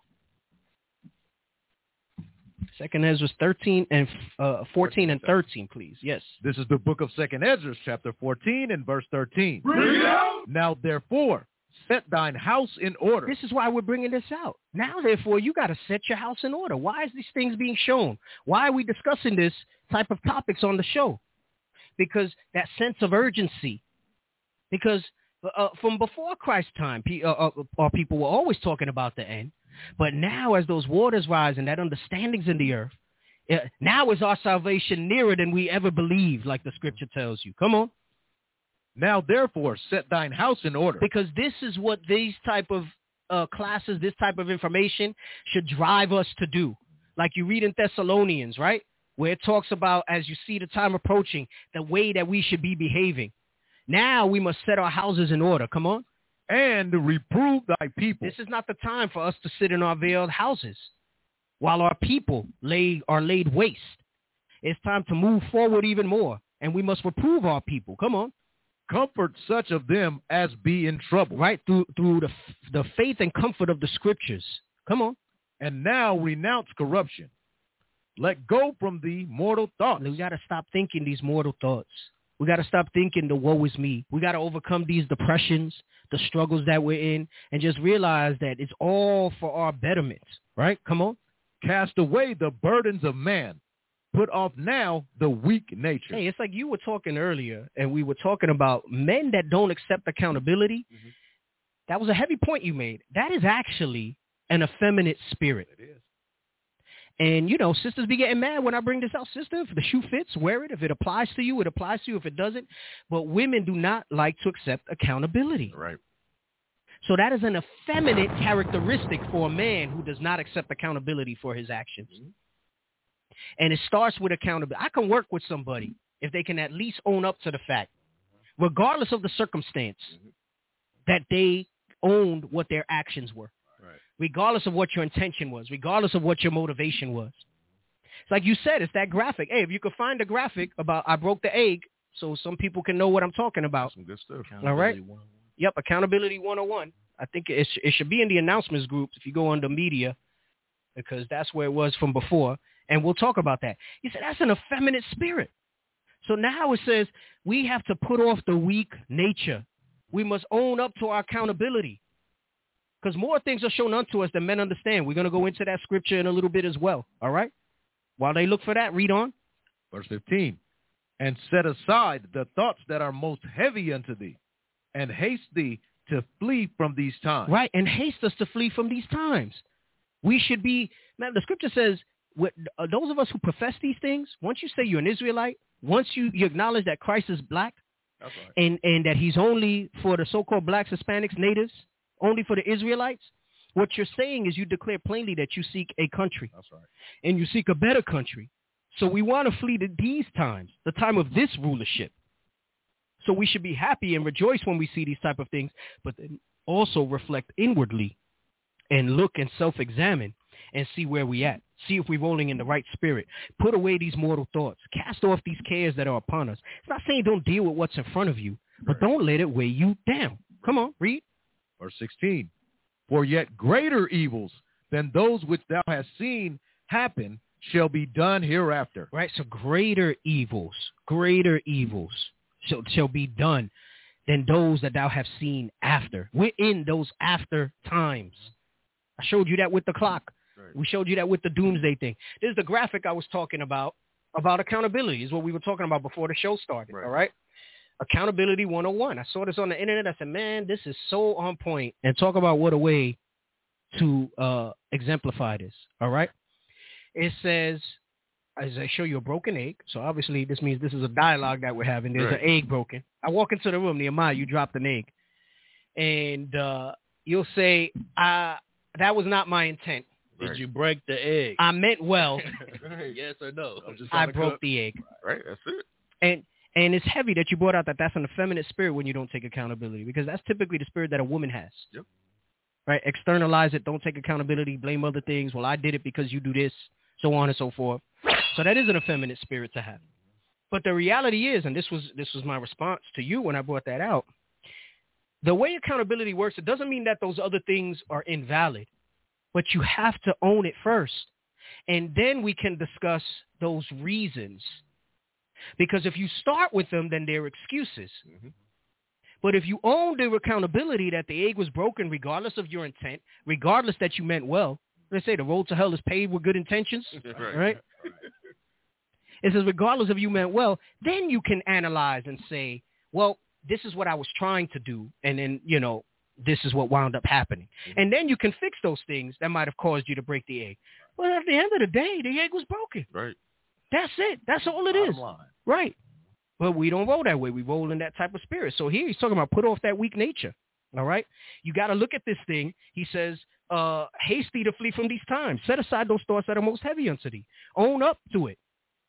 Second Ezra thirteen and uh, fourteen and thirteen, please. Yes. This is the book of Second Ezra, chapter fourteen and verse thirteen. Now, therefore, set thine house in order. This is why we're bringing this out. Now, therefore, you got to set your house in order. Why is these things being shown? Why are we discussing this type of topics on the show? Because that sense of urgency. Because uh, from before Christ's time, pe- uh, uh, our people were always talking about the end. But now as those waters rise and that understanding's in the earth, uh, now is our salvation nearer than we ever believed, like the scripture tells you. Come on. Now, therefore, set thine house in order. Because this is what these type of uh, classes, this type of information should drive us to do. Like you read in Thessalonians, right? Where it talks about, as you see the time approaching, the way that we should be behaving. Now we must set our houses in order. Come on. And reprove thy people. This is not the time for us to sit in our veiled houses while our people lay are laid waste. It's time to move forward even more, and we must reprove our people. Come on. Comfort such of them as be in trouble. Right, through through the the faith and comfort of the scriptures. Come on. And now renounce corruption. Let go from thee mortal thoughts. We got to stop thinking these mortal thoughts. We got to stop thinking the woe is me. We got to overcome these depressions, the struggles that we're in, and just realize that it's all for our betterment. Right? Come on. Cast away the burdens of man. Put off now the weak nature. Hey, it's like you were talking earlier, and we were talking about men that don't accept accountability. Mm-hmm. That was a heavy point you made. That is actually an effeminate spirit. It is. And, you know, sisters be getting mad when I bring this out. Sister, if the shoe fits, wear it. If it applies to you, it applies to you. If it doesn't. But women do not like to accept accountability. Right. So that is an effeminate characteristic for a man who does not accept accountability for his actions. Mm-hmm. And it starts with accountability. I can work with somebody if they can at least own up to the fact, regardless of the circumstance, mm-hmm. that they owned what their actions were. Right. Regardless of what your intention was, regardless of what your motivation was. It's like you said, it's that graphic. Hey, if you could find a graphic about I broke the egg so some people can know what I'm talking about. Some good stuff. All right. Yep, Accountability one oh one. I think it, sh- it should be in the announcements groups if you go under media, because that's where it was from before. And we'll talk about that. He said, that's an effeminate spirit. So now it says we have to put off the weak nature. We must own up to our accountability, because more things are shown unto us than men understand. We're going to go into that scripture in a little bit as well. All right. While they look for that, read on. Verse fifteen. And set aside the thoughts that are most heavy unto thee, and haste thee to flee from these times. Right. And haste us to flee from these times. We should be, man, the scripture says, With, uh, those of us who profess these things, once you say you're an Israelite, once you, you acknowledge that Christ is black, That's right. and, and that he's only for the so-called blacks, Hispanics, natives, only for the Israelites, what you're saying is you declare plainly that you seek a country. That's right. And you seek a better country. So we want to flee to these times, the time of this rulership. So we should be happy and rejoice when we see these type of things, but then also reflect inwardly and look and self-examine and see where we at. See if we're rolling in the right spirit. Put away these mortal thoughts. Cast off these cares that are upon us. It's not saying don't deal with what's in front of you, but right. don't let it weigh you down. Come on, read. Verse sixteen. For yet greater evils than those which thou hast seen happen shall be done hereafter. Right, so greater evils, greater evils shall, shall be done than those that thou hast seen after. We're in those after times. I showed you that with the clock. Right. We showed you that with the doomsday thing. This is the graphic I was talking about, about accountability, is what we were talking about before the show started, right. all right? Accountability one oh one. I saw this on the internet. I said, man, this is so on point. And talk about what a way to uh, exemplify this, all right? It says, as I show you a broken egg, so obviously this means this is a dialogue that we're having. There's right. an egg broken. I walk into the room, Nehemiah, you dropped an egg. And uh, you'll say, uh, that was not my intent. Did right. you break the egg? I meant well. Yes or no? I broke cook. the egg. Right, that's it. And and it's heavy that you brought out that that's an effeminate spirit when you don't take accountability, because that's typically the spirit that a woman has. Yep. Right? Externalize it, don't take accountability, blame other things. Well, I did it because you do this, so on and so forth. So that is an effeminate spirit to have. But the reality is, and this was this was my response to you when I brought that out, the way accountability works, it doesn't mean that those other things are invalid. But you have to own it first. And then we can discuss those reasons. Because if you start with them, then they're excuses. Mm-hmm. But if you own the accountability that the egg was broken, regardless of your intent, regardless that you meant well, let's say the road to hell is paved with good intentions, right? right? It says regardless of you meant well, then you can analyze and say, well, this is what I was trying to do, and then, you know, this is what wound up happening. Mm-hmm. And then you can fix those things that might have caused you to break the egg. But at the end of the day, the egg was broken. Right. That's it. That's all it is. Line. Right. But we don't roll that way. We roll in that type of spirit. So here he's talking about put off that weak nature. All right. You got to look at this thing. He says, uh, haste thee to flee from these times. Set aside those thoughts that are most heavy unto thee. Own up to it.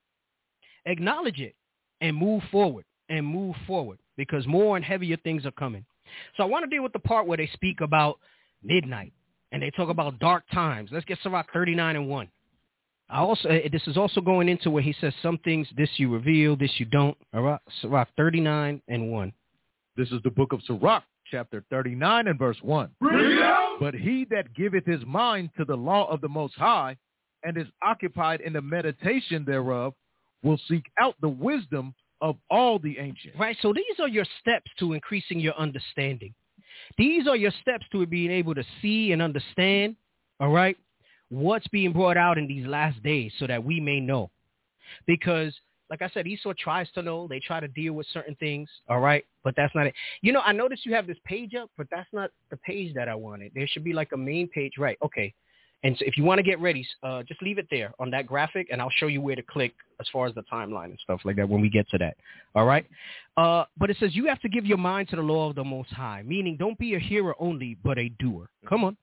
Acknowledge it and move forward and move forward because more and heavier things are coming. So I want to deal with the part where they speak about midnight and they talk about dark times. Let's get Sirach thirty-nine and one. I also, this is also going into where he says some things, this you reveal, this you don't. All right, Sirach thirty-nine and one. This is the book of Sirach, chapter thirty-nine and verse one. But he that giveth his mind to the law of the Most High and is occupied in the meditation thereof will seek out the wisdom of all the ancients. Right, so these are your steps to increasing your understanding. These are your steps to being able to see and understand, all right, what's being brought out in these last days so that we may know. Because, like I said, Esau tries to know. They try to deal with certain things, all right, but that's not it. You know, I noticed you have this page up, but that's not the page that I wanted. There should be like a main page, right, okay. And so if you want to get ready, uh, just leave it there on that graphic, and I'll show you where to click as far as the timeline and stuff like that when we get to that. All right? Uh, but it says you have to give your mind to the law of the Most High, meaning don't be a hearer only, but a doer. Come on.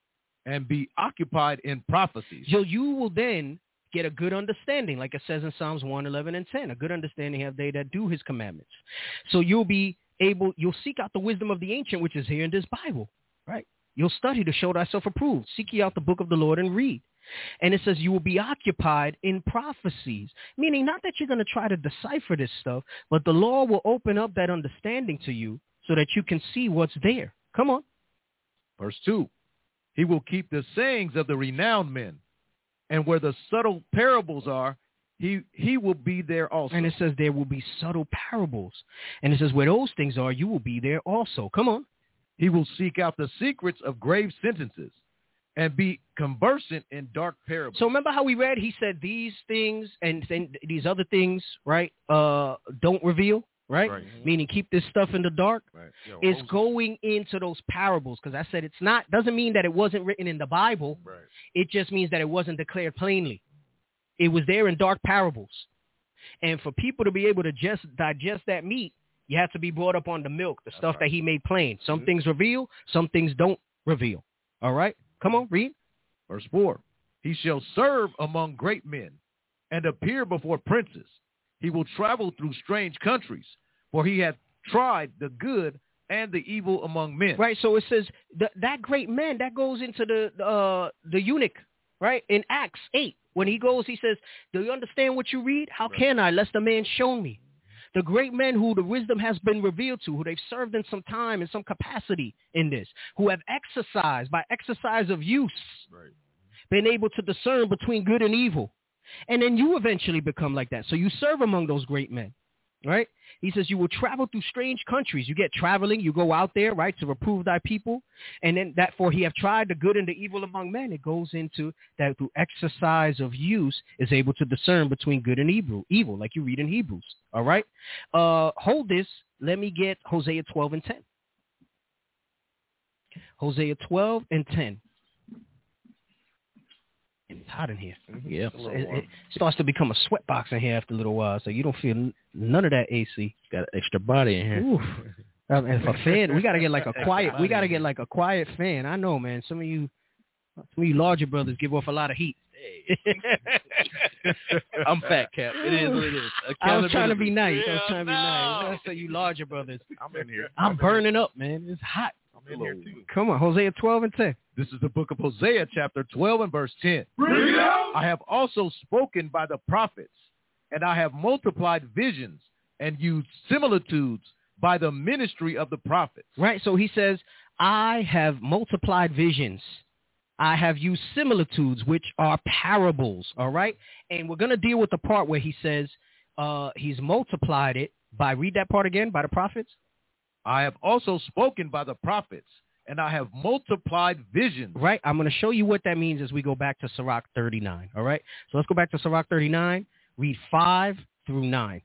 And be occupied in prophecies. So you will then get a good understanding, like it says in Psalms one, eleven, and ten. A good understanding have they that do his commandments. So you'll be able, you'll seek out the wisdom of the ancient, which is here in this Bible, right? You'll study to show thyself approved. Seek ye out the book of the Lord and read. And it says you will be occupied in prophecies, meaning not that you're going to try to decipher this stuff, but the Lord will open up that understanding to you so that you can see what's there. Come on. Verse two, he will keep the sayings of the renowned men, and where the subtle parables are, he he will be there also. And it says there will be subtle parables. And it says where those things are, you will be there also. Come on. He will seek out the secrets of grave sentences and be conversant in dark parables. So remember how we read, he said these things and, and these other things, right, uh, don't reveal, right? right. Meaning keep this stuff in the dark. Right. Yo, it's Moses. Going into those parables because I said it's not, doesn't mean that it wasn't written in the Bible. Right. It just means that it wasn't declared plainly. It was there in dark parables. And for people to be able to just digest that meat, you have to be brought up on the milk, the stuff right. that he made plain. Some mm-hmm. things reveal, some things don't reveal. All right? Come on, read. Verse four. He shall serve among great men and appear before princes. He will travel through strange countries, for he hath tried the good and the evil among men. Right, so it says th- that great man, that goes into the uh, the eunuch, right? In Acts eight, when he goes, he says, do you understand what you read? How right. can I, lest the man show me? The great men who the wisdom has been revealed to, who they've served in some time, in some capacity in this, who have exercised, by exercise of use, right. been able to discern between good and evil. And then you eventually become like that. So you serve among those great men, right? He says you will travel through strange countries. You get traveling, you go out there, right, to reprove thy people. And then that for he have tried the good and the evil among men. It goes into that through exercise of use is able to discern between good and evil, evil, like you read in Hebrews. All right. Uh, hold this. Let me get Hosea twelve and ten. Hosea twelve and ten. It's hot in here. Yeah, it, it starts to become a sweatbox in here after a little while, so you don't feel n- none of that A C. Got an extra body in here. Oof. Um, and for fan, we gotta get like a quiet. We gotta get like a quiet fan. I know, man. Some of you, some of you larger brothers give off a lot of heat. I'm fat, Cap. It is what it is. I was trying to be nice. I was trying to be nice. I say you larger brothers. I'm in here. I'm, I'm burning up, man. It's hot. I'm in here too. Come on, Hosea twelve and ten. This is the book of Hosea, chapter twelve and verse ten. I have also spoken by the prophets, and I have multiplied visions and used similitudes by the ministry of the prophets. Right, so he says, I have multiplied visions. I have used similitudes, which are parables, all right? And we're going to deal with the part where he says uh, he's multiplied it by, read that part again, by the prophets. I have also spoken by the prophets, and I have multiplied visions. Right. I'm going to show you what that means as we go back to Sirach thirty-nine. All right. So let's go back to Sirach thirty-nine. Read five through nine.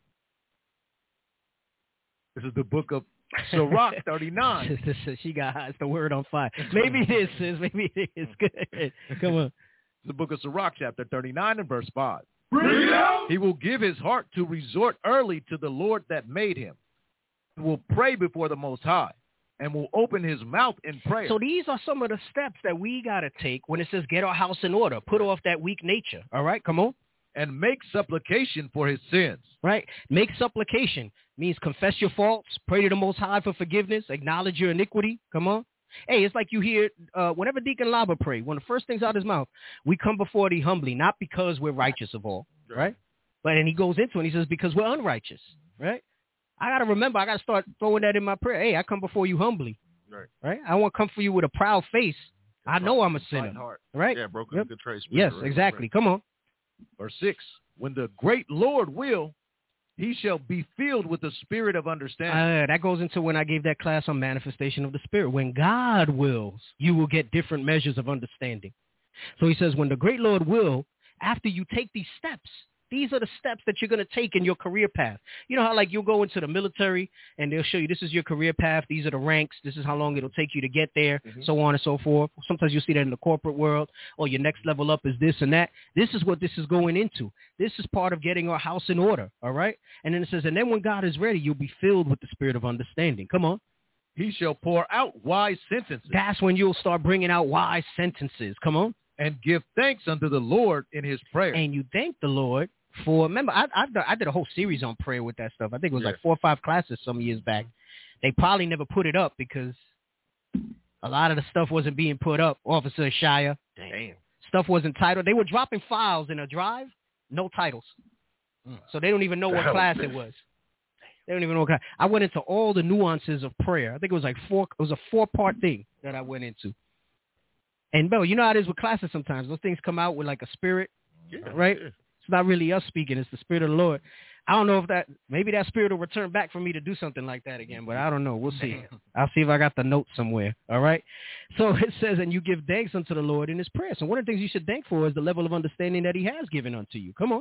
This is the book of Sirach thirty-nine. She got it's the word on fire. Maybe this is. Maybe it is. Good. Come on. The book of Sirach, chapter thirty-nine and verse five. He will give his heart to resort early to the Lord that made him. He will pray before the Most High and will open his mouth in prayer. So these are some of the steps that we got to take when it says get our house in order. Put off that weak nature. All right, come on. And make supplication for his sins. Right. Make supplication means confess your faults, pray to the Most High for forgiveness, acknowledge your iniquity. Come on. Hey, it's like you hear uh, whenever Deacon Laba pray, one of the first things out of his mouth, we come before thee humbly, not because we're righteous of all, right? But and he goes into it and he says, because we're unrighteous, right? I got to remember, I got to start throwing that in my prayer. Hey, I come before you humbly, right? right? I won't come for you with a proud face. I know I'm a sinner, right? Yeah, broken, yep. good trace. Yes, right, exactly. Right. Come on. Verse six, when the great Lord will, he shall be filled with the spirit of understanding. Uh, that goes into when I gave that class on manifestation of the spirit. When God wills, you will get different measures of understanding. So he says, when the great Lord will, after you take these steps, these are the steps that you're going to take in your career path. You know how like you'll go into the military and they'll show you this is your career path. These are the ranks. This is how long it'll take you to get there, mm-hmm. so on and so forth. Sometimes you'll see that in the corporate world, or your next level up is this and that. This is what this is going into. This is part of getting our house in order, all right? And then it says, and then when God is ready, you'll be filled with the spirit of understanding. Come on. He shall pour out wise sentences. That's when you'll start bringing out wise sentences. Come on. And give thanks unto the Lord in his prayer. And you thank the Lord for, remember, I, I, I did a whole series on prayer with that stuff. I think it was yeah. like four or five classes some years back. They probably never put it up because a lot of the stuff wasn't being put up. Officer Shia. Damn. Stuff wasn't titled. They were dropping files in a drive, no titles. Mm. So they don't even know what class it was. They don't even know what class. I went into all the nuances of prayer. I think it was like four, it was a four-part thing that I went into. And, Bill, you know how it is with classes sometimes. Those things come out with like a spirit, yeah, right? Yeah. It's not really us speaking. It's the spirit of the Lord. I don't know if that, maybe that spirit will return back for me to do something like that again, but I don't know. We'll see. Damn. I'll see if I got the note somewhere, all right? So it says, and you give thanks unto the Lord in his prayer. So one of the things you should thank for is the level of understanding that he has given unto you. Come on.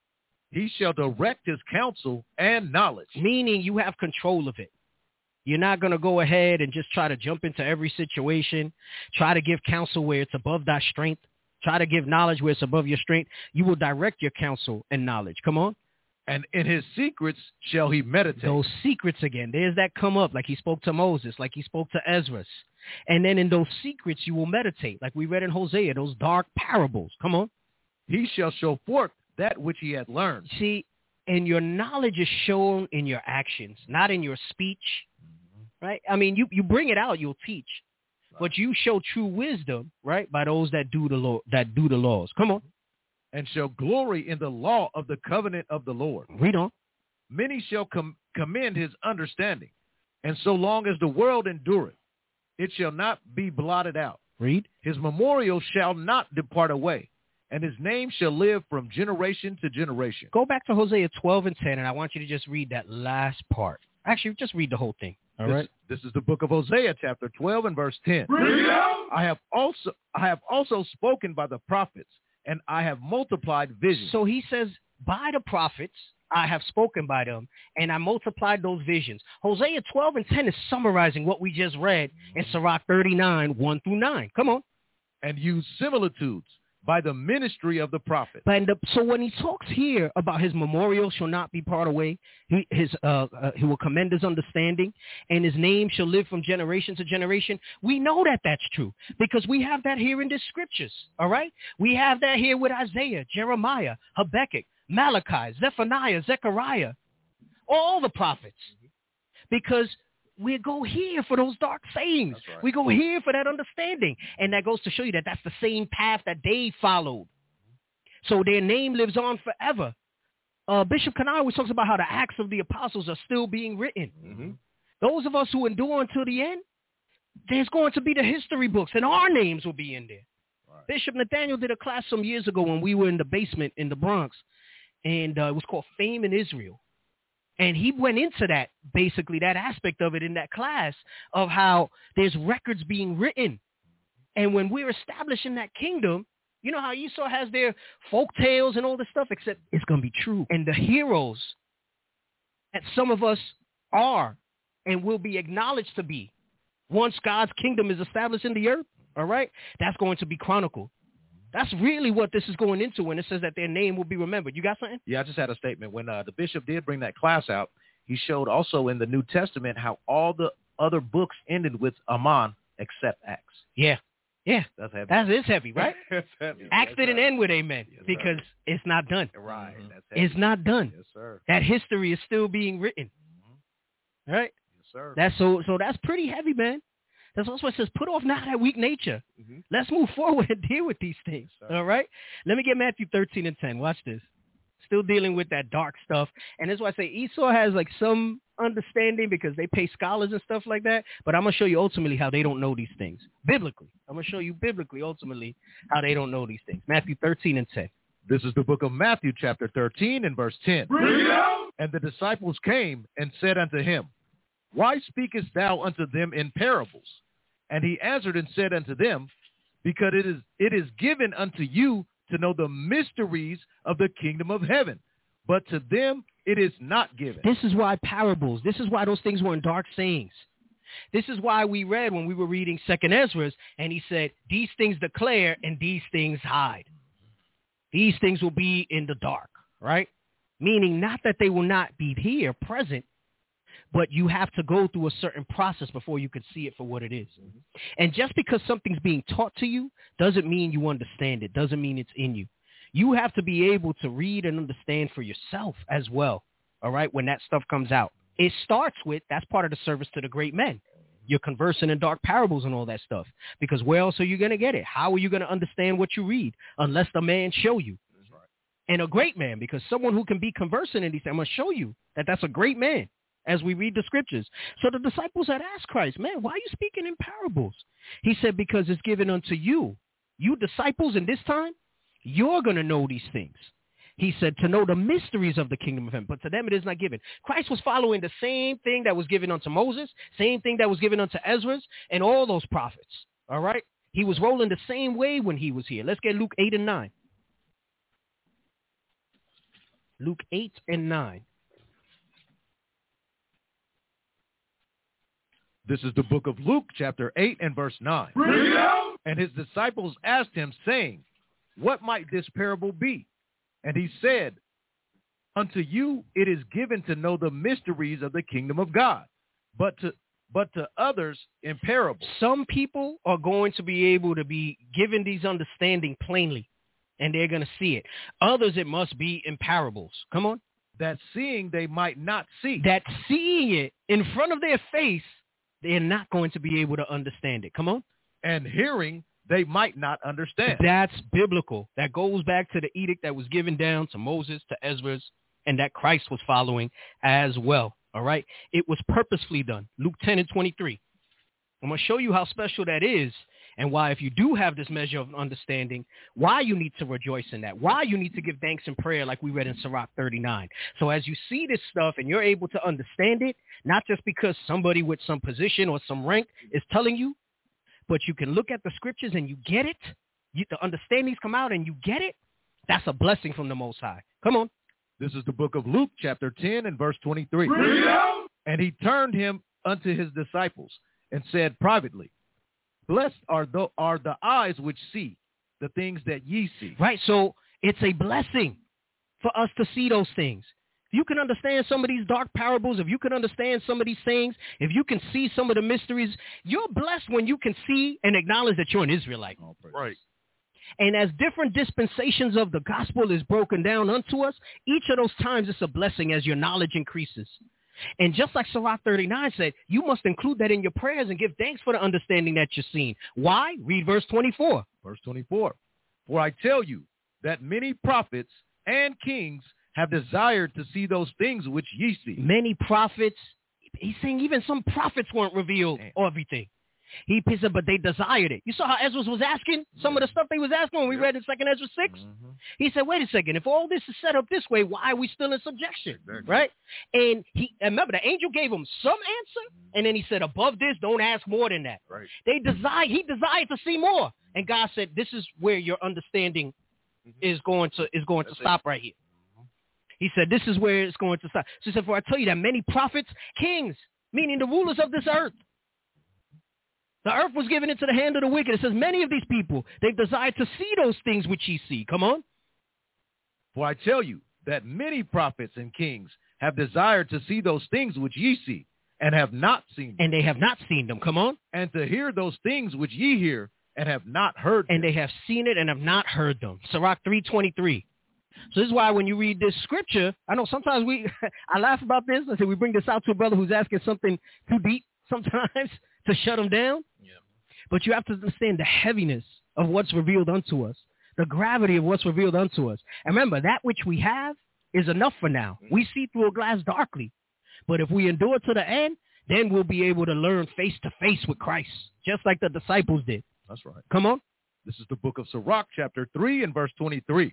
He shall direct his counsel and knowledge. Meaning you have control of it. You're not going to go ahead and just try to jump into every situation, try to give counsel where it's above thy strength, try to give knowledge where it's above your strength. You will direct your counsel and knowledge. Come on. And in his secrets shall he meditate. Those secrets again. There's that come up like he spoke to Moses, like he spoke to Ezra. And then in those secrets you will meditate, like we read in Hosea, those dark parables. Come on. He shall show forth that which he had learned. See, and your knowledge is shown in your actions, not in your speech. Right? I mean, you, you bring it out, you'll teach. But you show true wisdom, right, by those that do the law, that do the laws. Come on. And shall glory in the law of the covenant of the Lord. Read on. Many shall com- commend his understanding. And so long as the world endureth, it shall not be blotted out. Read. His memorial shall not depart away, and his name shall live from generation to generation. Go back to Hosea twelve and ten, and I want you to just read that last part. Actually, just read the whole thing. All this, right. This is the book of Hosea, chapter twelve and verse ten. I have also I have also spoken by the prophets, and I have multiplied visions. So he says, by the prophets, I have spoken by them, and I multiplied those visions. Hosea twelve and ten is summarizing what we just read in Sirach thirty-nine, one through nine. Come on. And use similitudes by the ministry of the prophet. But the, so when he talks here about his memorial shall not be parted away, he, his, uh, uh, he will commend his understanding, and his name shall live from generation to generation. We know that that's true because we have that here in the scriptures, all right? We have that here with Isaiah, Jeremiah, Habakkuk, Malachi, Zephaniah, Zechariah, all the prophets, because we go here for those dark sayings. Right. We go here for that understanding. And that goes to show you that that's the same path that they followed. So their name lives on forever. Uh, Bishop Kanai always talks about how the Acts of the Apostles are still being written. Mm-hmm. Those of us who endure until the end, there's going to be the history books, and our names will be in there. Right. Bishop Nathaniel did a class some years ago when we were in the basement in the Bronx, and uh, it was called Fame in Israel. And he went into that, basically, that aspect of it in that class of how there's records being written. And when we're establishing that kingdom, you know how Esau has their folk tales and all this stuff, except it's going to be true. And the heroes that some of us are and will be acknowledged to be once God's kingdom is established in the earth, all right, that's going to be chronicled. That's really what this is going into when it says that their name will be remembered. You got something? Yeah, I just had a statement. When uh, the bishop did bring that class out, he showed also in the New Testament how all the other books ended with Aman except Acts. Yeah. Yeah. That's heavy. That is heavy, right? That's heavy. Acts That's didn't right. end with amen Yes, because sir. it's not done. Right. Mm-hmm. That's heavy. It's not done. Yes, sir. That history is still being written. Mm-hmm. Right? Yes, sir. That's so so that's pretty heavy, man. That's also what it says, put off now that weak nature. Mm-hmm. Let's move forward and deal with these things. Yes, all right? Let me get Matthew thirteen and ten. Watch this. Still dealing with that dark stuff. And that's why I say Esau has like some understanding because they pay scholars and stuff like that. But I'm going to show you ultimately how they don't know these things. Biblically. I'm going to show you biblically ultimately how they don't know these things. Matthew thirteen and ten. This is the book of Matthew, chapter thirteen and verse ten. And the disciples came and said unto him, Why speakest thou unto them in parables? And he answered and said unto them, Because it is it is given unto you to know the mysteries of the kingdom of heaven, but to them it is not given. This is why parables, this is why those things weren't dark sayings. This is why we read when we were reading Second Ezra, and he said, these things declare and these things hide. These things will be in the dark, right? Meaning not that they will not be here present, but you have to go through a certain process before you can see it for what it is. Mm-hmm. And just because something's being taught to you doesn't mean you understand it, doesn't mean it's in you. You have to be able to read and understand for yourself as well, all right, when that stuff comes out. It starts with, that's part of the service to the great men. You're conversing in dark parables and all that stuff. Because where else are you going to get it? How are you going to understand what you read unless the man show you? That's right. And a great man, because someone who can be conversing in these things, I'm going to show you that that's a great man as we read the scriptures. So the disciples had asked Christ, man, why are you speaking in parables? He said, because it's given unto you. You disciples in this time, you're going to know these things. He said, to know the mysteries of the kingdom of heaven, but to them it is not given. Christ was following the same thing that was given unto Moses, same thing that was given unto Ezra, and all those prophets, all right? He was rolling the same way when he was here. Let's get Luke eight and nine. Luke eight and nine. This is the book of Luke, chapter eight and verse nine. And his disciples asked him, saying, what might this parable be? And he said, unto you it is given to know the mysteries of the kingdom of God, but to but to others in parables. Some people are going to be able to be given these understanding plainly, and they're going to see it. Others, it must be in parables. Come on. That seeing they might not see. That seeing it in front of their face, they're not going to be able to understand it. Come on. And hearing they might not understand. That's biblical. That goes back to the edict that was given down to Moses, to Ezra, and that Christ was following as well. All right. It was purposefully done. Luke ten and twenty-three. I'm going to show you how special that is and why, if you do have this measure of understanding, why you need to rejoice in that, why you need to give thanks in prayer like we read in Sirach thirty-nine. So as you see this stuff and you're able to understand it, not just because somebody with some position or some rank is telling you, but you can look at the scriptures and you get it. You, the understandings come out and you get it. That's a blessing from the Most High. Come on. This is the book of Luke, chapter ten and verse twenty-three. And he turned him unto his disciples and said privately, blessed are the, are the eyes which see the things that ye see. Right. So it's a blessing for us to see those things. If you can understand some of these dark parables, if you can understand some of these things, if you can see some of the mysteries, you're blessed when you can see and acknowledge that you're an Israelite. Oh, Right. And as different dispensations of the gospel is broken down unto us, each of those times it's a blessing as your knowledge increases. And just like Sirach thirty-nine said, you must include that in your prayers and give thanks for the understanding that you're seeing. Why? Read verse twenty-four. Verse twenty-four. For I tell you that many prophets and kings have desired to see those things which ye see. Many prophets, he's saying even some prophets weren't revealed or everything. He said, but they desired it. You saw how Ezra was asking some of the stuff they was asking when we read in Second Ezra six? Mm-hmm. He said, wait a second. If all this is set up this way, why are we still in subjection? Exactly. Right? And he and remember, the angel gave him some answer, and then he said, above this, don't ask more than that. Right. They desire, he desired to see more. And God said, this is where your understanding mm-hmm. is going to is going That's to stop it. Right here. Mm-hmm. He said, this is where it's going to stop. So he said, for I tell you that many prophets, kings, meaning the rulers of this earth, the earth was given into the hand of the wicked. It says many of these people, they desire to see those things which ye see. Come on. For I tell you that many prophets and kings have desired to see those things which ye see, and have not seen them. And they have not seen them. Come on. And to hear those things which ye hear, and have not heard them. And they have seen it and have not heard them. Sirach three twenty-three. So this is why when you read this scripture, I know sometimes we, I laugh about this. I say we bring this out to a brother who's asking something too deep sometimes to shut him down. Yeah. But you have to understand the heaviness of what's revealed unto us, the gravity of what's revealed unto us. And remember, that which we have is enough for now. Mm-hmm. We see through a glass darkly. But if we endure to the end, then we'll be able to learn face to face with Christ, just like the disciples did. That's right. Come on. This is the book of Sirach, chapter three and verse twenty-three.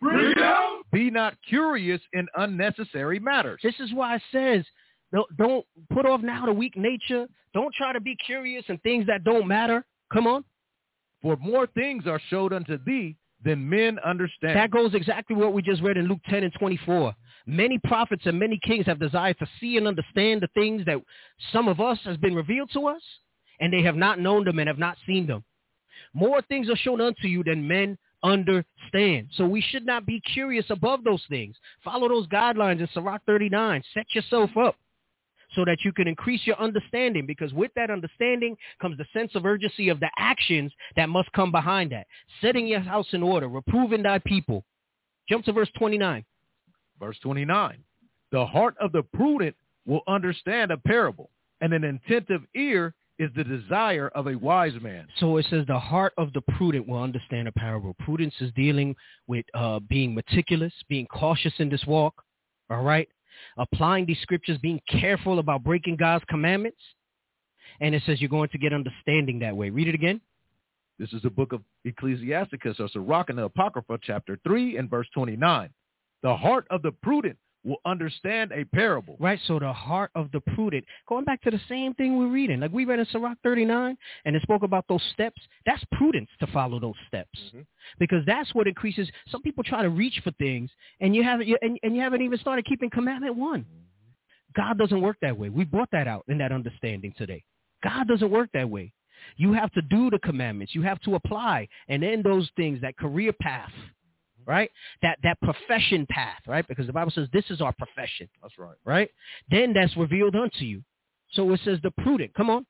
Be not curious in unnecessary matters. This is why it says, don't, don't put off now the weak nature. Don't try to be curious in things that don't matter. Come on. For more things are showed unto thee than men understand. That goes exactly what we just read in Luke ten and twenty-four. Many prophets and many kings have desired to see and understand the things that some of us has been revealed to us, and they have not known them and have not seen them. More things are shown unto you than men understand. So we should not be curious above those things. Follow those guidelines in Sirach thirty-nine. Set yourself up so that you can increase your understanding, because with that understanding comes the sense of urgency of the actions that must come behind that. Setting your house in order, reproving thy people. Jump to verse twenty-nine. Verse twenty-nine. The heart of the prudent will understand a parable, and an attentive ear is the desire of a wise man. So it says the heart of the prudent will understand a parable. Prudence is dealing with uh, being meticulous, being cautious in this walk, all right? Applying these scriptures, being careful about breaking God's commandments. And it says you're going to get understanding that way. Read it again. This is the book of Ecclesiasticus, or Sirach in the Apocrypha, chapter three and verse twenty-nine. The heart of the prudent will understand a parable. Right, so the heart of the prudent. Going back to the same thing we're reading. Like we read in Sirach thirty-nine, and it spoke about those steps. That's prudence to follow those steps. Mm-hmm. Because that's what increases. Some people try to reach for things, and you haven't and, and you haven't even started keeping commandment one. Mm-hmm. God doesn't work that way. We brought that out in that understanding today. God doesn't work that way. You have to do the commandments. You have to apply. And then those things, that career path, right? That that profession path, right? Because the Bible says this is our profession. That's right. Right? Then that's revealed unto you. So it says the prudent. Come on.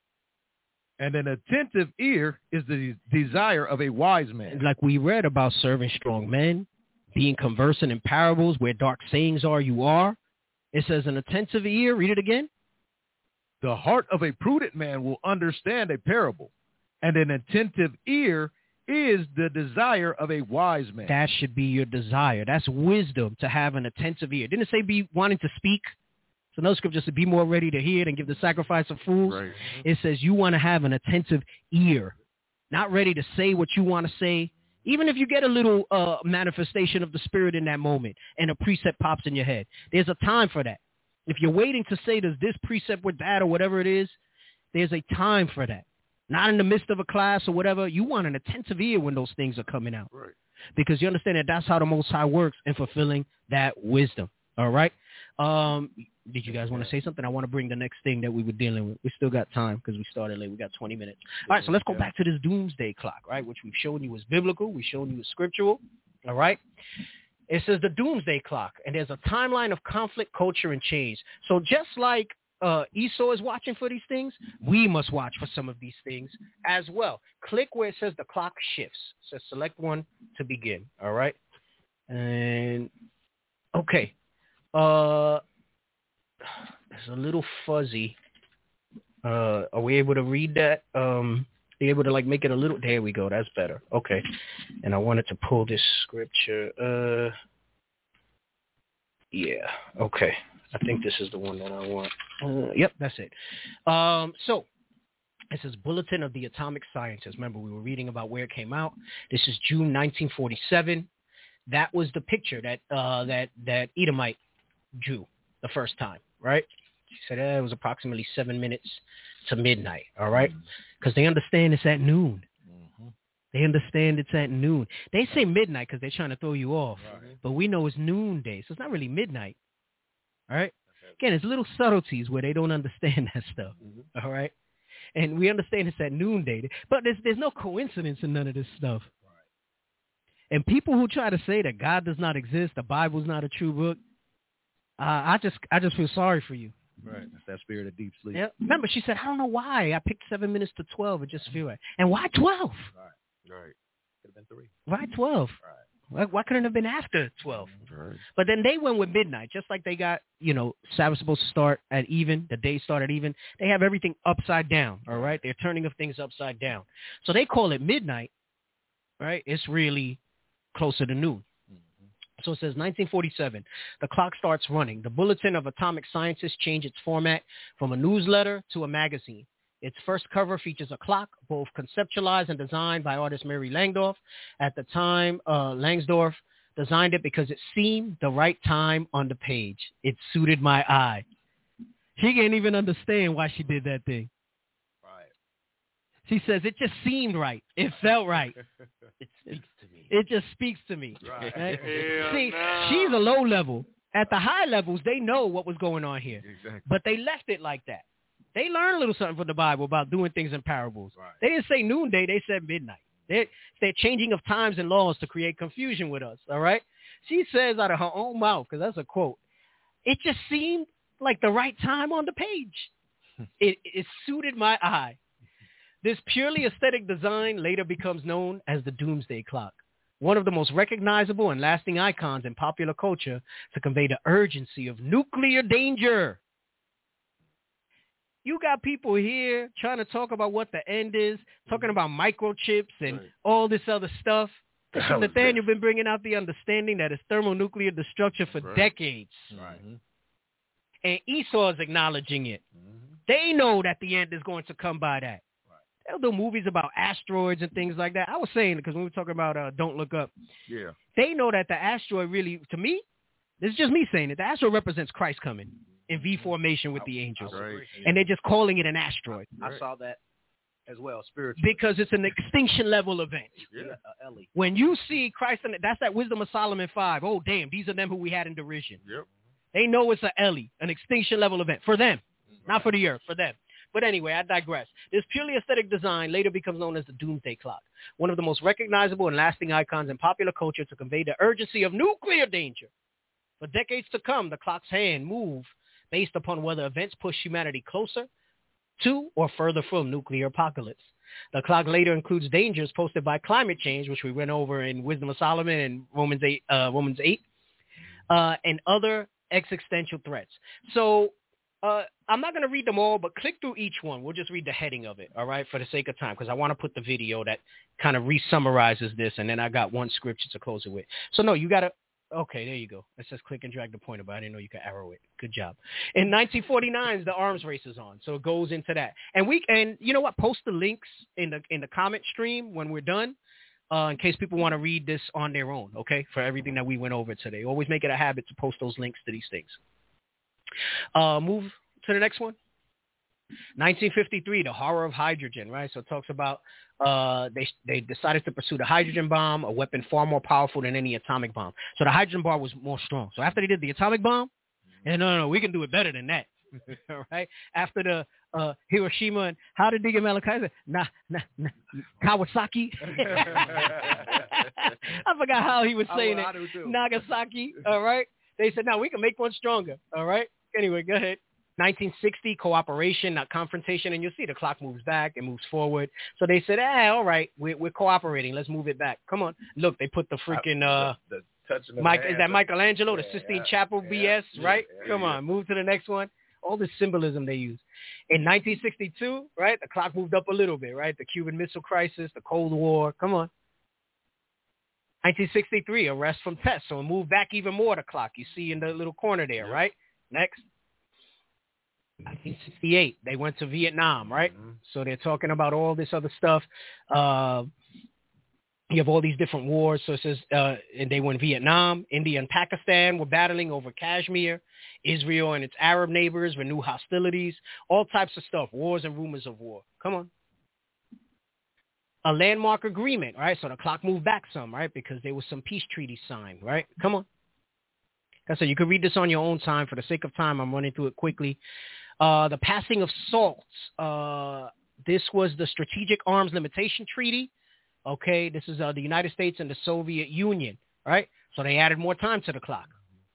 And an attentive ear is the desire of a wise man. Like we read about serving strong men, being conversant in parables, where dark sayings are, you are. It says an attentive ear. Read it again. The heart of a prudent man will understand a parable, and an attentive ear is the desire of a wise man. That should be your desire. That's wisdom, to have an attentive ear. Didn't it say be wanting to speak? So no scripture says be more ready to hear than give the sacrifice of fools. Right. It says you want to have an attentive ear, not ready to say what you want to say. Even if you get a little uh, manifestation of the Spirit in that moment and a precept pops in your head, there's a time for that. If you're waiting to say, does this precept with that or whatever it is, there's a time for that. Not in the midst of a class or whatever. You want an attentive ear when those things are coming out. Right. Because you understand that that's how the Most High works in fulfilling that wisdom. All right? Um, did you guys want to say something? I want to bring the next thing that we were dealing with. We still got time because we started late. We got twenty minutes. All right, so let's go back to this doomsday clock, right, which we've shown you is biblical. We've shown you is scriptural. All right? It says the doomsday clock, and there's a timeline of conflict, culture, and change. So just like uh, Esau is watching for these things, we must watch for some of these things as well. Click where it says the clock shifts. It says select one to begin. All right? And, okay. Uh, it's a little fuzzy. Uh, are we able to read that? Um, be able to like make it a little, there we go. That's better. Okay. And I wanted to pull this scripture. Uh, yeah. Okay. I think this is the one that I want. Uh, yep. That's it. Um, so It says Bulletin of the Atomic Scientists. Remember, we were reading about where it came out. This is June nineteen forty-seven. That was the picture that uh, that that Edomite drew the first time, right? She said eh, it was approximately seven minutes to midnight, all right? Because they understand it's at noon. Mm-hmm. They understand it's at noon. They say midnight because they're trying to throw you off, right. But we know it's noonday, so it's not really midnight, all right? Again, it's little subtleties where they don't understand that stuff, mm-hmm. all right? And we understand it's at noonday, but there's there's no coincidence in none of this stuff. Right. And people who try to say that God does not exist, the Bible's not a true book, uh, I just I just feel sorry for you. Right, that's that spirit of deep sleep. Yeah. Remember, she said, I don't know why I picked seven minutes to twelve. It just feel right. And why twelve? Right, right. Could have been three. Why twelve? Right. Why, why couldn't it have been after twelve? Right. But then they went with midnight, just like they got, you know, Sabbath supposed to start at even, the day start at even. They have everything upside down, all right? They're turning of things upside down. So they call it midnight, right? It's really closer to noon. So it says nineteen forty-seven, the clock starts running. The Bulletin of Atomic Scientists changed its format from a newsletter to a magazine. Its first cover features a clock, both conceptualized and designed by artist Mary Langdorf. At the time, uh, Langsdorff designed it because it seemed the right time on the page. It suited my eye. She can't even understand why she did that thing. Right. She says, it just seemed right. It felt right. It speaks to me. It just speaks to me. Right. Right? See, no. She's a low level. At the high levels, they know what was going on here. Exactly. But they left it like that. They learned a little something from the Bible about doing things in parables. Right. They didn't say noonday. They said midnight. They're, they're changing of times and laws to create confusion with us, all right? She says out of her own mouth, because that's a quote, it just seemed like the right time on the page. it, it suited my eye. This purely aesthetic design later becomes known as the Doomsday Clock, one of the most recognizable and lasting icons in popular culture to convey the urgency of nuclear danger. You got people here trying to talk about what the end is, talking about microchips and right. all this other stuff. Nathaniel been bringing out the understanding that it's thermonuclear destruction for right. decades. Right. And Esau is acknowledging it. Mm-hmm. They know that the end is going to come by that. Right. They'll do movies about asteroids and things like that. I was saying, because when we were talking about uh, Don't Look Up, yeah, they know that the asteroid really, to me, this is just me saying it, the asteroid represents Christ coming in V formation with the angels. Right. And they're just calling it an asteroid. I, I saw that as well, spiritually. Because it's an extinction level event. Yeah, uh, Ellie. When you see Christ, in it, that's that Wisdom of Solomon five. Oh, damn, these are them who we had in derision. Yep. They know it's an Ellie, an extinction level event. For them, right. Not for the earth, for them. But anyway, I digress. This purely aesthetic design later becomes known as the Doomsday Clock, one of the most recognizable and lasting icons in popular culture to convey the urgency of nuclear danger. For decades to come, the clock's hand moved based upon whether events push humanity closer to or further from nuclear apocalypse. The clock later includes dangers posted by climate change, which we went over in Wisdom of Solomon and Romans eight, uh, Romans eight, uh, and other existential threats. So uh, I'm not going to read them all, but click through each one. We'll just read the heading of it, all right, for the sake of time, because I want to put the video that kind of re-summarizes this, and then I got one scripture to close it with. So, no, you got to Okay, there you go. It says click and drag the pointer, but I didn't know you could arrow it. Good job. In nineteen forty-nine, the arms race is on, so it goes into that. And we and you know what? Post the links in the in the comment stream when we're done, uh, in case people want to read this on their own. Okay, for everything that we went over today. Always make it a habit to post those links to these things. Uh, move to the next one. nineteen fifty-three, the horror of hydrogen, right? So it talks about uh, they they decided to pursue the hydrogen bomb, a weapon far more powerful than any atomic bomb. So the hydrogen bomb was more strong. So after they did the atomic bomb, and no, no, no, we can do it better than that. All right? After the uh, Hiroshima, and how did Digga Malachi say? Nah, nah, nah, Kawasaki. I forgot how he was saying I, I it. Nagasaki, all right? They said, no, we can make one stronger, all right? Anyway, go ahead. nineteen sixty, cooperation, not confrontation, and you'll see the clock moves back and moves forward. So they said, ah, all right, we're, we're cooperating. Let's move it back. Come on. Look, they put the freaking, uh, the, the Mike, is that Michelangelo, yeah, the Sistine yeah, Chapel yeah, B S, yeah, right? Yeah, Come yeah. on, move to the next one. All the symbolism they use. In nineteen sixty-two, right, the clock moved up a little bit, right? The Cuban Missile Crisis, the Cold War. Come on. nineteen sixty-three, arrest from tests. So it moved back even more, the clock. You see in the little corner there, right? Next. nineteen sixty-eight, they went to Vietnam, right? Mm-hmm. So they're talking about all this other stuff. Uh, you have all these different wars. So it says, uh, and they went Vietnam, India and Pakistan were battling over Kashmir. Israel and its Arab neighbors renewed hostilities, all types of stuff, wars and rumors of war. Come on. A landmark agreement, right? So the clock moved back some, right? Because there was some peace treaty signed, right? Come on. Like I said, you can read this on your own time. For the sake of time, I'm running through it quickly. Uh, the passing of SALT. Uh, this was the Strategic Arms Limitation Treaty. Okay, this is uh, the United States and the Soviet Union, right? So they added more time to the clock.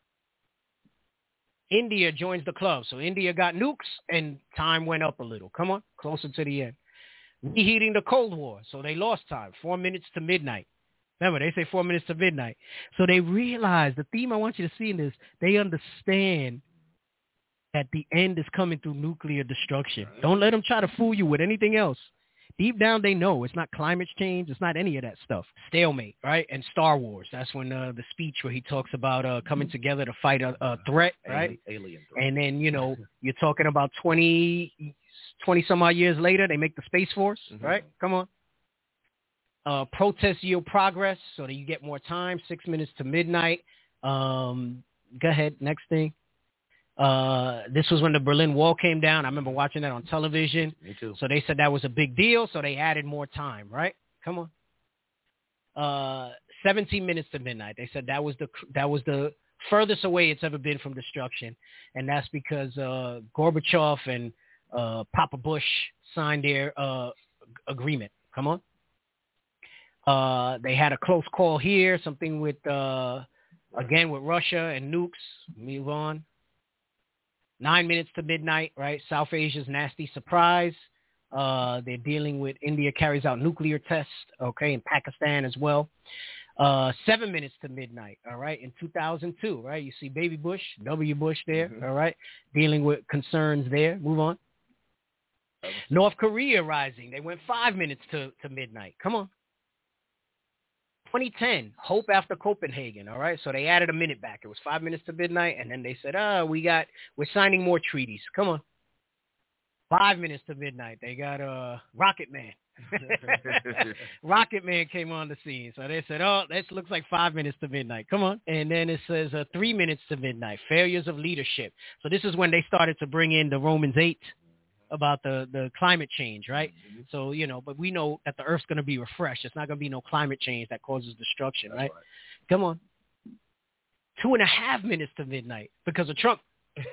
India joins the club. So India got nukes and time went up a little. Come on, closer to the end. Reheating the Cold War. So they lost time, four minutes to midnight. Remember, they say four minutes to midnight. So they realize, the theme I want you to see in this, they understand that the end is coming through nuclear destruction. Don't let them try to fool you with anything else. Deep down, they know it's not climate change. It's not any of that stuff. Stalemate, right? And Star Wars. That's when uh, the speech where he talks about uh, coming together to fight a, a threat, right? Alien threat. And then, you know, you're talking about twenty, twenty some odd years later, they make the Space Force, mm-hmm. right? Come on. Uh, protest yield progress so that you get more time, six minutes to midnight. Um, go ahead. Next thing. Uh, this was when the Berlin Wall came down. I remember watching that on television. Me too. So they said that was a big deal, so they added more time, right? Come on. Uh, seventeen minutes to midnight. They said that was the that was the furthest away it's ever been from destruction, and that's because uh, Gorbachev and uh, Papa Bush signed their uh, agreement. Come on. Uh, they had a close call here, something with uh, again with Russia and nukes. Move on. Nine minutes to midnight, right? South Asia's nasty surprise. Uh, they're dealing with India carries out nuclear tests, okay, in Pakistan as well. Uh, seven minutes to midnight, all right, in two thousand two, right? You see Baby Bush, W. Bush there, mm-hmm. all right, dealing with concerns there. Move on. North Korea rising. They went five minutes to, to midnight. Come on. twenty ten, hope after Copenhagen, all right? So they added a minute back. It was five minutes to midnight, and then they said, oh, we got, we're signing more treaties. Come on. Five minutes to midnight. They got uh, Rocket Man. Rocket Man came on the scene. So they said, oh, this looks like five minutes to midnight. Come on. And then it says uh, three minutes to midnight, failures of leadership. So this is when they started to bring in the Romans eight about the, the climate change, right? Mm-hmm. So, you know, but we know that the Earth's going to be refreshed. It's not going to be no climate change that causes destruction, right? right? Come on. Two and a half minutes to midnight because of Trump.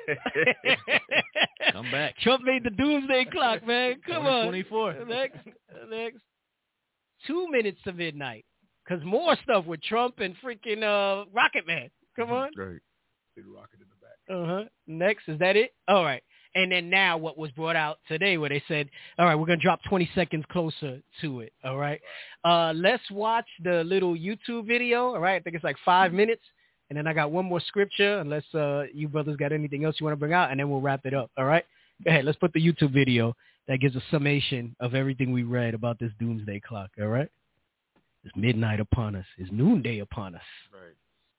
Come back. Trump made the doomsday clock, man. Come on. twenty-four. Next, next. Two minutes to midnight because more stuff with Trump and freaking uh, Rocket Man. Come on. Right. Big rocket in the back. Uh-huh. Next, is that it? All right. And then now what was brought out today where they said, all right, we're going to drop twenty seconds closer to it, all right? Uh, let's watch the little YouTube video, all right? I think it's like five minutes. And then I got one more scripture, unless uh, you brothers got anything else you want to bring out, and then we'll wrap it up, all right? Go ahead. Let's put the YouTube video that gives a summation of everything we read about this doomsday clock, all right? It's midnight upon us. It's noonday upon us. Right.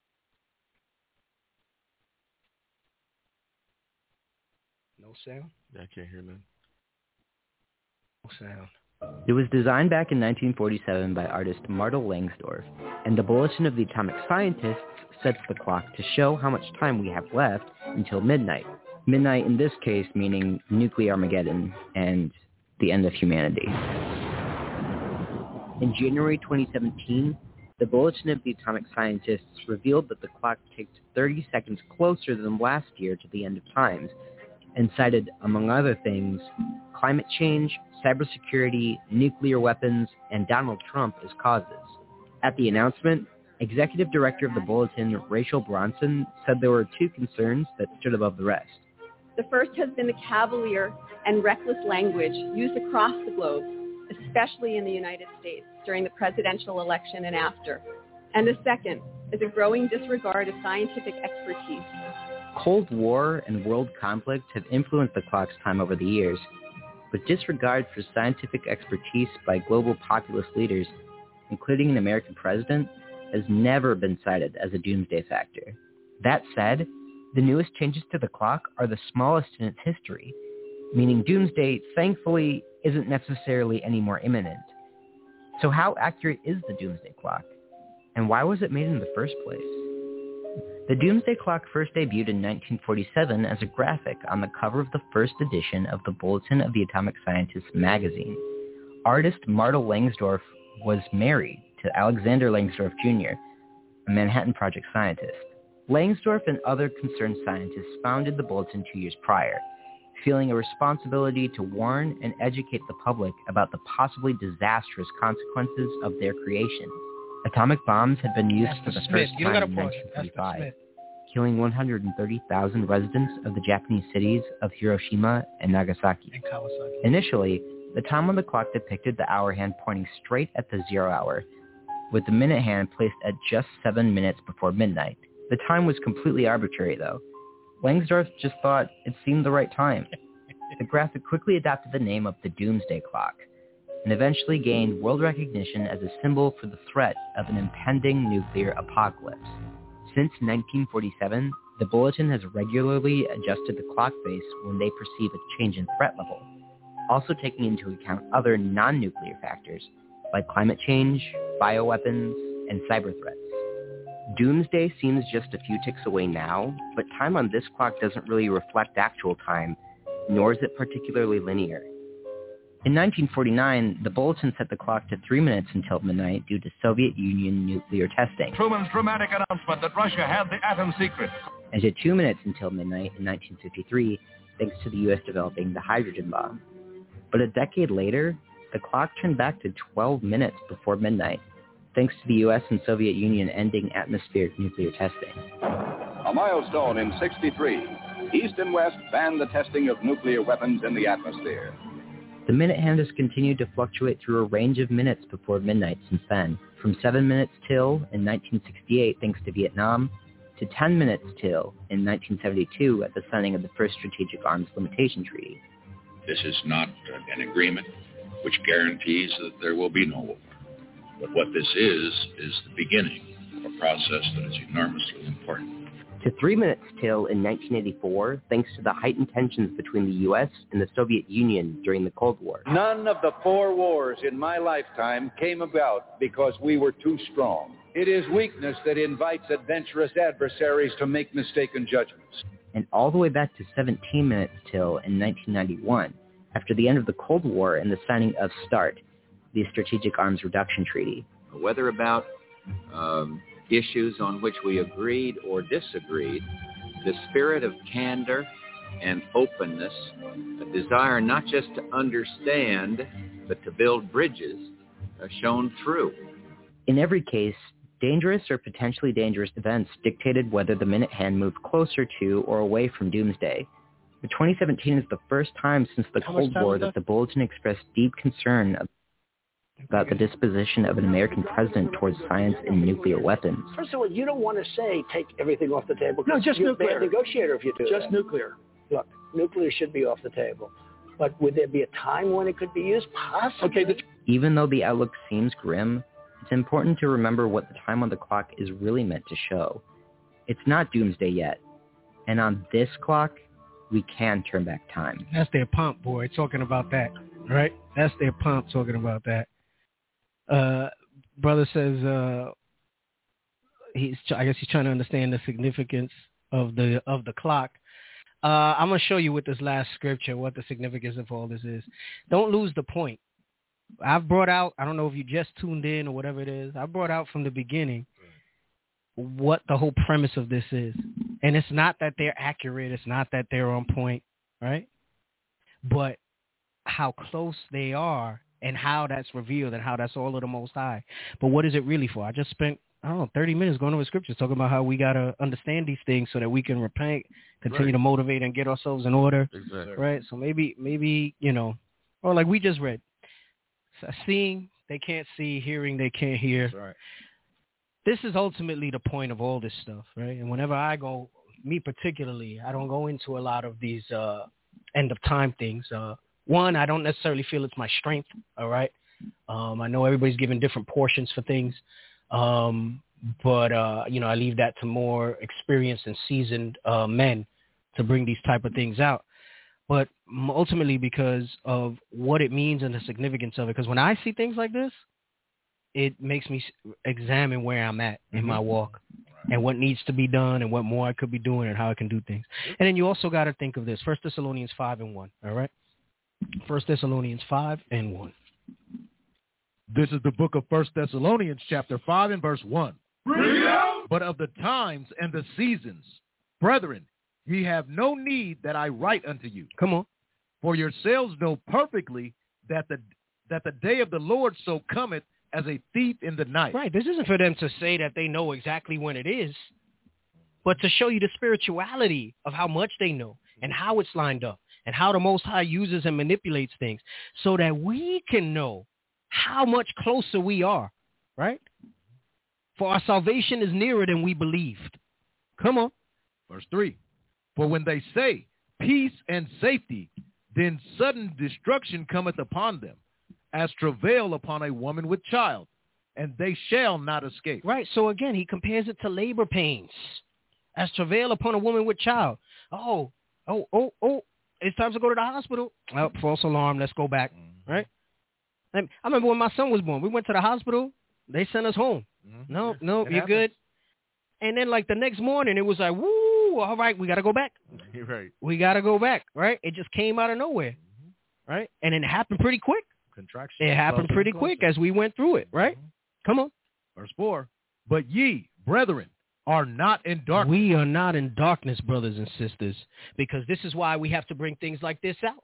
No sound? Yeah, I can't hear none. No sound. It was designed back in nineteen forty-seven by artist Marta Langsdorff, and the Bulletin of the Atomic Scientists sets the clock to show how much time we have left until midnight. Midnight in this case meaning nuclear Armageddon and the end of humanity. In January twenty seventeen, the Bulletin of the Atomic Scientists revealed that the clock ticked thirty seconds closer than last year to the end of times, and cited, among other things, climate change, cybersecurity, nuclear weapons, and Donald Trump as causes. At the announcement, Executive Director of the Bulletin, Rachel Bronson, said there were two concerns that stood above the rest. The first has been the cavalier and reckless language used across the globe, especially in the United States, during the presidential election and after. And the second is a growing disregard of scientific expertise. Cold War and world conflict have influenced the clock's time over the years, but disregard for scientific expertise by global populist leaders, including an American president, has never been cited as a doomsday factor. That said, The newest changes to the clock are the smallest in its history, meaning doomsday, thankfully, isn't necessarily any more imminent. So how accurate is the doomsday clock? And why was it made in the first place? The doomsday clock first debuted in nineteen forty-seven as a graphic on the cover of the first edition of the Bulletin of the Atomic Scientists magazine. Artist Marta Langsdorff was married to Alexander Langsdorff Junior, a Manhattan Project scientist. Langsdorff and other concerned scientists founded the Bulletin two years prior, feeling a responsibility to warn and educate the public about the possibly disastrous consequences of their creation. Atomic bombs had been used That's for the the Smith. first You time gotta in pause. nineteen forty-five, That's killing one hundred thirty thousand residents of the Japanese cities of Hiroshima and Nagasaki. And Kawasaki. Initially, the time on the clock depicted the hour hand pointing straight at the zero hour, with the minute hand placed at just seven minutes before midnight. The time was completely arbitrary, though. Langsdorff just thought it seemed the right time. The graphic quickly adopted the name of the Doomsday Clock, and eventually gained world recognition as a symbol for the threat of an impending nuclear apocalypse. Since nineteen forty-seven, the Bulletin has regularly adjusted the clock face when they perceive a change in threat level, also taking into account other non-nuclear factors like climate change, bioweapons, and cyber threats. Doomsday seems just a few ticks away now, but time on this clock doesn't really reflect actual time, nor is it particularly linear. In nineteen forty-nine, the Bulletin set the clock to three minutes until midnight due to Soviet Union nuclear testing, Truman's dramatic announcement that Russia had the atom secret, and to two minutes until midnight in nineteen fifty-three, thanks to the U S developing the hydrogen bomb. But a decade later, the clock turned back to twelve minutes before midnight, thanks to the U S and Soviet Union ending atmospheric nuclear testing. A milestone in sixty-three. East and West banned the testing of nuclear weapons in the atmosphere. The minute hand has continued to fluctuate through a range of minutes before midnight since then, from seven minutes till in nineteen sixty-eight thanks to Vietnam, to ten minutes till in nineteen seventy-two at the signing of the first Strategic Arms Limitation Treaty. This is not an agreement which guarantees that there will be no war. But what this is, is the beginning of a process that is enormously important. To three minutes till in nineteen eighty-four, thanks to the heightened tensions between the U S and the Soviet Union during the Cold War. None of the four wars in my lifetime came about because we were too strong. It is weakness that invites adventurous adversaries to make mistaken judgments. And all the way back to seventeen minutes till in nineteen ninety-one, after the end of the Cold War and the signing of START, the Strategic Arms Reduction Treaty. Whether about um, issues on which we agreed or disagreed, the spirit of candor and openness, a desire not just to understand, but to build bridges, uh, shone through. In every case, dangerous or potentially dangerous events dictated whether the minute hand moved closer to or away from doomsday. But twenty seventeen is the first time since the How Cold War that the Bulletin expressed deep concern about the disposition of an American president towards science and nuclear weapons. First of all, you don't want to say take everything off the table. No, just you're nuclear. a bad negotiator if you do Just that. nuclear. Look, nuclear should be off the table. But would there be a time when it could be used? Possibly. Okay, the Even though the outlook seems grim, it's important to remember what the time on the clock is really meant to show. It's not doomsday yet. And on this clock, we can turn back time. That's their pump, boy, talking about that, right? That's their pump talking about that. Uh, brother says uh, he's. I guess he's trying to understand the significance of the of the clock. Uh, I'm gonna show you with this last scripture what the significance of all this is. Don't lose the point. I've brought out. I don't know if you just tuned in or whatever it is. I brought out from the beginning what the whole premise of this is, and it's not that they're accurate. It's not that they're on point, right? But how close they are. And how that's revealed and how that's all of the Most High. But what is it really for? I just spent, I don't know, thirty minutes going over scriptures talking about how we got to understand these things so that we can repent, continue Right. to motivate and get ourselves in order. Exactly. Right? So maybe, maybe, you know, or like we just read, seeing they can't see, hearing they can't hear. That's right. This is ultimately the point of all this stuff, right? And whenever I go, me particularly, I don't go into a lot of these uh, end of time things. Uh, One, I don't necessarily feel it's my strength, all right? Um, I know everybody's giving different portions for things. Um, but uh, you know, I leave that to more experienced and seasoned uh, men to bring these type of things out. But ultimately because of what it means and the significance of it. Because when I see things like this, it makes me examine where I'm at in my walk and what needs to be done and what more I could be doing and how I can do things. And then you also got to think of this, First Thessalonians five and one, all right? First Thessalonians five and one. This is the book of First Thessalonians chapter five and verse one. But of the times and the seasons, brethren, ye have no need that I write unto you. Come on. For yourselves know perfectly that the that the day of the Lord so cometh as a thief in the night. Right. This isn't for them to say that they know exactly when it is, but to show you the spirituality of how much they know and how it's lined up and how the Most High uses and manipulates things so that we can know how much closer we are, right? For our salvation is nearer than we believed. Come on. Verse three. For when they say peace and safety, then sudden destruction cometh upon them, as travail upon a woman with child, and they shall not escape. Right. So again, he compares it to labor pains, as travail upon a woman with child. Oh, oh, oh, oh, it's time to go to the hospital. Oh, false alarm. Let's go back. Mm-hmm. Right. I remember when my son was born, we went to the hospital. They sent us home. Mm-hmm. No, no, it you're happens. Good. And then like the next morning, it was like, woo, all right, we got to go back. You're right. We got to go back. Right. It just came out of nowhere. Mm-hmm. Right. And it happened pretty quick. Contraction. It happened pretty quick as we went through it, right? Mm-hmm. Come on. Verse four. But ye, brethren, are not in darkness. We are not in darkness, brothers and sisters, because this is why we have to bring things like this out.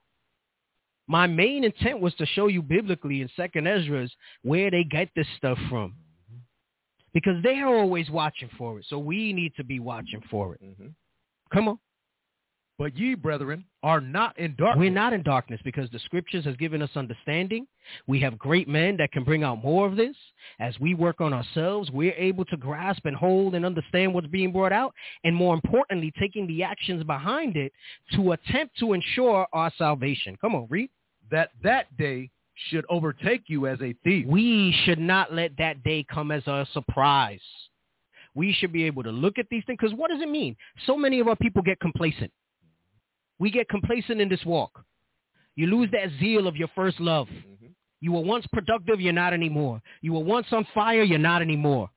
My main intent was to show you biblically in Second Ezra's where they get this stuff from, mm-hmm. because they are always watching for it. So we need to be watching for it. Mm-hmm. Come on. But ye, brethren, are not in darkness. We're not in darkness because the scriptures has given us understanding. We have great men that can bring out more of this. As we work on ourselves, we're able to grasp and hold and understand what's being brought out. And more importantly, taking the actions behind it to attempt to ensure our salvation. Come on, read. That that day should overtake you as a thief. We should not let that day come as a surprise. We should be able to look at these things. Because what does it mean? So many of our people get complacent. We get complacent in this walk. You lose that zeal of your first love. Mm-hmm. You were once productive, you're not anymore. You were once on fire, you're not anymore.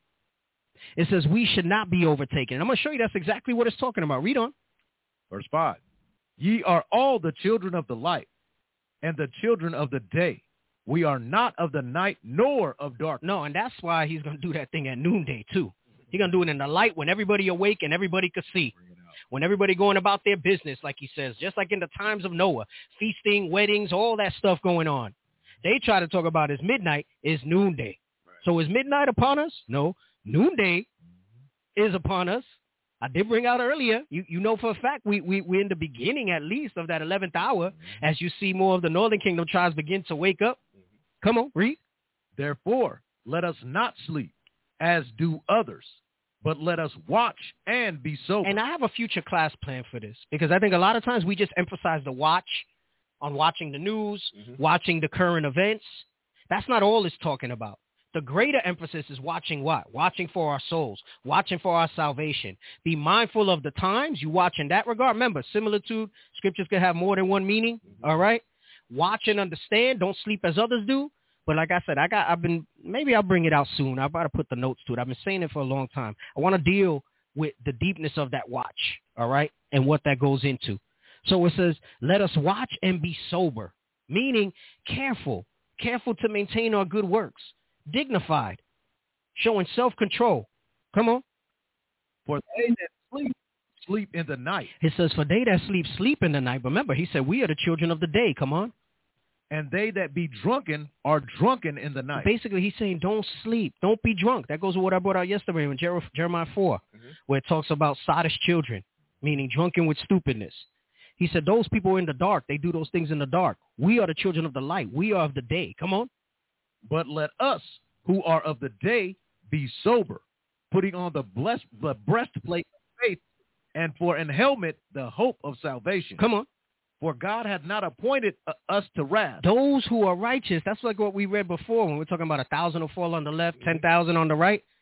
It says we should not be overtaken. And I'm going to show you that's exactly what it's talking about. Read on. Verse five. Ye are all the children of the light and the children of the day. We are not of the night nor of dark. No, and that's why he's going to do that thing at noonday too. He's going to do it in the light when everybody awake and everybody could see. When everybody going about their business, like he says, just like in the times of Noah, feasting, weddings, all that stuff going on. They try to talk about as midnight is noonday. Right. So is midnight upon us? No. Noonday mm-hmm. is upon us. I did bring out earlier, you, you know for a fact, we, we, we're in the beginning at least of that eleventh hour mm-hmm. as you see more of the northern kingdom tribes begin to wake up. Mm-hmm. Come on, read. Therefore, let us not sleep as do others, but let us watch and be sober. And I have a future class plan for this because I think a lot of times we just emphasize the watch on watching the news, mm-hmm. watching the current events. That's not all it's talking about. The greater emphasis is watching what? Watching for our souls, watching for our salvation. Be mindful of the times you watch in that regard. Remember, similitude, scriptures can have more than one meaning, mm-hmm. all right? Watch and understand. Don't sleep as others do. But like I said, I got, I've been, maybe I'll bring it out soon. I've got to put the notes to it. I've been saying it for a long time. I want to deal with the deepness of that watch, all right, and what that goes into. So it says, let us watch and be sober, meaning careful, careful to maintain our good works, dignified, showing self-control. Come on. For they that sleep, sleep in the night. It says, for they that sleep, sleep in the night. But remember, he said, we are the children of the day. Come on. And they that be drunken are drunken in the night. Basically, he's saying don't sleep. Don't be drunk. That goes with what I brought out yesterday in Jer- Jeremiah four, mm-hmm. where it talks about sottish children, meaning drunken with stupidness. He said those people are in the dark. They do those things in the dark. We are the children of the light. We are of the day. Come on. But let us who are of the day be sober, putting on the, blessed, the breastplate of faith, and for an helmet the hope of salvation. Come on. For God hath not appointed uh, us to wrath. Those who are righteous, that's like what we read before when we're talking about a thousand will fall on the left, ten thousand on the right.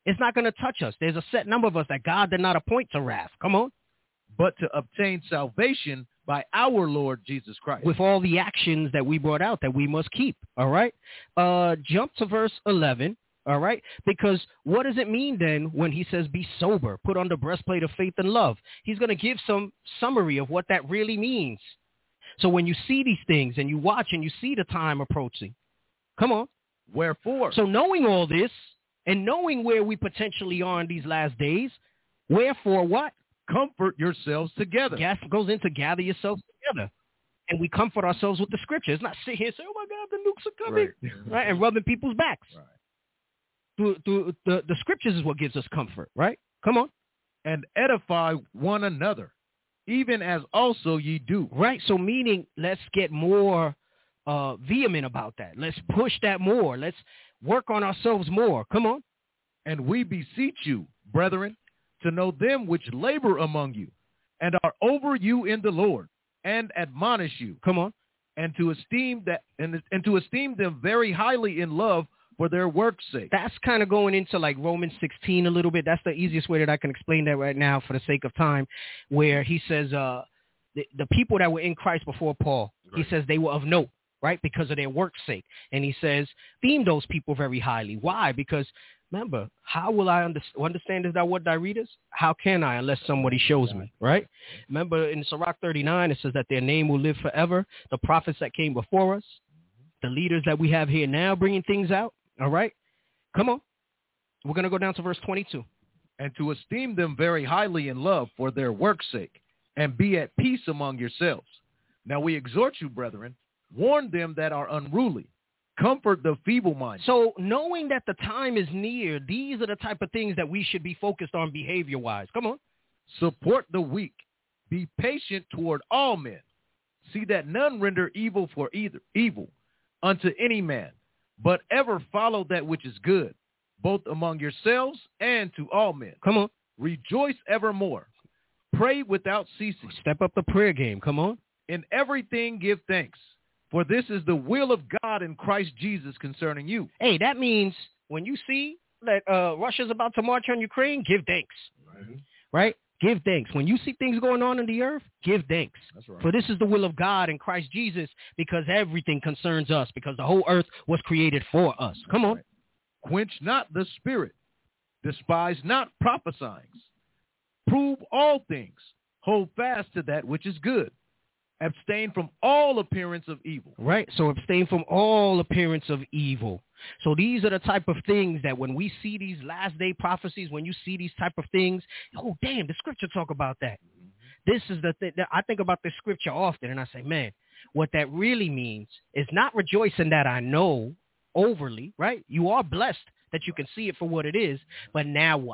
It's not going to touch us. There's a set number of us that God did not appoint to wrath. Come on. But to obtain salvation by our Lord Jesus Christ. With all the actions that we brought out that we must keep. All right. Uh, jump to verse eleven. All right. Because what does it mean then when he says be sober, put on the breastplate of faith and love? He's going to give some summary of what that really means. So when you see these things and you watch and you see the time approaching, come on. Wherefore? So knowing all this and knowing where we potentially are in these last days, wherefore what? Comfort yourselves together. Gas goes into gather yourselves together. And we comfort ourselves with the scripture. It's not sit here and say, oh, my God, the nukes are coming. Right. right? And rubbing people's backs. Right. Through, through the, the scriptures is what gives us comfort, right? Come on. And edify one another, even as also ye do. Right. So meaning let's get more uh, vehement about that. Let's push that more. Let's work on ourselves more. Come on. And we beseech you, brethren, to know them which labor among you and are over you in the Lord and admonish you. Come on. And to esteem that and, and to esteem them very highly in love for their work's sake. That's kind of going into like Romans sixteen a little bit. That's the easiest way that I can explain that right now for the sake of time, where he says uh, the, the people that were in Christ before Paul, right. He says they were of note, right, because of their work's sake. And he says, esteem those people very highly. Why? Because remember, how will I under- understand is that what I read is? How can I unless somebody shows me, right? Remember in Sirach thirty-nine, it says that their name will live forever. The prophets that came before us, the leaders that we have here now bringing things out, all right? Come on. We're going to go down to verse twenty-two. And to esteem them very highly in love for their work's sake, and be at peace among yourselves. Now we exhort you, brethren, warn them that are unruly, comfort the feeble-minded. So knowing that the time is near, these are the type of things that we should be focused on behavior-wise. Come on. Support the weak. Be patient toward all men. See that none render evil for either evil unto any man, but ever follow that which is good, both among yourselves and to all men. Come on. Rejoice evermore. Pray without ceasing. Step up the prayer game. Come on. In everything give thanks. For this is the will of God in Christ Jesus concerning you. Hey, that means when you see that uh, Russia's about to march on Ukraine, give thanks. Right. right? Give thanks. When you see things going on in the earth, give thanks. That's right. For this is the will of God in Christ Jesus, because everything concerns us, because the whole earth was created for us. That's Come on. Right. Quench not the spirit. Despise not prophesying. Prove all things. Hold fast to that which is good. Abstain from all appearance of evil. Right. So abstain from all appearance of evil. So these are the type of things that when we see these last day prophecies, when you see these type of things, oh, damn, the scripture talk about that. Mm-hmm. This is the thing that I think about this scripture often. And I say, man, what that really means is not rejoicing that I know overly, right? You are blessed that you can see it for what it is. But now what?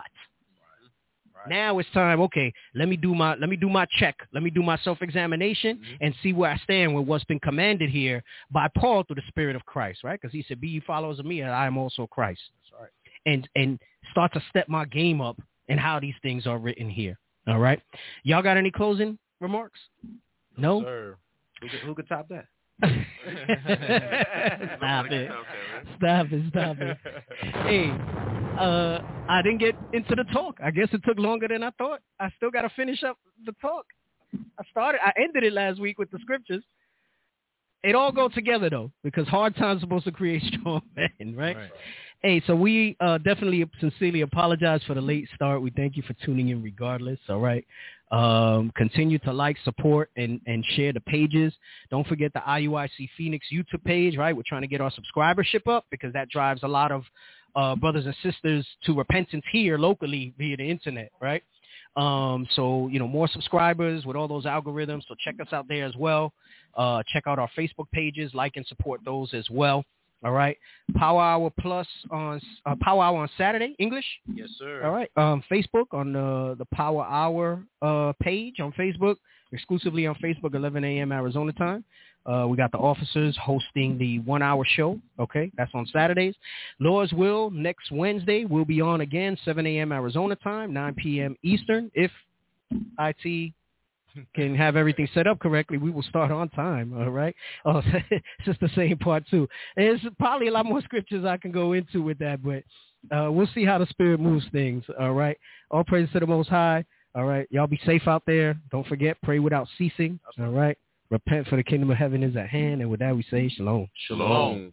Right. Now it's time. Okay, let me do my let me do my check. Let me do my self-examination mm-hmm. and see where I stand with what's been commanded here by Paul through the Spirit of Christ, right? Because he said, "Be ye followers of me, and I am also Christ." That's right. And and start to step my game up in how these things are written here. All right, y'all got any closing remarks? No. Sir. Who could, who could top that? Stop it. Stop it. Stop it. Hey, uh, I didn't get into the talk. I guess it took longer than I thought. I still got to finish up the talk. I started, I ended it last week with the scriptures. It all goes together, though, because hard times are supposed to create strong men, right? right. Hey, so we uh, definitely sincerely apologize for the late start. We thank you for tuning in regardless, all right? Um, continue to like, support, and, and share the pages. Don't forget the I U I C Phoenix YouTube page, right? We're trying to get our subscribership up because that drives a lot of uh, brothers and sisters to repentance here locally via the internet, right? Um, so, you know, more subscribers with all those algorithms. So check us out there as well. Uh, check out our Facebook pages, like and support those as well. All right. Power Hour Plus on uh, Power Hour on Saturday, English. Yes, sir. All right. Um, Facebook on the, the Power Hour uh, page on Facebook, exclusively on Facebook, eleven a.m. Arizona time. Uh, we got the officers hosting the one hour show. Okay. That's on Saturdays. Lord's will, next Wednesday, we'll be on again, seven a.m. Arizona time, nine p.m. Eastern. If I T can have everything set up correctly, we will start on time. All right. Oh, it's just the same part too. And there's probably a lot more scriptures I can go into with that, but Uh, we'll see how the Spirit moves things. All right. All praise to the Most High. All right. Y'all be safe out there. Don't forget, pray without ceasing. All right. Repent, for the kingdom of heaven is at hand. And with that, we say shalom. Shalom.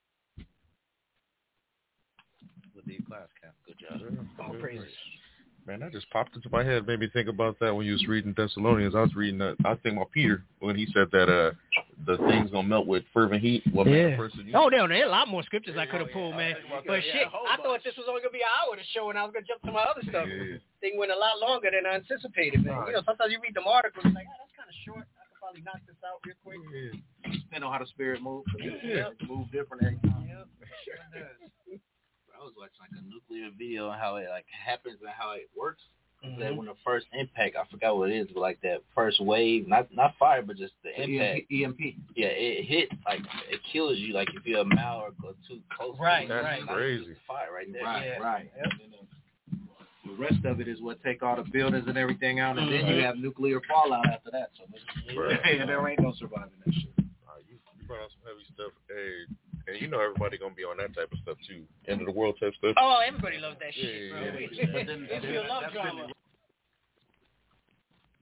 Class cap. Good job. All praises. Man, that just popped into my head. Made me think about that when you was reading Thessalonians. I was reading that. I think about Peter when he said that uh, the thing's gonna melt with fervent heat. What yeah. man, person oh, there, there are a lot more scriptures yeah, I could have pulled, yeah, man. But yeah, shit, I thought this was only gonna be an hour to show, and I was gonna jump to my other stuff. Yeah. Thing went a lot longer than I anticipated, man. Right. You know, sometimes you read them articles, and like, oh, that's kind of short. I could probably knock this out real quick. Yeah. Depending on how the Spirit moves. Yeah. It moves different every time. Yep. Sure does. I was watching like a nuclear video on how it like happens and how it works. Mm-hmm. That when the first impact, I forgot what it is, but like that first wave, not not fire, but just the impact. E M P. Yeah, it hit like it kills you. Like if you're a mile or too close. Right, That's right. crazy. Fire right there. Right, yeah. right. Yep. The rest of it is what take all the buildings and everything out, and mm-hmm. then you have nuclear fallout after that. So right. yeah, there ain't no surviving that shit. Uh, you, you brought out some heavy stuff. Hey. And you know everybody gonna be on that type of stuff too. End of the world type stuff. Oh, everybody loves that shit, yeah, bro. yeah, yeah. It's real love drama.